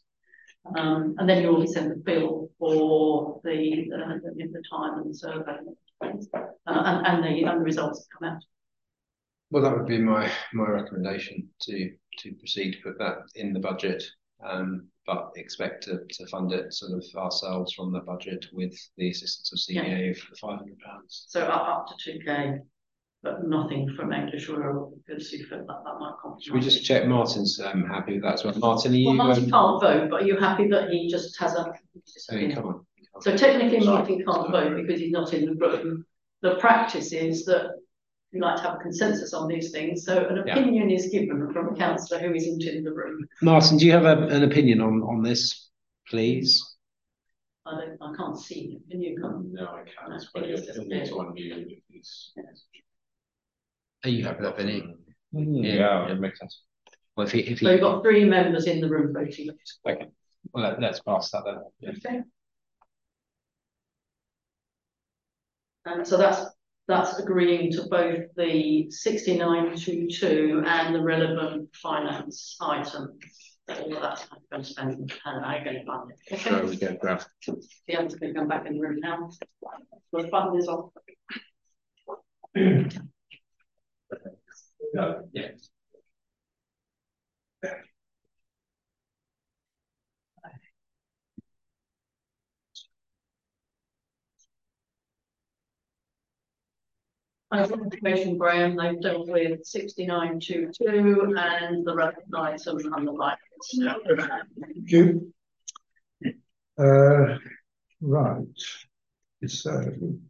Speaker 1: Um, and then you will send the bill for the, uh, the, the time and the survey uh, and, and, the, and the results that come out.
Speaker 16: Well, that would be my my recommendation to to proceed to put that in the budget, um, but expect to, to fund it sort of ourselves from the budget with the assistance of C D A yeah. for the five hundred pounds.
Speaker 1: So up, up to two K, but nothing from English Rural because you feel that that might compromise.
Speaker 16: Should we just check Martin's um, happy with that as well? Martin, are you?
Speaker 1: Well, Martin
Speaker 16: um...
Speaker 1: can't vote, but are you happy that he just has a?
Speaker 16: Oh, you can't.
Speaker 1: So technically, Martin can't vote because he's not in the room. The practice is that we like to have a consensus on these things. So an opinion yeah. is given from a councillor who isn't in the room.
Speaker 16: Martin, do you have a, an opinion on, on this, please?
Speaker 1: I don't. I can't see him. Can you? Come?
Speaker 12: No, I can't. It's but it's, it's on mute. It's...
Speaker 16: Yes. Are you happy with that, Vinny?
Speaker 11: Mm, yeah, yeah, it makes sense.
Speaker 16: Well, if he, if he...
Speaker 1: So you've got three members in the room voting.
Speaker 16: Okay. Well, let, let's pass that then. Yeah.
Speaker 1: Okay. And so that's that's agreeing to both the sixty-nine twenty-two and the relevant finance item. All that's going to spend and I'm going to fund it. Okay.
Speaker 16: So we get grab.
Speaker 1: The others can come back in the room now. We'll fund this off.
Speaker 16: No, yeah.
Speaker 1: Information, Graham, they've dealt with sixty-nine twenty-two and the relevant item and the like.
Speaker 2: Thank you. Uh, right. So,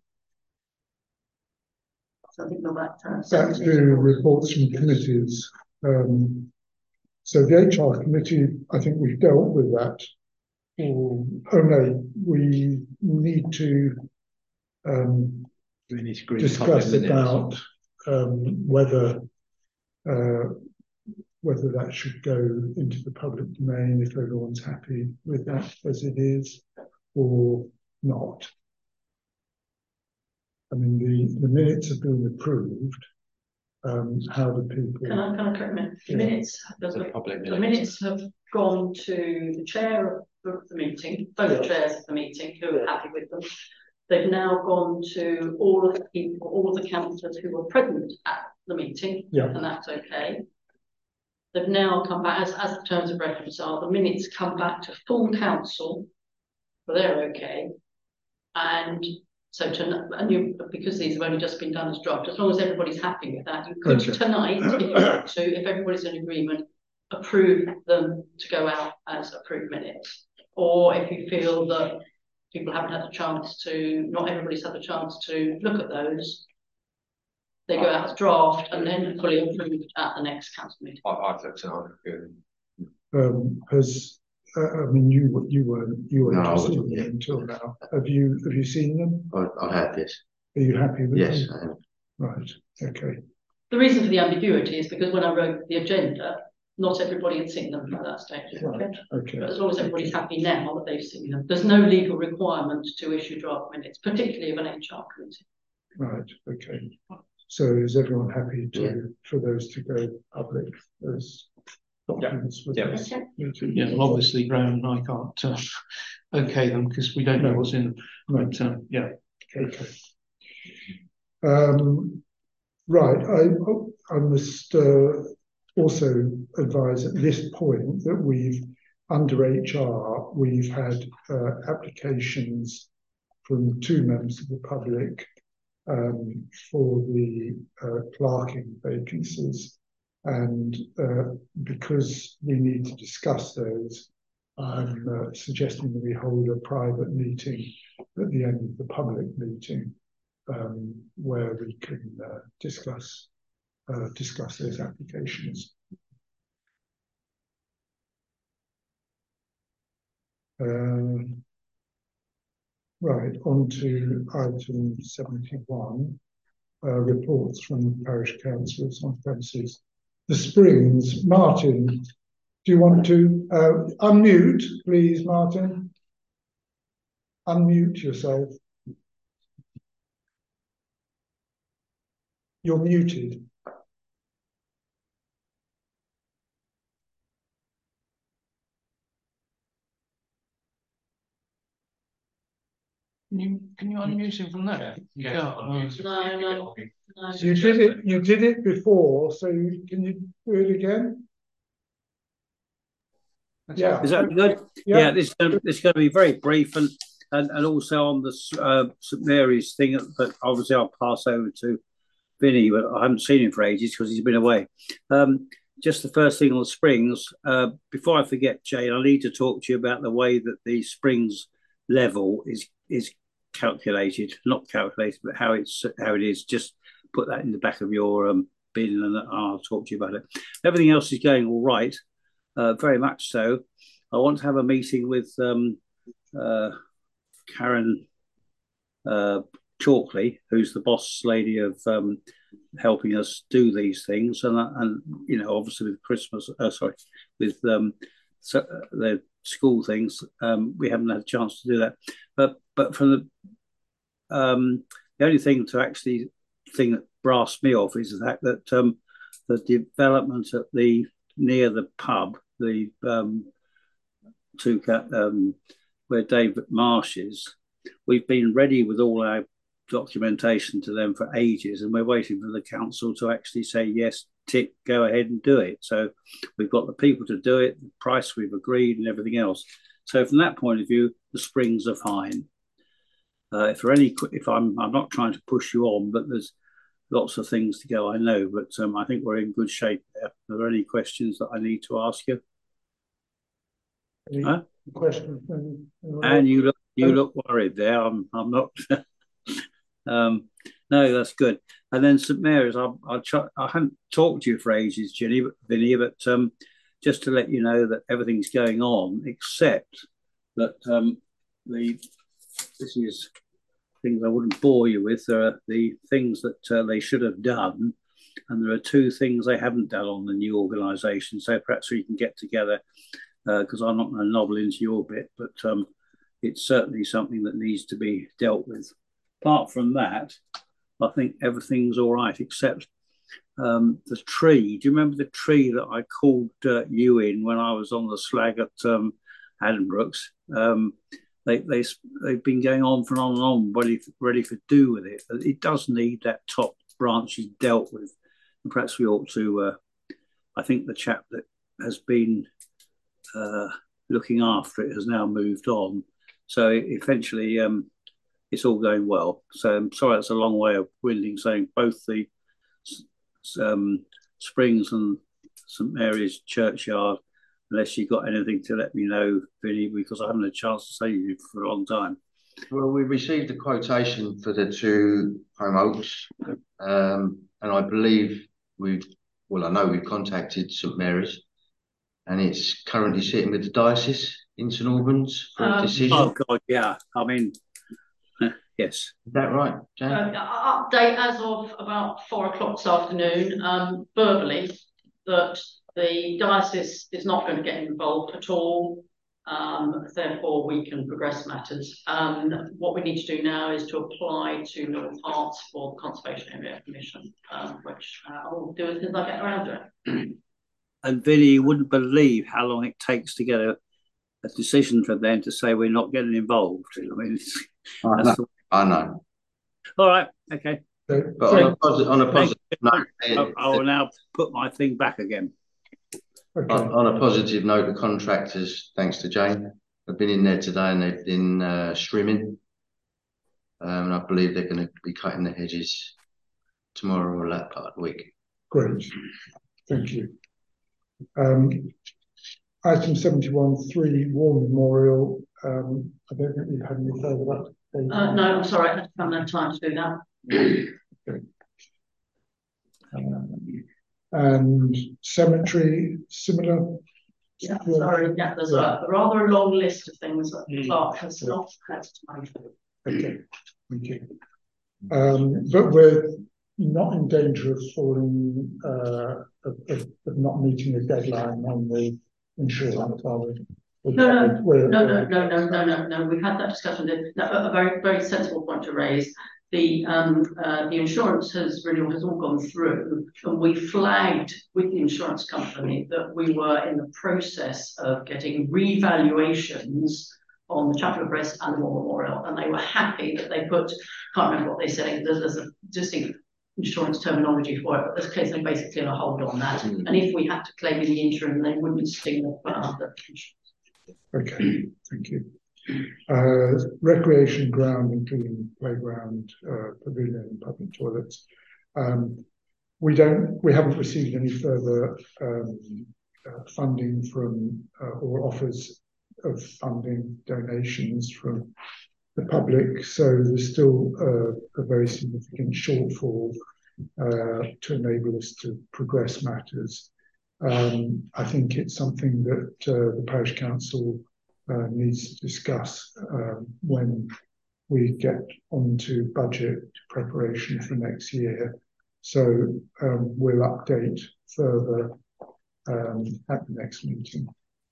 Speaker 1: so I think we're back to,
Speaker 2: back to reports from committees. Um, so the H R committee, I think we've dealt with that. Oh no, we need to um,
Speaker 16: we need to
Speaker 2: discuss about um, whether uh, whether that should go into the public domain if everyone's happy with that as it is or not. I mean, the, the minutes have been approved. Um, how do people...
Speaker 1: Can I, can I correct me? The
Speaker 2: yeah.
Speaker 1: minutes, the, the, the minutes have gone to the chair of the, the meeting, both yeah. chairs of the meeting who are happy with them. They've now gone to all of the people, all of the councillors who were present at the meeting,
Speaker 2: yeah.
Speaker 1: and that's okay. They've now come back, as, as the terms of reference are, the minutes come back to full council, but they're okay. And so to, and you, because these have only just been done as draft, as long as everybody's happy with that, you could okay. tonight, if you want to, if everybody's in agreement, approve them to go out as approved minutes. Or if you feel that people haven't had a chance to, not everybody's had a chance to look at those, they go out as draft and then fully approved at the next council meeting.
Speaker 16: I, I think so. Good.
Speaker 2: um, has, uh, I mean, you you weren't you weren't
Speaker 15: No, I
Speaker 2: seen
Speaker 15: wasn't,
Speaker 2: them
Speaker 15: yeah.
Speaker 2: until now. Have you have you seen them?
Speaker 15: I, I have, yes.
Speaker 2: Are you happy with
Speaker 15: Yes,
Speaker 2: them?
Speaker 15: I am.
Speaker 2: Right. Okay.
Speaker 1: The reason for the ambiguity is because when I wrote the agenda, not everybody had seen them at that stage.
Speaker 2: Right. Okay.
Speaker 1: But as long as everybody's happy now that they've seen them, there's no legal requirement to issue draft minutes, particularly of an H R committee.
Speaker 2: Right. Okay. So is everyone happy to
Speaker 15: Yeah.
Speaker 2: for those to go public as documents? with
Speaker 11: Yeah.
Speaker 2: this
Speaker 1: Okay.
Speaker 2: meeting?
Speaker 3: Yeah, well, obviously Graham and I can't uh, okay them because we don't know
Speaker 2: No.
Speaker 3: what's in them.
Speaker 2: No.
Speaker 3: But um, yeah.
Speaker 2: Okay. Um, right. I I must uh, also advise at this point that we've under H R we've had uh, applications from two members of the public um, for the uh, clerking vacancies, and uh, because we need to discuss those, I'm uh, suggesting that we hold a private meeting at the end of the public meeting um, where we can uh, discuss uh, discuss those applications. Um, right, on to item seventy-one, uh, reports from parish councillors on premises. The Springs, Martin, do you want to uh, unmute, please, Martin? Unmute yourself. You're muted.
Speaker 3: Can you can you unmute him from there? Yeah.
Speaker 1: No, no, no.
Speaker 2: You did it. You did it before, so you, can you do it again? Yeah.
Speaker 5: Is that good?
Speaker 2: Yeah.
Speaker 5: Yeah, this um, this is going to be very brief, and and, and also on the uh, St Mary's thing, but obviously I'll pass over to Vinny, but I haven't seen him for ages because he's been away. Um, just the first thing on the Springs. Uh, before I forget, Jane, I need to talk to you about the way that the Springs level is is calculated, not calculated, but how it's how it is. Just put that in the back of your um, bin, and I'll talk to you about it. Everything else is going all right, uh, very much so. I want to have a meeting with um, uh, Karen uh, Chalkley, who's the boss lady of um, helping us do these things, and and you know, obviously with Christmas, uh, sorry, with um, so, uh, the school things, um, we haven't had a chance to do that. But but from the um, the only thing to actually thing that brassed me off is the fact that um, the development at the near the pub, the um, two um, where David Marsh is, we've been ready with all our documentation to them for ages, and we're waiting for the council to actually say yes, tick, go ahead and do it. So we've got the people to do it, the price we've agreed, and everything else. So from that point of view, the Springs are fine. Uh, if there are any, if I'm, I'm not trying to push you on, but there's lots of things to go, I know, but um, I think we're in good shape there. Are there any questions that I need to ask you?
Speaker 2: Any
Speaker 5: huh?
Speaker 2: questions?
Speaker 5: And you look, you look worried there. I'm, I'm not. um, no, that's good. And then St Mary's, I'll, I'll try, I haven't talked to you for ages, Ginny, but Vinny, but um, just to let you know that everything's going on, except that um, the this is things I wouldn't bore you with. There are the things that uh, they should have done, and there are two things they haven't done on the new organisation. So perhaps we can get together, because uh, I'm not going to nobble into your bit, but um, it's certainly something that needs to be dealt with. Apart from that, I think everything's all right, except um, the tree. Do you remember the tree that I called uh, you in when I was on the slag at um, Addenbrooks? Um, they, they, they've been going on for on and on, ready for, ready for do with it. It does need that top branches dealt with. And perhaps we ought to, uh, I think the chap that has been uh, looking after it has now moved on. So eventually um, it's all going well. So I'm sorry, that's a long way of winding saying both the um, Springs and St Mary's Churchyard, unless you've got anything to let me know, Vinny, because I haven't had a chance to say to you for a long time.
Speaker 15: Well, we received a quotation for the two home oaks, um, and I believe we've, well, I know we've contacted St Mary's, and it's currently sitting with the diocese in St Albans for a
Speaker 1: Um,
Speaker 15: decision.
Speaker 5: Oh God, yeah. I mean, yes.
Speaker 15: Is that right, Jane?
Speaker 1: Uh, update as of about four o'clock this afternoon, um, verbally, that the diocese is not going to get involved at all. Um, therefore, we can progress matters. Um, what we need to do now is to apply to North Herts for the Conservation Area Commission, um, which uh, I will do as soon as I get around to it.
Speaker 5: And Vinny, you wouldn't believe how long it takes to get a, a decision from them to say we're not getting involved. I mean, it's,
Speaker 15: I
Speaker 5: that's
Speaker 15: know.
Speaker 5: the...
Speaker 15: I know.
Speaker 5: All right, okay.
Speaker 15: But on a, posi on a positive note,
Speaker 5: I, I will now put my thing back again.
Speaker 2: Okay.
Speaker 15: On, on a positive note, the contractors, thanks to Jane, have been in there today and they've been uh, trimming. Um, and I believe they're going to be cutting the hedges tomorrow or that part of the week.
Speaker 2: Great, thank you. Um, item seventy-one, three War Memorial. Um, I don't think we've had any further updates.
Speaker 1: Uh, no, I'm sorry, I haven't had time to do that.
Speaker 2: Okay. Um, and cemetery, similar.
Speaker 1: Yeah, sorry, yeah, there's a rather long list of things that the clerk has not had time for.
Speaker 2: Okay, thank you. Um, but we're not in danger of falling, uh, of, of, of not meeting the deadline on the insurance, are we?
Speaker 1: No, no,
Speaker 2: We're,
Speaker 1: no, no, no, no, no, no, no. We've had that discussion. No, a very, very sensible point to raise. The um uh, the insurance has renewal has all gone through, and we flagged with the insurance company that we were in the process of getting revaluations on the Chapel of Rest and the War Memorial, and they were happy that they put. Can't remember what they said. There's, there's a distinct insurance terminology for it, but there's case they basically on a hold on that. Mm. And if we had to claim in the interim, they wouldn't sting the under insurance.
Speaker 2: Okay, thank you. Uh, recreation ground, including playground, uh, pavilion, and public toilets. Um, we don't, we haven't received any further um, uh, funding from uh, or offers of funding donations from the public, so there's still uh, a very significant shortfall uh, to enable us to progress matters. Um, I think it's something that uh, the parish council uh, needs to discuss um, when we get onto budget preparation for next year. So um, we'll update further um, at the next meeting.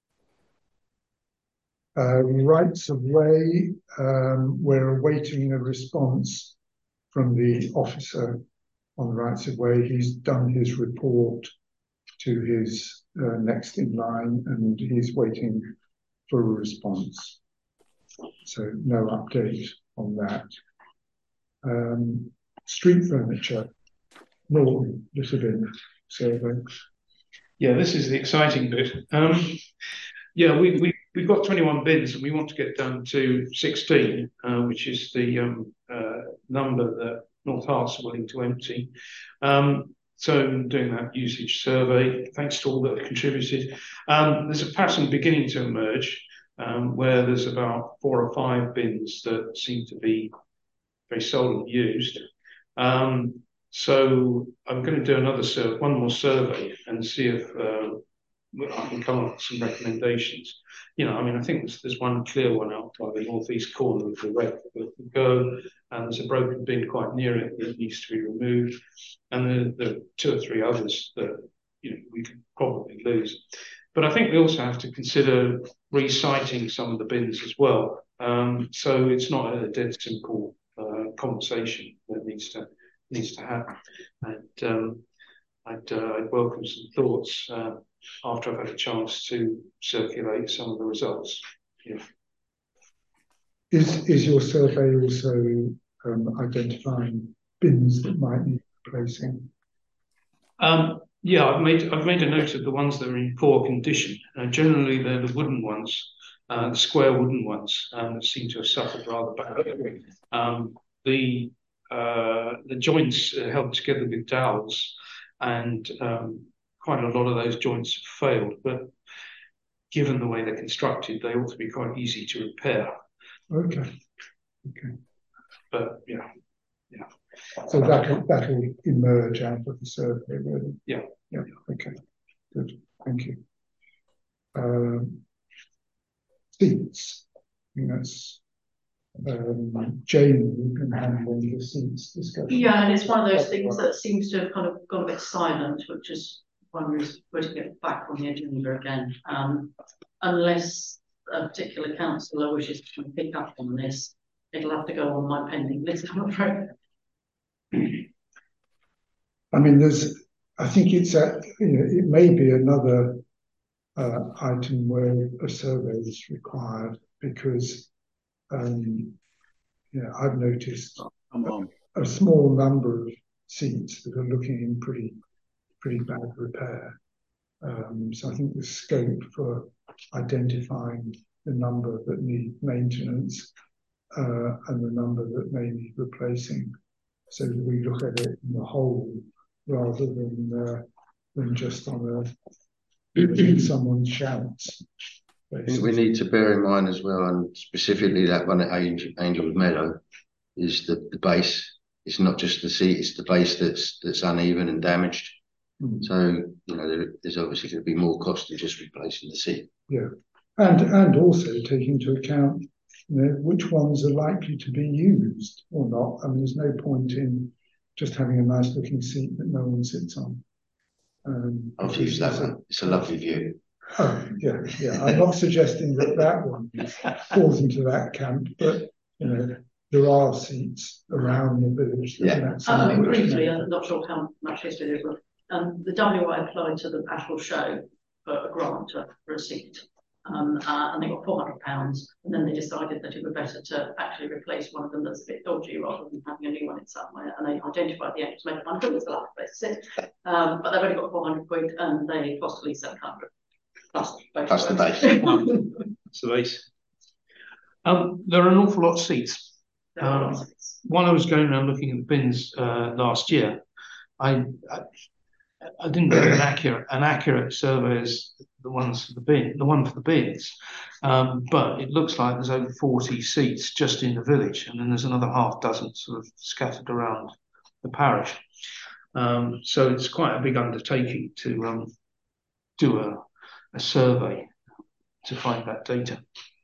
Speaker 2: Uh, rights of way, um, we're awaiting a response from the officer on the rights of way. He's done his report to his uh, next in line, and he's waiting for a response. So no update on that. Um, street furniture, Norton, this has been survey.
Speaker 3: Yeah, this is the exciting bit. Um, yeah, we, we, we've got twenty-one bins and we want to get down to sixteen, uh, which is the um, uh, number that North Herts are willing to empty. Um, So doing that usage survey, thanks to all that have contributed. Um, there's a pattern beginning to emerge um, where there's about four or five bins that seem to be very seldom used. Um, so I'm going to do another survey, one more survey, and see if uh, I can come up with some recommendations. You know, I mean, I think there's, there's one clear one out by the northeast corner of the wreck that can go, and there's a broken bin quite near it that needs to be removed. And there, there are two or three others that, you know, we could probably lose. But I think we also have to consider resiting some of the bins as well. Um, so it's not a dead simple uh, conversation that needs to needs to happen. And um, I'd, uh, I'd welcome some thoughts uh, after I've had a chance to circulate some of the results. Yeah.
Speaker 2: Is is your survey also um, identifying bins that might need replacing?
Speaker 3: Um, yeah, I've made I've made a note of the ones that are in poor condition. Uh, generally, they're the wooden ones, uh, the square wooden ones um, that seem to have suffered rather badly. Um, the uh, the joints are held together with dowels, and um, quite a lot of those joints have failed. But given the way they're constructed, they ought to be quite easy to repair.
Speaker 2: Okay. Okay.
Speaker 3: But yeah, yeah.
Speaker 2: So that that will emerge out of the survey, really.
Speaker 3: Yeah.
Speaker 2: Yeah. Okay. Good. Thank you. um, seats. I think that's um, Jane who can handle the seats discussion.
Speaker 1: Yeah, and it's one of those things that seems to have kind of gone a bit silent, which is one reason putting it back on the agenda again. Um, unless a particular councillor wishes to pick up on this, it'll have to go on my pending list, I'm afraid.
Speaker 2: I mean, there's, I think it's at, you know, it may be another uh, item where a survey is required because, um, you know, I've noticed a, a small number of seats that are looking in pretty, pretty bad repair. Um, so I think the scope for identifying the number that need maintenance uh, and the number that may need replacing, so that we look at it in the whole rather than uh, than just on a someone shouts.
Speaker 15: I think we need to bear in mind as well, and specifically that one at Angel, Angels Meadow, is the, the base. It's not just the seat; it's the base that's that's uneven and damaged. Mm. So you know, there, there's obviously going to be more cost than just replacing the seat.
Speaker 2: Yeah, and and also taking into account, you know, which ones are likely to be used or not. I mean, there's no point in just having a nice looking seat that no one sits on. Um,
Speaker 15: I've used that one. It's a lovely view.
Speaker 2: Oh, yeah, yeah. I'm not suggesting that that one falls into that camp, but you know, there are seats around the village.
Speaker 15: Yeah.
Speaker 1: I mean, briefly, I'm not sure how much history there is, but um, the W I applied to the Ashwell show for a grant for a seat. Um, uh, and they got four hundred pounds, and then they decided that it would be better to actually replace one of them that's a bit dodgy rather than having a new one in somewhere. And they identified the Angels Meadow one. I think it's the last place to sit. Um, but they've only got four hundred quid, and they cost at least seven hundred. Plus,
Speaker 15: Plus the base.
Speaker 3: That's the base. Um, there are an awful lot of seats. Um, while I was going around looking at the bins uh, last year, I, I I didn't get an accurate an accurate survey as the ones for the bin, the one for the bins, um, but it looks like there's over forty seats just in the village, and then there's another half dozen sort of scattered around the parish. Um, so it's quite a big undertaking to um, do a, a survey to find that data.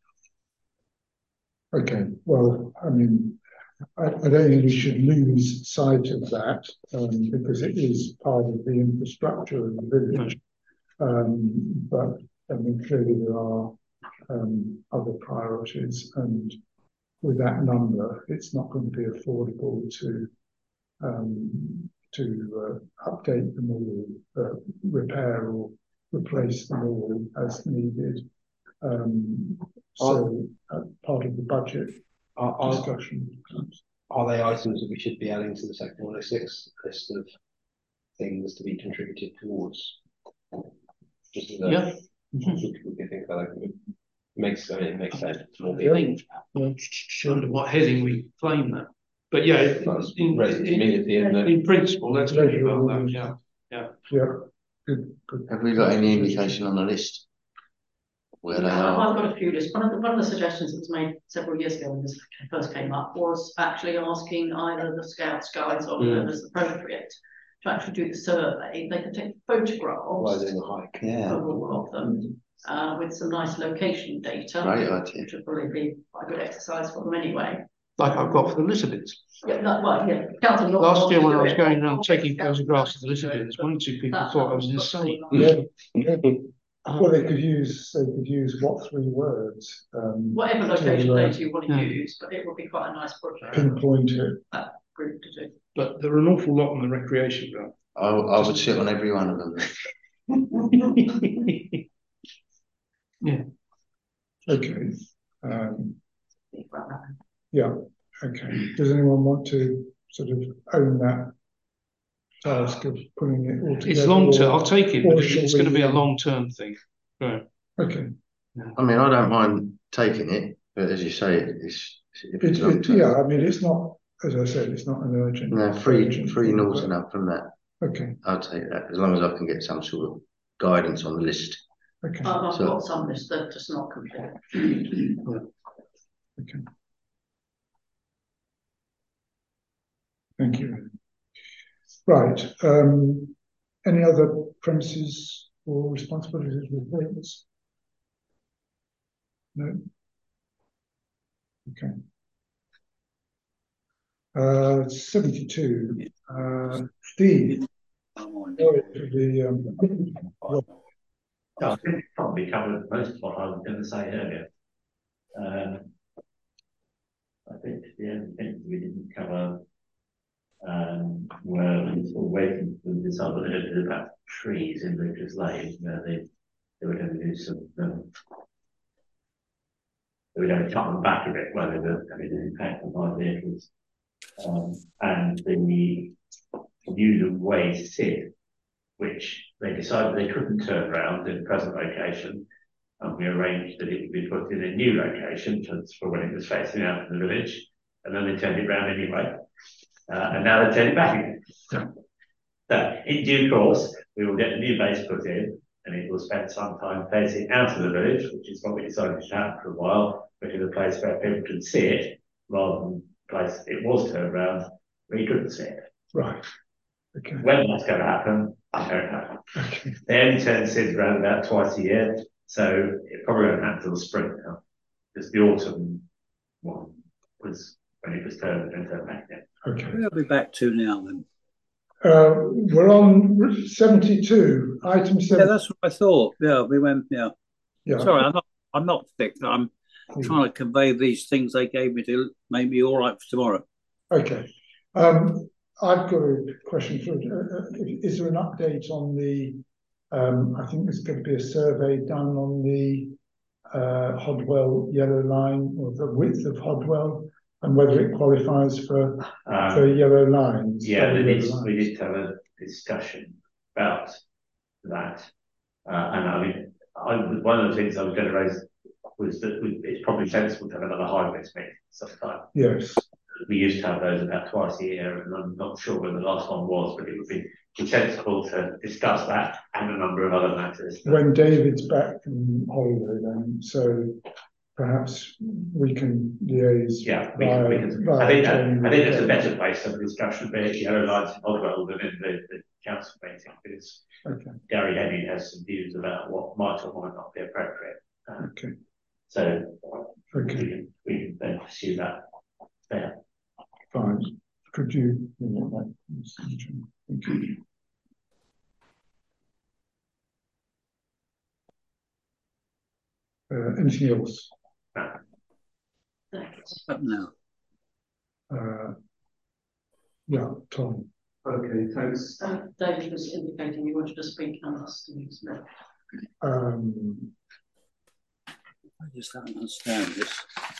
Speaker 2: Okay, well, I mean, I, I don't think we should lose sight of that um, because it is part of the infrastructure of the village. Um, but I mean, clearly there are um, other priorities, and with that number, it's not going to be affordable to um, to uh, update them all, uh, repair or replace them all as needed. Um, so uh, part of the budget
Speaker 16: are,
Speaker 2: discussion.
Speaker 16: Are they items that we should be adding to the Sector one oh six list of things to be contributed towards? Just as a,
Speaker 3: yeah.
Speaker 16: We can think about it. It makes, I mean, it makes sense.
Speaker 3: I think, under what heading we claim that. But yeah, in, in, in, in principle, let's talk about that. Yeah, yeah,
Speaker 2: yeah. Good, good.
Speaker 15: Have we got any indication on the list where they are?
Speaker 1: I've got a few lists. One of the one of the suggestions that was made several years ago when this first came up was actually asking either the Scouts, Guides, or whoever is appropriate to actually do the survey. They could take photographs
Speaker 16: while doing the hike, yeah,
Speaker 1: of all of them, uh, with some nice location data.
Speaker 15: Great idea.
Speaker 1: Which would probably be quite a good exercise for them anyway.
Speaker 3: Like I've got for the Elizabeths.
Speaker 1: Yeah, no, well, yeah. Council
Speaker 3: Last year when I was going around taking photographs of the Elizabeths, one or two people uh, thought I was insane.
Speaker 2: Yeah, yeah. Well, they could use they could use what three words? Um,
Speaker 1: Whatever location
Speaker 2: to, uh,
Speaker 1: data you want to yeah. use, but it would be quite a nice project.
Speaker 2: Pinpoint it.
Speaker 1: That group to do.
Speaker 3: But there are an awful lot on the recreation ground.
Speaker 15: I, I would sit on every one of them.
Speaker 3: Yeah.
Speaker 2: Okay. Um, yeah. Okay. Does anyone want to sort of own that task of putting it all together?
Speaker 3: It's long term. I'll take it, but it's going to be a long term thing. Right.
Speaker 2: Okay.
Speaker 15: I mean, I don't mind taking it, but as you say, it's, if it's
Speaker 2: it,
Speaker 15: long
Speaker 2: it,
Speaker 15: term.
Speaker 2: Yeah, I mean, it's not, as I said, it's not an urgent.
Speaker 15: No, three,
Speaker 2: urgent
Speaker 15: three
Speaker 2: thing,
Speaker 15: noughts
Speaker 2: but,
Speaker 15: and up from that.
Speaker 2: Okay.
Speaker 15: I'll take that as long as I can get some sort of guidance on the list.
Speaker 2: Okay.
Speaker 1: I've, I've
Speaker 15: so,
Speaker 1: got some lists that are just not complete.
Speaker 2: Yeah. Okay. Thank you. Right. Um, any other premises or responsibilities with this? No. Okay. Uh, seventy-two. Uh, Steve. Sorry for the um, well,
Speaker 6: I think it probably covered most of what I was going to say earlier. Um, I think the only things we didn't cover um, were we were waiting to decide what they're going to do about trees in Lucas Lane, where they, they were going to do some, um, they were going to cut them back a bit, where they were having an impact on my vehicles. Um, and the new way to sit, which they decided they couldn't turn around in the present location, and we arranged that it would be put in a new location for when it was facing out of the village, and then they turned it round anyway, uh, and now they turn it back again. So, in due course, we will get a new base put in, and it will spend some time facing out of the village, which is what we decided to have for a while, but in a place where people can see it, rather than a place it was turned around where you couldn't see it.
Speaker 2: Right. Okay.
Speaker 6: When that's going to happen, I don't know.
Speaker 2: Okay.
Speaker 6: They only turn the seeds around about twice a year, so it probably won't happen until the spring now, because the autumn one was when it was turned and turned back again.
Speaker 2: Okay.
Speaker 5: We'll be back to now then.
Speaker 2: Uh, we're on seventy-two, item seven.
Speaker 5: Yeah, that's what I thought. Yeah, we went. Yeah.
Speaker 2: Yeah.
Speaker 5: Sorry, I'm not. I'm not thick. I'm mm. trying to convey these things they gave me to make me all right for tomorrow.
Speaker 2: Okay. Um, I've got a question for. Uh, is there an update on the? Um, I think there's going to be a survey done on the uh, Hodwell yellow line, or the width of Hodwell, and whether it qualifies for
Speaker 6: um,
Speaker 2: for yellow lines.
Speaker 6: Yeah, we did,
Speaker 2: lines.
Speaker 6: we did have a discussion about that, uh, and I mean, I, one of the things I was going to raise was that we, it's probably sensible to have another highways meeting sometime.
Speaker 2: Yes.
Speaker 6: We used to have those about twice a year, and I'm not sure when the last one was, but it would be sensible to discuss that and a number of other matters.
Speaker 2: When David's back from holiday, then, so perhaps we can liaise.
Speaker 6: Yeah, we can. We can I think that, I think that's a better place for the discussion, be it yellow lines in Hodwell than in the, the council meeting, because
Speaker 2: okay.
Speaker 6: Gary Henning has some views about what might or might not be appropriate. Um,
Speaker 2: okay.
Speaker 6: So
Speaker 2: okay.
Speaker 6: we can we can then pursue that there.
Speaker 2: Fine. Could you? Thank you. Uh, anything else?
Speaker 5: Up now.
Speaker 2: Uh, yeah, Tom.
Speaker 9: Okay, thanks.
Speaker 1: Uh, David was indicating you wanted to speak on us.
Speaker 2: Um,
Speaker 5: I just don't understand this.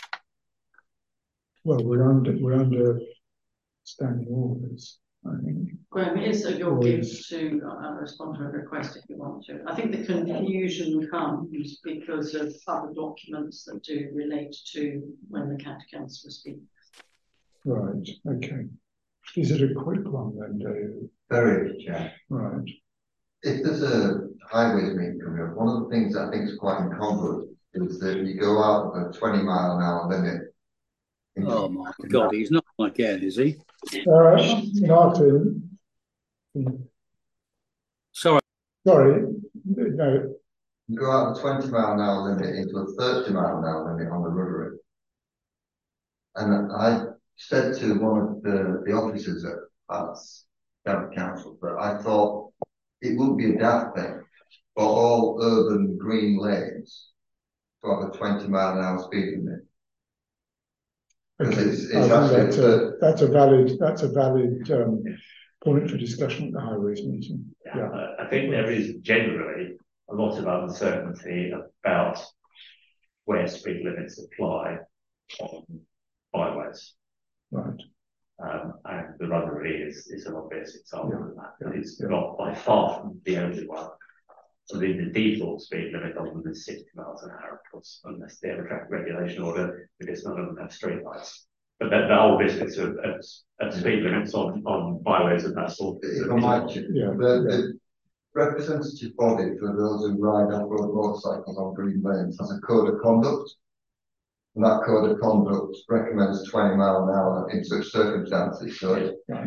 Speaker 2: Well, we're under we're under standing orders, I think.
Speaker 1: Graham, it is at your gift to uh, respond to a request if you want to. I think the confusion comes because of other documents that do relate to when the county council speaks.
Speaker 2: Right. Okay. Is it a quick one then, David?
Speaker 14: Very, yeah.
Speaker 2: Right.
Speaker 14: If there's a highways meeting coming up, one of the things I think is quite incongruous is that you go out with a twenty mile an hour limit.
Speaker 5: Oh my God, he's not again, is he?
Speaker 2: Uh, Martin.
Speaker 5: Sorry.
Speaker 2: Sorry. No.
Speaker 14: You go out with a twenty mile an hour limit into a thirty mile an hour limit on the rotary. And I said to one of the, the officers at, at Stamford Council that I thought it would be a daft thing for all urban green lanes to have a twenty mile an hour speed limit.
Speaker 2: Okay.
Speaker 14: It's, it's
Speaker 2: I think that's a, that's a valid that's a valid um, point for discussion at the highways meeting.
Speaker 6: Yeah, yeah. I think there is generally a lot of uncertainty about where speed limits apply on highways.
Speaker 2: Right.
Speaker 6: Um, and the rotary is, is an obvious example
Speaker 2: yeah.
Speaker 6: of that, but
Speaker 2: yeah.
Speaker 6: it's
Speaker 2: yeah.
Speaker 6: not by far from the only one. So the, the default speed limit on them is sixty miles an hour, of course, unless they have a traffic regulation order, because none of them have street lights. But the, the whole business of, of, of speed limits on, on highways and that sort of
Speaker 14: thing. Yeah. The, the representative body for those who ride off-road motorcycles on green lanes has a code of conduct. And that code of conduct recommends twenty mile an hour in such circumstances. So
Speaker 2: right.
Speaker 14: okay.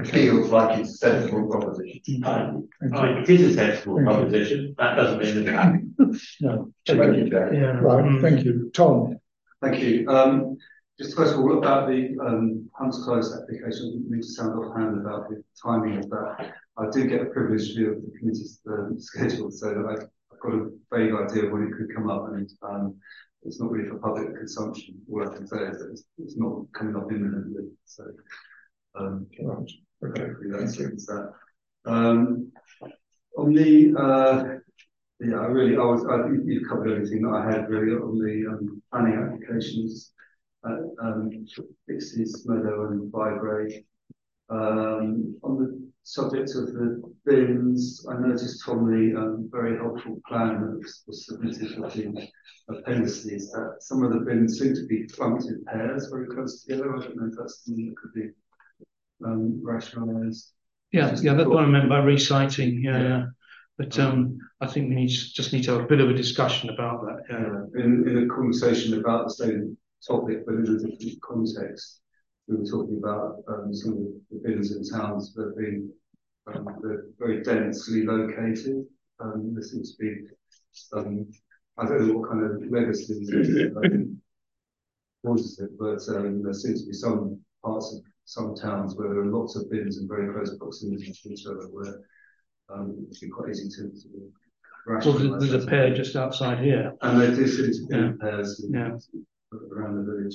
Speaker 9: it feels like it's a sensible proposition.
Speaker 6: Uh, right, it is a sensible
Speaker 2: Thank
Speaker 6: proposition. You. That doesn't mean that.
Speaker 2: No.
Speaker 9: Thank you, Jack.
Speaker 2: Yeah. Right, thank you. Tom.
Speaker 9: Thank you. Um, just first of all, about the um, Hunts Close application, I didn't mean to sound offhand about the timing of that. I do get a privileged view of the committee's um, schedule, so that I, I've got a vague idea of when it could come up, and um, it's not really for public consumption. All I can say is that it's, it's not coming up imminently. So, um,
Speaker 2: right. Okay.
Speaker 9: That's that. Um, on the uh, yeah, I really, I was, I, you've covered everything that I had really on the um, planning applications at um, Dixie's Meadow and Bygrave. Um, on the subject of the bins, I noticed from the um, very helpful plan that was, was submitted with the appendices that some of the bins seem to be clumped in pairs very close together. I don't know if that's something that could be um, rationalised.
Speaker 3: Yeah, yeah, that's what I meant by reciting. Yeah, yeah. But um, I think we need to, just need to have a bit of a discussion about that. Yeah.
Speaker 9: Yeah. In, in a conversation about the same topic, but in a different context, we were talking about um, some of the bins in towns that have been um, they're very densely located. Um, there seems to be, um, I don't know what kind of legacy um, causes it, but um, there seems to be some parts of some towns where there are lots of bins in very close proximity to each other, where um, it's quite easy to, to rationalise.
Speaker 3: Well, there's a pair just outside here.
Speaker 9: And they do seem to be
Speaker 3: yeah.
Speaker 9: in pairs in,
Speaker 3: yeah.
Speaker 9: around the village.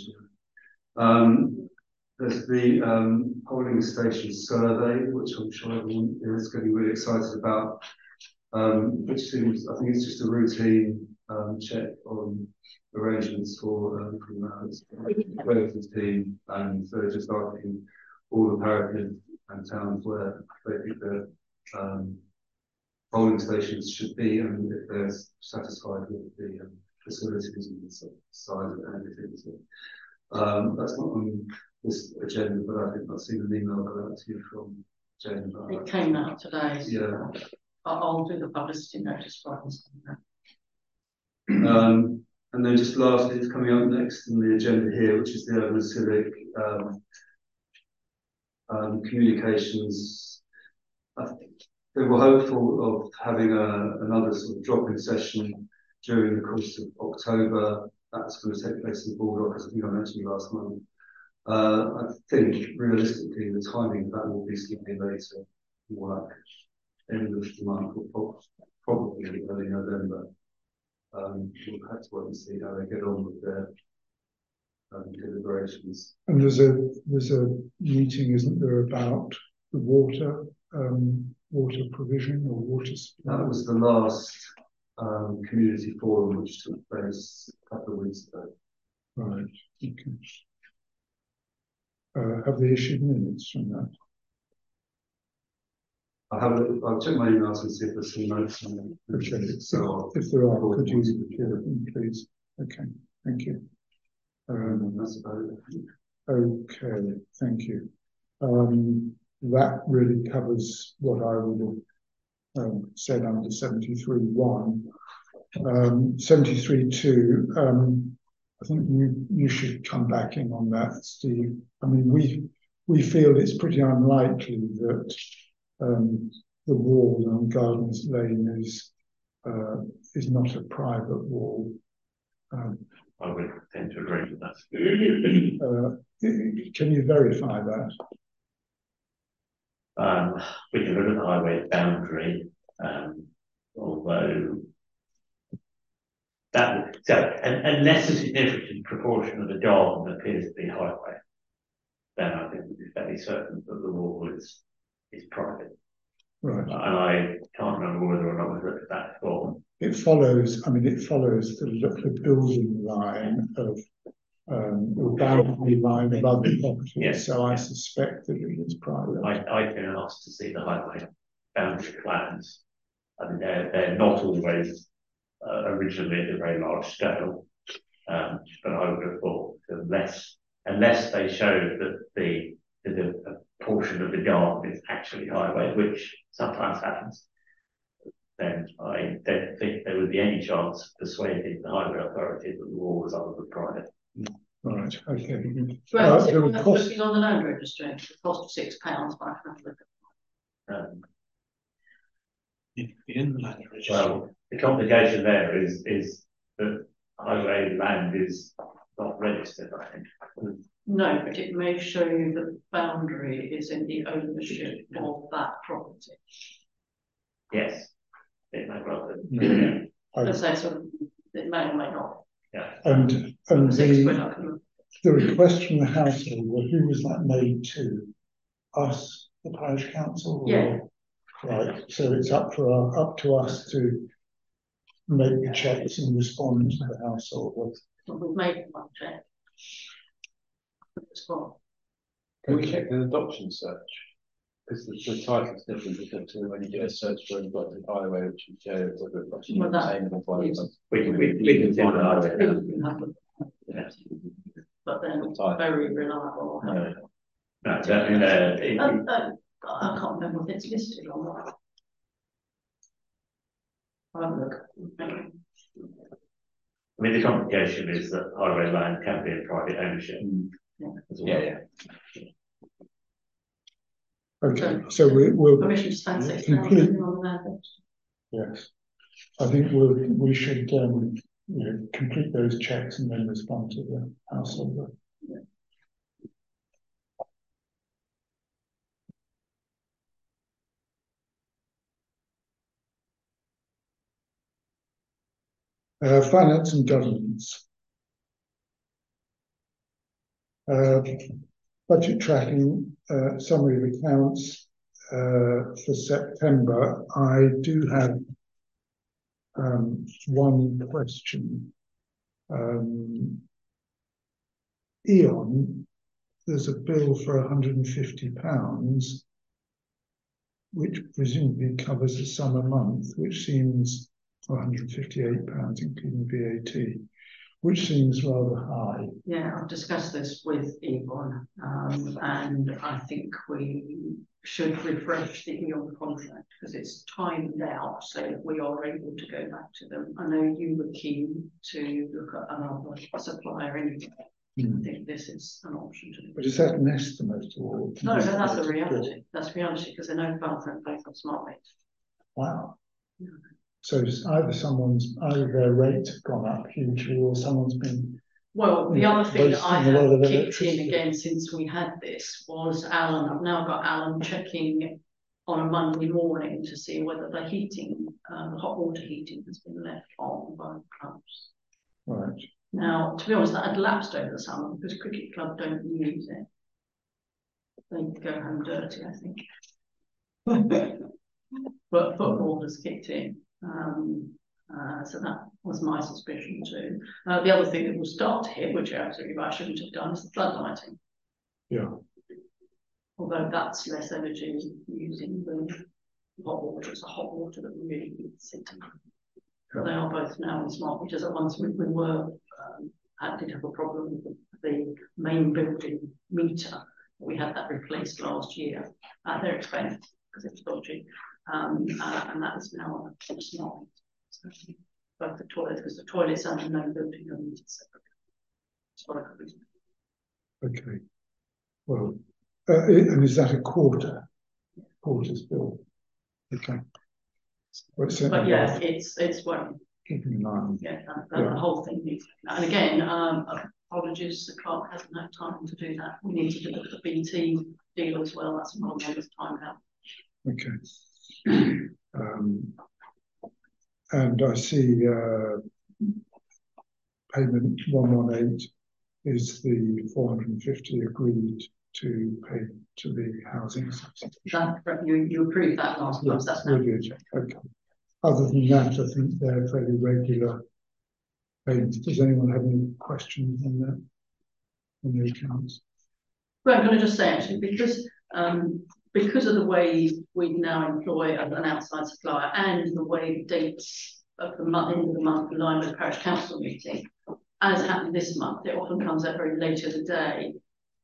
Speaker 9: Um, there's the um, polling station survey, which I'm sure everyone is going to be really excited about, um, which seems, I think it's just a routine um, check on arrangements for um, from the relatives team, and so just asking all the parishes and towns where they think the um, polling stations should be, and if they're satisfied with the um, facilities and the size of everything. So, um, that's not on this agenda, but I think I've seen an email go out to you from Jane.
Speaker 1: It came out today. So
Speaker 9: yeah.
Speaker 1: I'll, I'll do the publicity notice for it.
Speaker 9: Um, and then just lastly, it's coming up next on the agenda here, which is the urban civic um, um, communications. I think they were hopeful of having a, another sort of drop-in session during the course of October. That's going to take place in Baldock, as I think I mentioned last month. Uh, I think realistically the timing of that will be slightly later, more like end of the month or probably early November. Um, we'll have to wait and see how they get on with their um, deliberations.
Speaker 2: And there's a there's a meeting, isn't there, about the water um, water provision or water supply?
Speaker 9: That was the last um, community forum which took place a couple of weeks ago.
Speaker 2: Right. Okay. Uh, have they issued minutes from that?
Speaker 9: I have. I'll check my emails and see if there's some notes on it.
Speaker 2: Okay.
Speaker 9: So
Speaker 2: if there are, could you share them, please? Okay. Thank you. Um,
Speaker 9: that's about it.
Speaker 2: Okay. Thank you. Um, that really covers what I would have um, said under seventy-three one. Um, seventy-three two. Um, I think you you should come back in on that, Steve. I mean, we we feel it's pretty unlikely that um, the wall on Gardens Lane is uh, is not a private wall. Um,
Speaker 6: I would tend to agree with that.
Speaker 2: uh, can you verify that?
Speaker 6: Um, we can look at the highway boundary, um, although that so and, unless a significant proportion of the garden appears to be highway, then I think we'd be fairly certain that the wall is is private.
Speaker 2: Right.
Speaker 6: And I can't remember whether or not we looked at that before.
Speaker 2: It follows. I mean, it follows the, the building line of um, the boundary line of other properties.
Speaker 6: Yes.
Speaker 2: So I suspect that it is private.
Speaker 6: I I've been asked to see the highway boundary plans. I mean, they're they're not always uh, originally at a very large scale, um, but I would have thought unless unless they showed that the that a portion of the garden is actually highway, which sometimes happens, then I don't think there would be any chance of persuading the highway authority that the wall was other than private.
Speaker 2: Right, okay.
Speaker 1: Well,
Speaker 2: Uh,
Speaker 1: is it
Speaker 2: the
Speaker 1: worth
Speaker 2: request,
Speaker 1: looking on the land registry? It costs six pounds, but I can have a look at
Speaker 6: Um,
Speaker 3: In the land registry.
Speaker 6: well, the complication there is, is that highway land is not registered, I think.
Speaker 1: No, but it may show you that the boundary is in the ownership of that property.
Speaker 6: Yes, it may well be.
Speaker 2: Yeah.
Speaker 1: Let's say sort of, it may or may not.
Speaker 6: Yeah.
Speaker 2: and, and
Speaker 1: Six quid,
Speaker 2: the,
Speaker 1: I can look.
Speaker 2: the request from the household, well, who was that made to? Us, the parish council? Or-
Speaker 1: Yeah.
Speaker 2: Right, so it's up for, our- up to us to make the checks and respond to the household.
Speaker 1: Well, we've made one check. It's got-
Speaker 4: Can we check the adoption search? Because the, the title's different, isn't it, when you get a search for an adopted highway, which is Joe, whether it's actually
Speaker 1: Well, that
Speaker 4: obtainable by
Speaker 6: We
Speaker 4: the-
Speaker 6: can, we, we can do that.
Speaker 1: We can have a- yeah. But they're not very reliable.
Speaker 6: No, no, that, uh, it-
Speaker 1: Um, uh, I can't remember if it's listed or not. I'll have a look.
Speaker 6: I mean, the complication is that highway land can be in private ownership.
Speaker 1: Yeah.
Speaker 6: as well.
Speaker 4: Yeah, yeah.
Speaker 2: Okay, so we will
Speaker 1: Permission to spend six
Speaker 2: complete,
Speaker 1: thousand on the land.
Speaker 2: yes. I think we'll, we should, um, you know, complete those checks and then respond to the household. Uh, finance and governance. Uh, budget tracking, uh, summary of accounts uh, for September. I do have um, one question. Um, E.ON, there's a bill for one hundred and fifty pounds, which presumably covers a summer month, which seems one hundred and fifty-eight pounds, including V A T, which seems rather high.
Speaker 1: Yeah, I've discussed this with Yvonne, um, and I think we should refresh the E.ON contract because it's timed out so that we are able to go back to them. I know you were keen to look at another supplier anyway.
Speaker 2: Mm.
Speaker 1: I think this is an option to do.
Speaker 2: But is that an estimate or?
Speaker 1: No, no, that's the reality. That's the reality because there are no funds in place on smart meters.
Speaker 2: Wow.
Speaker 1: Yeah.
Speaker 2: So it's either someone's, either their rates have gone up hugely or someone's been.
Speaker 1: Well, the
Speaker 2: Yeah,
Speaker 1: other thing that I
Speaker 2: wasting a lot
Speaker 1: have
Speaker 2: of
Speaker 1: kicked
Speaker 2: electricity.
Speaker 1: in again since we had this was Alan. I've now got Alan checking on a Monday morning to see whether the heating, uh, the hot water heating has been left on by the clubs.
Speaker 2: Right.
Speaker 1: Now, to be honest, that had lapsed over the summer because cricket club don't use it. They go home dirty, I think. But football has kicked in. Um, uh, so that was my suspicion too. Uh, the other thing that will start to hit, which you're absolutely right, I shouldn't have done, is the floodlighting.
Speaker 2: Yeah.
Speaker 1: Although that's less energy using the hot water, it's the hot water that we really need to sit in.
Speaker 2: Yeah.
Speaker 1: They are both now in smart meters. At once we, we were, um, had did have a problem with the, the main building meter. We had that replaced last year at their expense because it was dodgy. Um, uh, and that is now a, a smart meter. So, both the toilets, because the toilets and the main building are metered separately.
Speaker 2: Okay. Well, uh, i- and is that a quarter? Quarter's bill? Okay. Well, it's
Speaker 1: But
Speaker 2: certainly
Speaker 1: yeah,
Speaker 2: worth
Speaker 1: it's it's one.
Speaker 2: keeping an eye on.
Speaker 1: Yeah, that, that,
Speaker 2: Yeah.
Speaker 1: the whole thing needs. And again, um, apologies, the clerk hasn't had time to do that. We need to look at the B T deal as well. That's one of those time out.
Speaker 2: Okay. Um, and I see uh, payment one one eight is the four hundred and fifty agreed to pay to the housing association.
Speaker 1: That, you, you approved that last month. That's now.
Speaker 2: We did. Okay. Other than that, I think they're fairly regular payments. Does anyone have any questions on that? On the accounts?
Speaker 1: Well, I'm going to just say actually, because um, because of the way we now employ an outside supplier and the way the dates of the month, end of the month align with the parish council meeting, as happened this month, it often comes out very late in the day.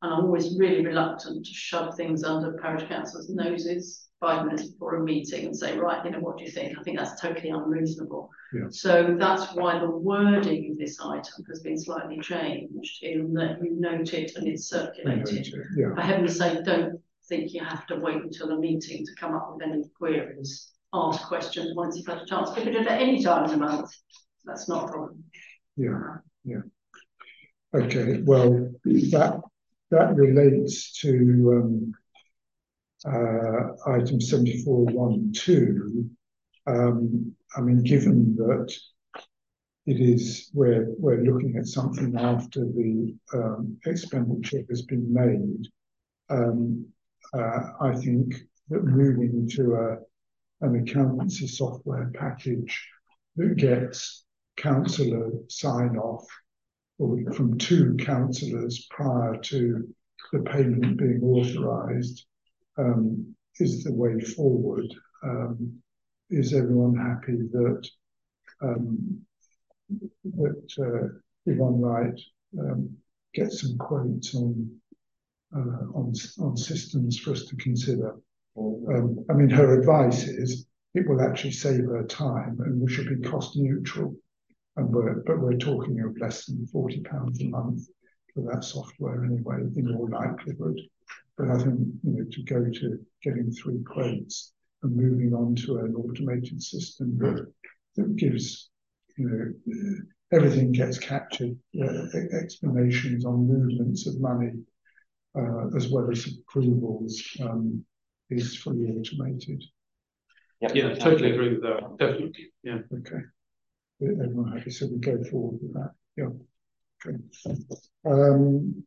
Speaker 1: And I'm always really reluctant to shove things under parish councillors' noses five minutes before a meeting and say, right, you know, what do you think? I think that's totally unreasonable.
Speaker 2: Yeah.
Speaker 1: So that's why the wording of this item has been slightly changed in that you note it and it's circulated.
Speaker 2: Yeah.
Speaker 1: For heaven's sake, don't think you have to wait until a meeting to come up with any queries. Ask questions once you've had a chance. You can do it at any time in the month. That's not a problem.
Speaker 2: Yeah, yeah. Okay, well, that that relates to um, uh, item seventy-four one two. Um, I mean, given that it is we're we're looking at something after the um, expenditure has been made, um, uh, I think that moving to a an accountancy software package that gets councillor sign off or from two councillors prior to the payment being authorised um, is the way forward. Um, is everyone happy that um, that uh, Yvonne Wright um, gets some quotes on uh, on on systems for us to consider? Um, I mean, her advice is it will actually save her time and we should be cost neutral. And we're, but we're talking of less than forty pounds a month for that software anyway, in all likelihood. But I think, you know, to go to getting three quotes and moving on to an automated system that, that gives, you know, everything gets captured, uh, explanations on movements of money, uh, as well as approvals, um, is fully automated.
Speaker 3: Yeah, yeah, totally agree with that. Definitely. Yeah.
Speaker 2: Okay. Everyone happy, so we go forward with that. Yeah. Okay. Um,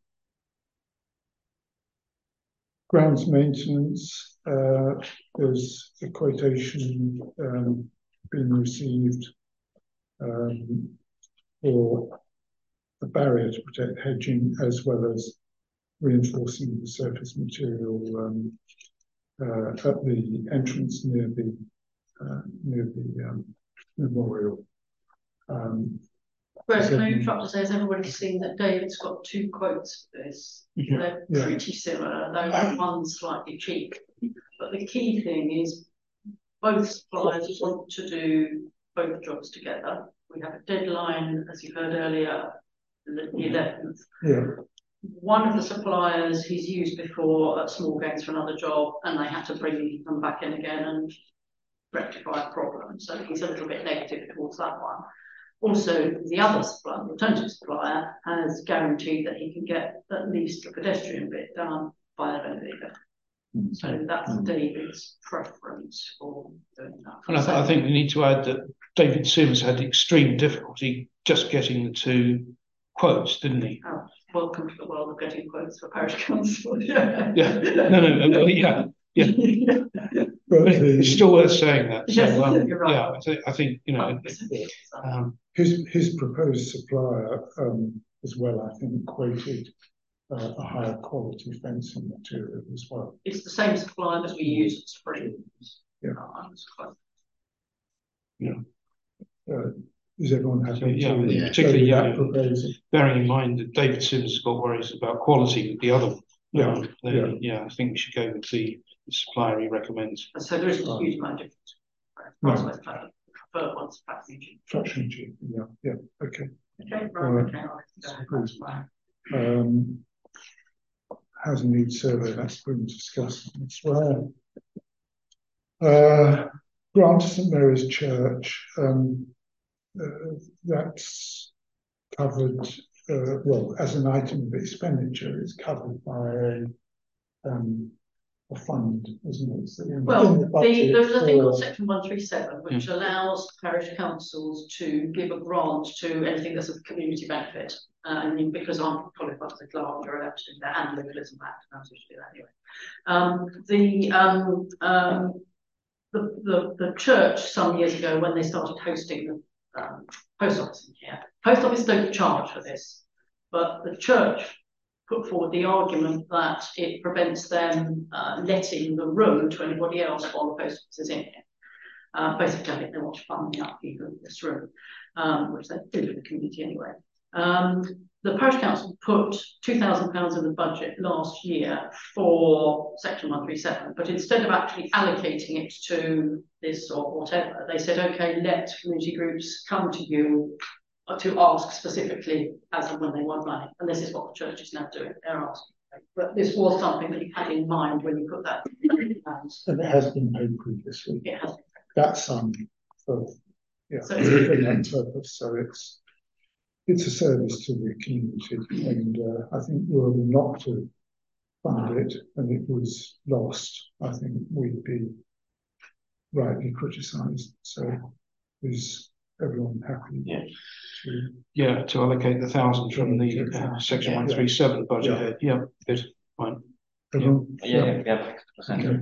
Speaker 2: grounds maintenance. Uh, there's a quotation um, being received um, for a barrier to protect hedging as well as reinforcing the surface material um, uh, at the entrance near the uh, near the um, memorial. Um,
Speaker 1: Whereas can I interrupt to say, has everybody seen that David's got two quotes for this?
Speaker 2: Yeah.
Speaker 1: They're
Speaker 2: Yeah.
Speaker 1: pretty similar, though one's slightly cheap. But the key thing is both suppliers want to do both jobs together. We have a deadline, as you heard earlier, the eleventh.
Speaker 2: Yeah.
Speaker 1: One of the suppliers he's used before at Small Gains for another job, and they had to bring them back in again and rectify a problem. So he's a little bit negative towards that one. Also, the other supplier, the alternative supplier, has guaranteed that he can get at least the pedestrian bit done by the Bendigo. Mm-hmm. So that's mm-hmm. David's preference for doing that.
Speaker 3: And I, th I think we need to add that David Sims had extreme difficulty just getting the two quotes, didn't he?
Speaker 1: Oh, welcome to the world of getting quotes for parish council. Yeah.
Speaker 3: Yeah. No, no, no, yeah. Yeah. yeah. But it's still worth saying that. So,
Speaker 1: yes,
Speaker 3: um,
Speaker 1: you're right.
Speaker 3: Yeah, I, th I think, you know, um,
Speaker 2: his, his proposed supplier um, as well, I think, quoted uh, a higher quality fencing material as well.
Speaker 1: It's the same supplier as we use at Springs.
Speaker 2: Yeah.
Speaker 1: Uh,
Speaker 2: yeah. Uh, is everyone happy?
Speaker 3: Yeah,
Speaker 2: to
Speaker 3: yeah. Particularly, yeah,
Speaker 2: proposal?
Speaker 3: Bearing in mind that David Sims has got worries about quality with the other.
Speaker 2: Yeah.
Speaker 3: Um, then,
Speaker 2: yeah.
Speaker 3: yeah, I think we should go with the, the supplier he recommends.
Speaker 1: So there isn't a huge amount of difference. Right. No. Preferred one's fraction G.
Speaker 2: Fraction G. Yeah. Yeah. Okay.
Speaker 1: Okay. Right.
Speaker 2: Uh, okay. Um, housing needs survey, that's been discussed as well. Uh, grant to St Mary's Church, um, uh, that's covered, uh, well, as an item of expenditure, it's covered by a, um, a fund, isn't it? So
Speaker 1: well, the the, there's a thing called Section one three seven, which mm. allows parish councils to give a grant to anything that's of community benefit. Uh, and because I'm qualified as a clerk, you're allowed to do that, and Localism Act, I was to do that anyway. Um, the, um, um, the, the, the church, some years ago, when they started hosting the um, post office in here, post office don't charge for this, but the church put forward the argument that it prevents them uh, letting the room to anybody else while the post office is in here. Uh, basically, I think they want to fund the upkeep of this room, um, which they do in the community anyway. Um, the parish council put two thousand pounds in the budget last year for section one three seven, but instead of actually allocating it to this or whatever, they said, okay, let community groups come to you to ask specifically as and when they want money. And this is what the church is now doing. They're asking. But this was something that you had in mind when you put that in plans.
Speaker 2: And it has been paid previously.
Speaker 1: It has been.
Speaker 2: That sum for, yeah,
Speaker 1: So
Speaker 2: for that purpose. So it's it's a service to the community, and uh, I think were we not to fund it and it was lost, I think we'd be rightly criticised. So is everyone happy?
Speaker 3: Yeah.
Speaker 2: To,
Speaker 3: yeah, to allocate the thousand from the uh, section
Speaker 2: yeah.
Speaker 3: one three seven budget
Speaker 2: Yeah.
Speaker 3: head. Yeah, good. Fine.
Speaker 2: Everyone?
Speaker 11: Yeah, yeah, yeah.
Speaker 2: Okay.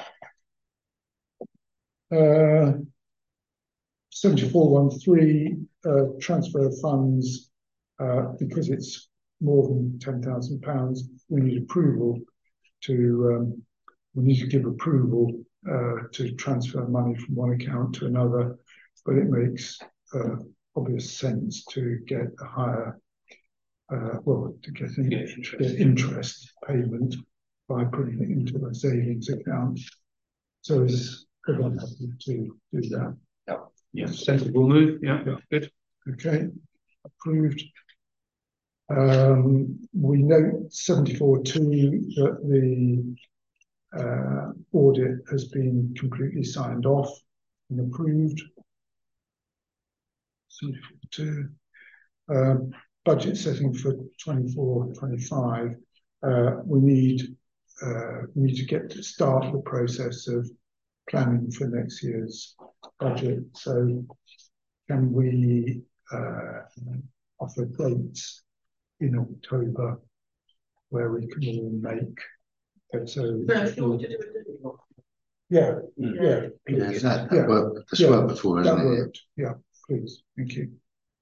Speaker 2: Uh, seventy-four one three, uh, transfer of funds, uh, because it's more than ten thousand pounds, we need approval to, um, we need to give approval uh, to transfer money from one account to another, but it makes uh, obvious sense to get a higher, uh, well, to get an
Speaker 3: Get interest.
Speaker 2: get interest payment by putting it into a savings account. So is everyone happy to do that?
Speaker 11: Yeah.
Speaker 3: Yeah, sensible move. Yeah, yeah, good.
Speaker 2: Okay, approved. Um, we note seventy-four two that the uh, audit has been completely signed off and approved. seventy-four two. Um, budget setting for twenty-four twenty-five. Uh, we need uh, we need to get to start the process of planning for next year's budget. So can we uh, offer dates in October where we can all make it? So yeah, yeah, please.
Speaker 15: Yeah, that, that
Speaker 2: yeah.
Speaker 15: worked. That's
Speaker 2: yeah,
Speaker 15: worked before, hasn't
Speaker 2: that
Speaker 15: it?
Speaker 2: worked. Yeah, please. Thank you.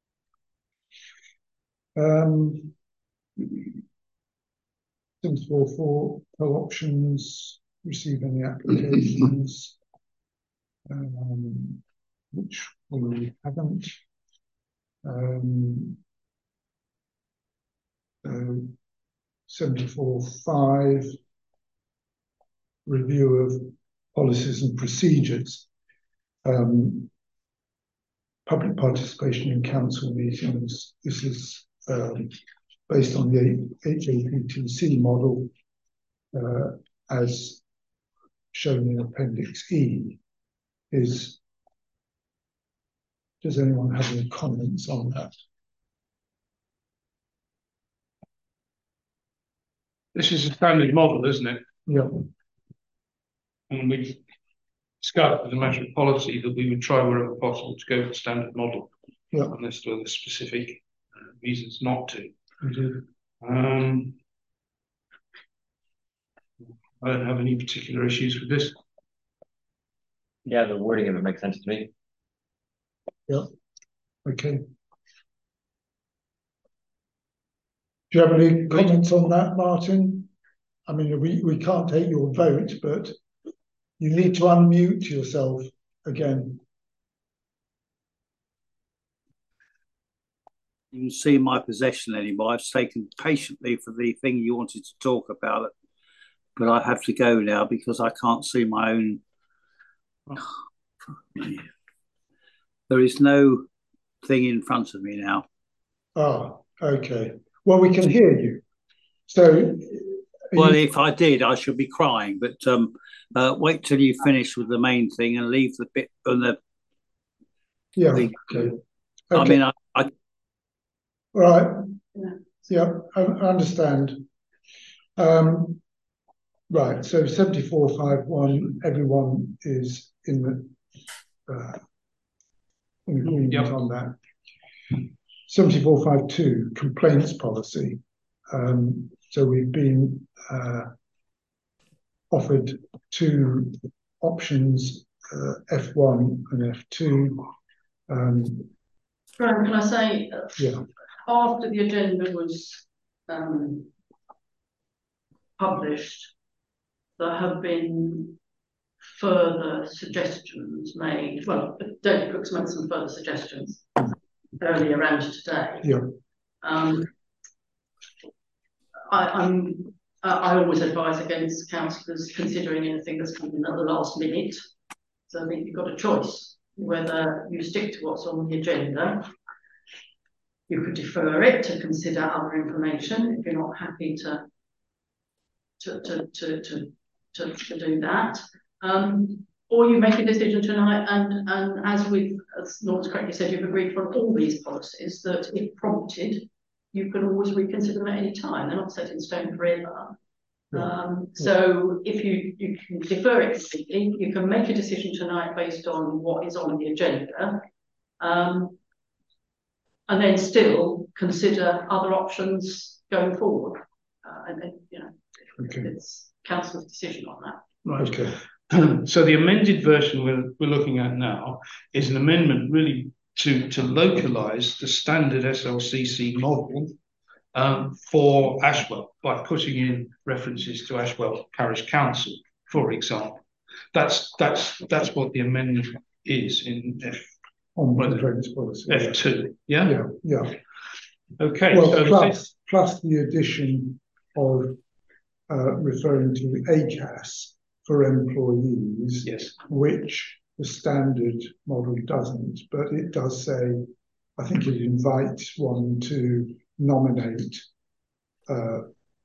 Speaker 2: Um, seventy-four four co-options, receive any applications, um, which we haven't. Um, uh, seventy-four five, review of policies and procedures. Um, public participation in council meetings. This is um, based on the H A P T C model uh, as shown in Appendix E. Is, does anyone have any comments on that?
Speaker 3: This is a standard model, isn't it?
Speaker 2: Yeah.
Speaker 3: And we've discussed as a matter of policy that we would try wherever possible to go for standard model,
Speaker 2: yeah.
Speaker 3: unless there are specific uh, reasons not to.
Speaker 2: Mm-hmm.
Speaker 3: Um, I don't have any particular issues with this.
Speaker 11: Yeah, the wording of it makes sense to me.
Speaker 2: Yeah. Okay. Do you have any comments on that, Martin? I mean, we, we can't take your vote, but you need to unmute yourself again.
Speaker 5: You can see my possession anymore. I've taken patiently for the thing you wanted to talk about, it, but I have to go now because I can't see my own. There is no thing in front of me now.
Speaker 2: Oh, okay. Well, we can hear you. So,
Speaker 5: well,
Speaker 2: you...
Speaker 5: if I did, I should be crying. But um, uh, wait till you finish with the main thing and leave the bit on the.
Speaker 2: Yeah.
Speaker 5: The,
Speaker 2: okay.
Speaker 5: I
Speaker 2: okay.
Speaker 5: mean, I. I
Speaker 2: right. Yeah. Yeah. I, I understand. Um, right. So seventy-four five one. Everyone is in the uh, in agreement yep. on that. seventy-four five two, complaints policy. Um, so we've been uh, offered two options, uh, F one and F two. Um,
Speaker 1: Graham, can I say, uh,
Speaker 2: yeah.
Speaker 1: after the agenda was um, published, there have been further suggestions made. Well, David Cook's made some further suggestions earlier around today.
Speaker 2: Yeah.
Speaker 1: Um, I, I'm, uh, I always advise against councillors considering anything that's coming at the last minute. So I think you've got a choice whether you stick to what's on the agenda. You could defer it to consider other information if you're not happy to to to to to, to, to do that. Um, or you make a decision tonight, and and as we've, as Norm's correctly said, you've agreed for all these policies that if prompted, you can always reconsider them at any time. They're not set in stone forever. Yeah. Um, so if you, you can defer it completely, you can make a decision tonight based on what is on the agenda, um, and then still consider other options going forward. Uh, and then, you know, okay. It's council's decision on that.
Speaker 3: Right. Okay. So the amended version we're, we're looking at now is an amendment really to, to localise the standard S L C C model um, for Ashwell by putting in references to Ashwell Parish Council, for example. That's that's that's what the amendment is in F
Speaker 2: on the drainage policy.
Speaker 3: F two. Yeah.
Speaker 2: Yeah. Yeah.
Speaker 3: Okay.
Speaker 2: Well,
Speaker 3: so
Speaker 2: plus plus the addition of uh, referring to A C A S for employees,
Speaker 3: yes,
Speaker 2: which the standard model doesn't, but it does say, I think it invites one to nominate uh,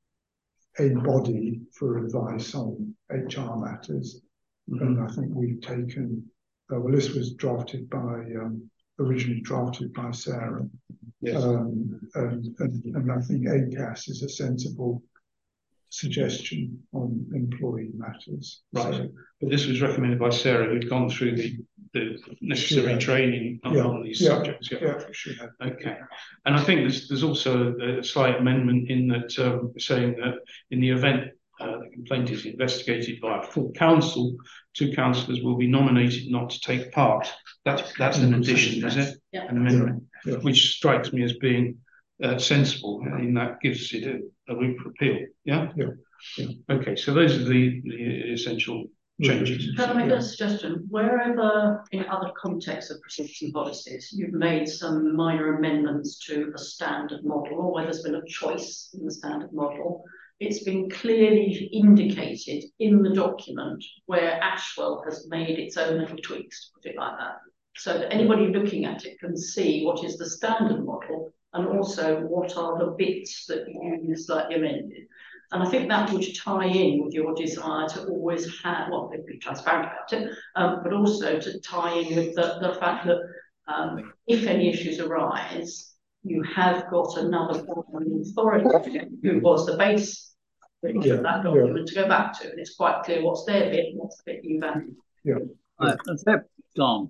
Speaker 2: a body for advice on H R matters. Mm-hmm. And I think we've taken, uh, well, this was drafted by, um, originally drafted by Sarah.
Speaker 3: Yes.
Speaker 2: Um, and, and, and I think A C A S is a sensible suggestion on employee matters.
Speaker 3: Right.
Speaker 2: So,
Speaker 3: but this was recommended by Sarah, who'd gone through the, the necessary
Speaker 2: yeah.
Speaker 3: training on,
Speaker 2: yeah.
Speaker 3: on these
Speaker 2: yeah.
Speaker 3: subjects. Yeah.
Speaker 2: yeah she had.
Speaker 3: Okay. And I think there's, there's also a slight amendment in that um, saying that in the event uh, the complaint is investigated by a full council, two councillors will be nominated not to take part. That's, that's an addition, is it?
Speaker 1: Yeah.
Speaker 3: An amendment,
Speaker 2: yeah. Yeah.
Speaker 3: which strikes me as being uh, sensible, and that gives it a, a route for appeal. Yeah?
Speaker 2: Yeah. yeah.
Speaker 3: Okay, so those are the, the essential changes.
Speaker 1: Can I make a suggestion? Wherever in other contexts of procedures and policies you've made some minor amendments to a standard model, or where there's been a choice in the standard model, it's been clearly indicated in the document where Ashwell has made its own little tweaks, to put it like that, so that anybody looking at it can see what is the standard model and also what are the bits that you slightly amended. And I think that would tie in with your desire to always have, well, be transparent about it, um, but also to tie in with the, the fact that um, if any issues arise, you have got another authority who was the base yeah, of that document yeah. to go back to. And it's quite clear what's their bit and what's the bit you've added.
Speaker 2: Yeah.
Speaker 5: Right, that's it. Gone.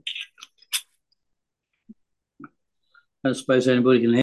Speaker 5: I don't suppose anybody can hear.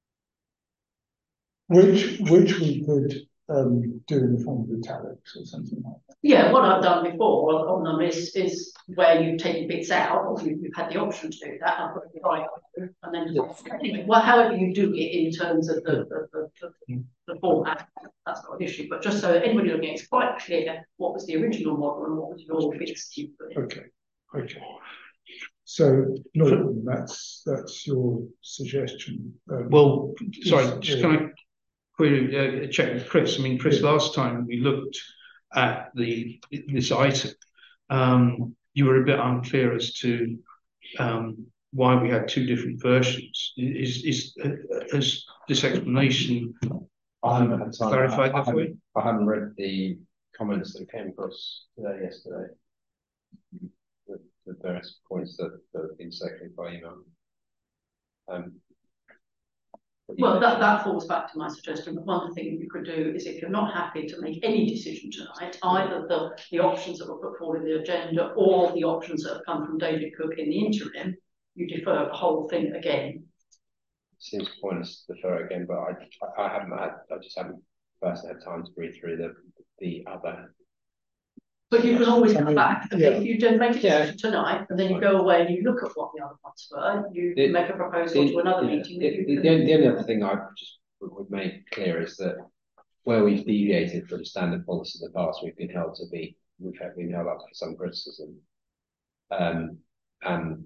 Speaker 2: Which, which we could um, do in the form of italics or something like that.
Speaker 1: Yeah, what I've done before on them is, is where you take bits out, or you, you've had the option to do that, I've got it right, and then just, anyway, well, however you do it in terms of the, the, the, the, the format, that's not an issue, but just so that anybody looking at it's quite clear what was the original model and what was your bits you put in.
Speaker 2: Okay, okay. So, Norton, that's that's your suggestion. Um,
Speaker 3: well, sorry, just can I query, uh, check with Chris? I mean, Chris, yeah. last time we looked at the this item, um, you were a bit unclear as to um, why we had two different versions. Is is uh, has this explanation
Speaker 4: I haven't had time.
Speaker 3: clarified
Speaker 4: I, I
Speaker 3: that for you?
Speaker 4: I haven't read the comments that came across today, yesterday. The, the various points that, that have been circulated by email. Um,
Speaker 1: Well, that, that falls back to my suggestion. One thing you could do is, if you're not happy to make any decision tonight, either the, the options that were put forward in the agenda or the options that have come from David Cook in the interim, you defer the whole thing again.
Speaker 4: Seems pointless to defer again, but I, I haven't had, I just haven't first had time to read through the, the other.
Speaker 1: But you can always come
Speaker 4: I mean,
Speaker 1: back.
Speaker 4: yeah.
Speaker 1: If you don't make a decision yeah. tonight, and then you go away and you look at what the other ones were, you
Speaker 4: the,
Speaker 1: make a proposal
Speaker 4: the,
Speaker 1: to another
Speaker 4: yeah,
Speaker 1: meeting.
Speaker 4: The,
Speaker 1: that you
Speaker 4: the,
Speaker 1: can...
Speaker 4: the only other thing I just would make clear is that where we've deviated from standard policy in the past, we've been held to be, we've been held up to some criticism. Um, and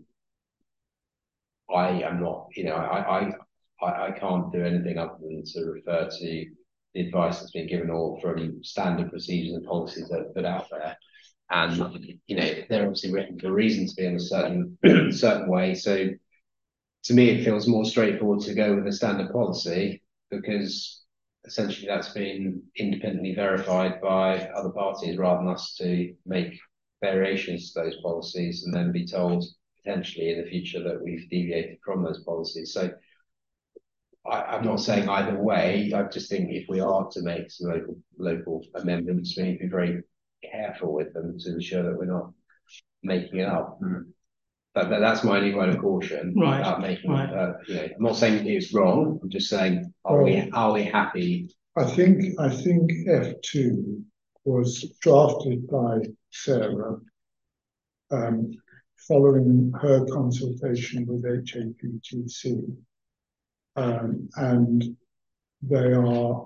Speaker 4: I am not, you know, I, I, I, I can't do anything other than to refer to the advice that's been given or from standard procedures and policies that are put out there. And, you know, they're obviously written for a reason to be in a certain, certain way. So to me, it feels more straightforward to go with a standard policy because essentially that's been independently verified by other parties rather than us to make variations to those policies and then be told potentially in the future that we've deviated from those policies. So I, I'm not saying either way. I just think if we are to make some local local amendments, we need to be very careful with them to ensure that we're not making it up. Mm. But, but that's my only word of caution
Speaker 3: right.
Speaker 4: about making.
Speaker 3: Right.
Speaker 4: Uh, you know, I'm not saying it's wrong. I'm just saying, are well, we are we happy?
Speaker 2: I think I think F two was drafted by Sarah um, following her consultation with H A P T C, um, and they are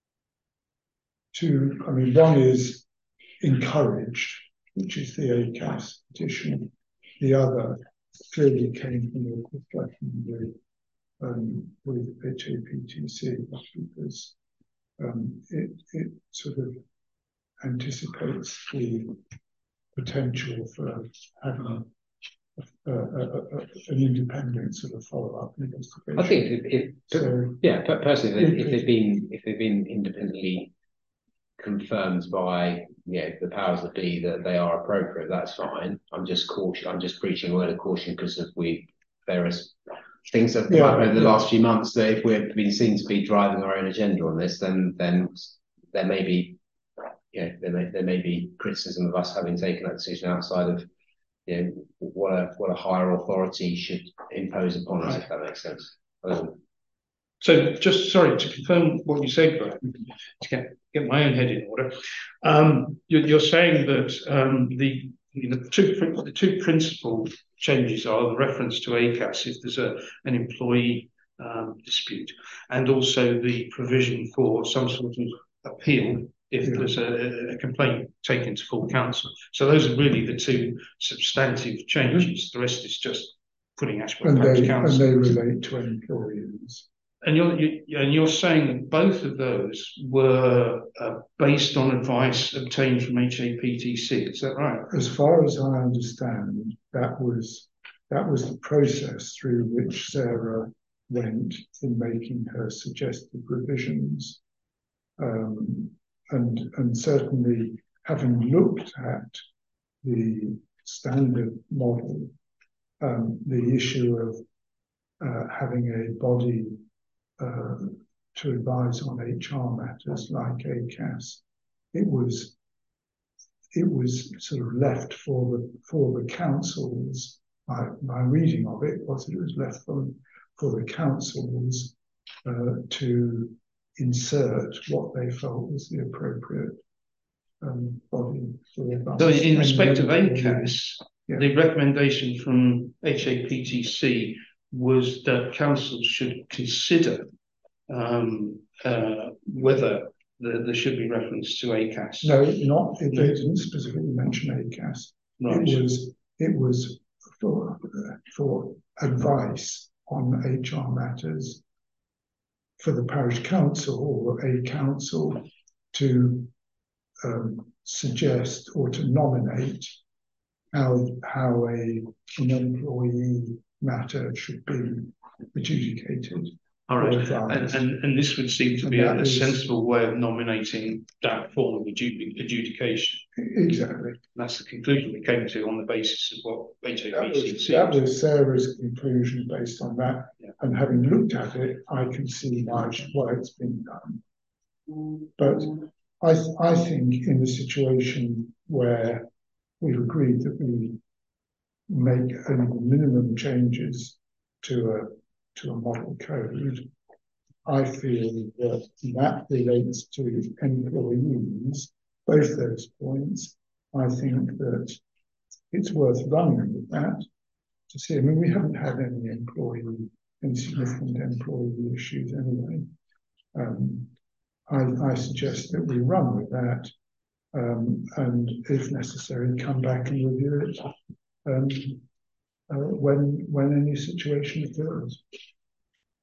Speaker 2: two. I mean, one is encouraged, which is the A C A S petition. The other clearly came from a discussion with um, with H A P T C because um, it it sort of anticipates the potential for having a, a, a, a, an independent sort of follow-up investigation.
Speaker 16: I think if, if so, yeah, personally, if, if they've been if they've been independently confirmed by you know, the powers that be that they are appropriate, that's fine. I'm just caution. I'm just preaching a word of caution because of we various things have come
Speaker 2: yeah,
Speaker 16: up over the
Speaker 2: yeah.
Speaker 16: last few months that if we've been seen to be driving our own agenda on this, then then there may be you know there may there may be criticism of us having taken that decision outside of you know what a what a higher authority should impose upon us, if that makes sense. Um,
Speaker 3: So just sorry to confirm what you said, Graham, to get, get my own head in order. Um, you're, you're saying that um, the the two the two principal changes are the reference to A C A S if there's a an employee um, dispute, and also the provision for some sort of appeal if yeah. there's a, a complaint taken to full council. So those are really the two substantive changes. The rest is just putting Ashbourne Parish Council.
Speaker 2: And they relate to employees.
Speaker 3: And you're you, and you're saying that both of those were uh, based on advice obtained from H A P T C. Is that right?
Speaker 2: As far as I understand, that was that was the process through which Sarah went in making her suggested revisions, um, and and certainly having looked at the standard model, um, the issue of uh, having a body Uh, to advise on H R matters like A C A S, it was it was sort of left for the for the councils. My my reading of it was that it was left for for the councils uh, to insert what they felt was the appropriate um, body for advice.
Speaker 3: So, in respect of A C A S,
Speaker 2: yeah.
Speaker 3: the recommendation from H A P T C was that councils should consider um, uh, whether the, there should be reference to A C A S.
Speaker 2: No, not. It, they didn't specifically mention A C A S. Right. It was it was for for advice on H R matters for the parish council or a council to um, suggest or to nominate how how a an employee matter should be adjudicated.
Speaker 3: All right, and, and and this would seem to be a, a sensible way of nominating that form of adjudication.
Speaker 2: Exactly.
Speaker 3: That's the conclusion we came to on the basis of what H A P T C
Speaker 2: said. That was Sarah's conclusion based on that, yeah. And having looked at it, I can see why why it's been done. But I th I think in the situation where we've agreed that we make only the minimum changes to a to a model code, I feel that that relates to employees, both those points. I think that it's worth running with that to see. I mean, we haven't had any employee, any significant employee issues anyway. Um, I, I suggest that we run with that um, and, if necessary, come back and review it um, Uh, when when any situation occurs.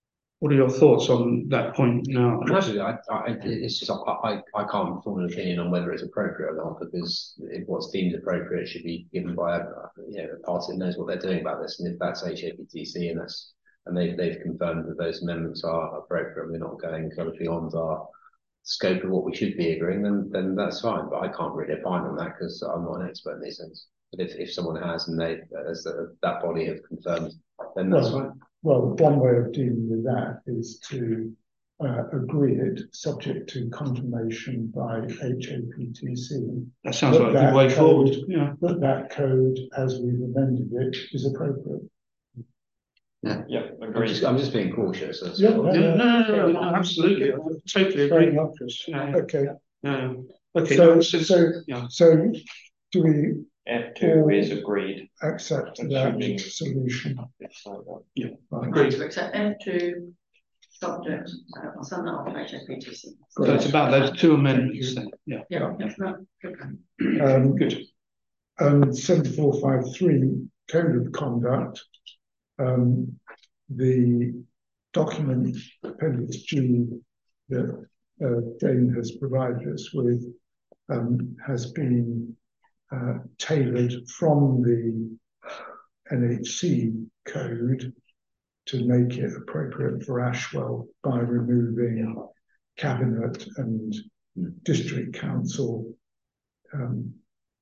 Speaker 3: what are your thoughts on that point now?
Speaker 4: Actually, I, I, it's just I, I, I can't form an opinion on whether it's appropriate or not, because if what's deemed appropriate should be given by a, you know, a party that knows what they're doing about this. And if that's H A P T C and that's and they've they've confirmed that those amendments are appropriate, we're not going kind of beyond our scope of what we should be agreeing, then then that's fine. But I can't really opine on that because I'm not an expert in these things. But if, if someone has and they as the, that body have confirmed, then that's
Speaker 2: well,
Speaker 4: fine.
Speaker 2: Well, one way of dealing with that is to uh, agree it subject to confirmation by H A P T C.
Speaker 3: That sounds like a good way forward. Yeah.
Speaker 2: That that code, as we've amended it, is appropriate.
Speaker 4: Yeah, yeah, I'm just, I'm just being cautious. That's
Speaker 2: Yeah,
Speaker 4: all.
Speaker 2: no,
Speaker 3: No,
Speaker 2: no,
Speaker 3: no, no, no, absolutely. I totally
Speaker 2: Fair
Speaker 3: agree.
Speaker 2: enough.
Speaker 3: Yeah, yeah.
Speaker 2: Okay.
Speaker 3: Yeah. Okay.
Speaker 2: So,
Speaker 3: no,
Speaker 2: so,
Speaker 3: yeah.
Speaker 2: so, do we
Speaker 11: F two is agreed.
Speaker 2: accept that
Speaker 11: Assuming-
Speaker 2: solution?
Speaker 3: Yeah.
Speaker 2: Right.
Speaker 1: Right, to accept F two subject, uh, I'll send that off to H A P T C.
Speaker 3: So it's about those two amendments then. Yeah.
Speaker 1: Yeah, yeah, no, okay.
Speaker 2: Um,
Speaker 3: Good.
Speaker 2: And seventy-four five three, code of conduct, um, the document appendix G that uh, Jane has provided us with um, has been uh, tailored from the N H C code to make it appropriate for Ashwell by removing cabinet and district council um,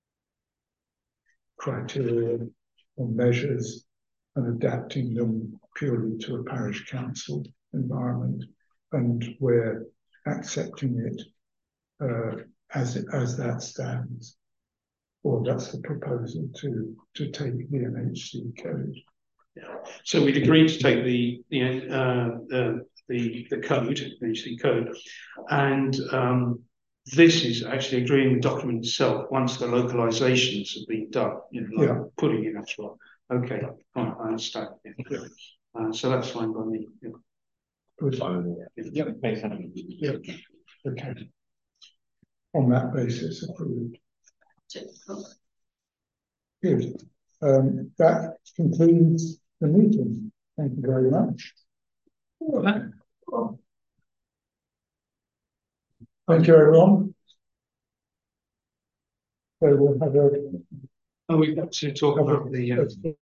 Speaker 2: criteria or measures and adapting them purely to a parish council environment, and we're accepting it uh, as it as that stands. Or that's the proposal to to take the N H C code.
Speaker 3: So we'd agreed to take the the uh, the the, the code, the H C code, and um, this is actually agreeing the document itself once the localizations have been done. You know, like
Speaker 2: Yeah.
Speaker 3: putting in as well. Okay, fine, I understand. Yeah. Uh, so that's fine by me. Yeah.
Speaker 2: Good.
Speaker 3: Yeah, makes sense.
Speaker 2: Yeah. Okay. On that basis, approved. Good. Um, that concludes the meeting. Thank you very much. Thank you, everyone. So we'll have a.
Speaker 3: Oh, we've got to talk about the. Uh,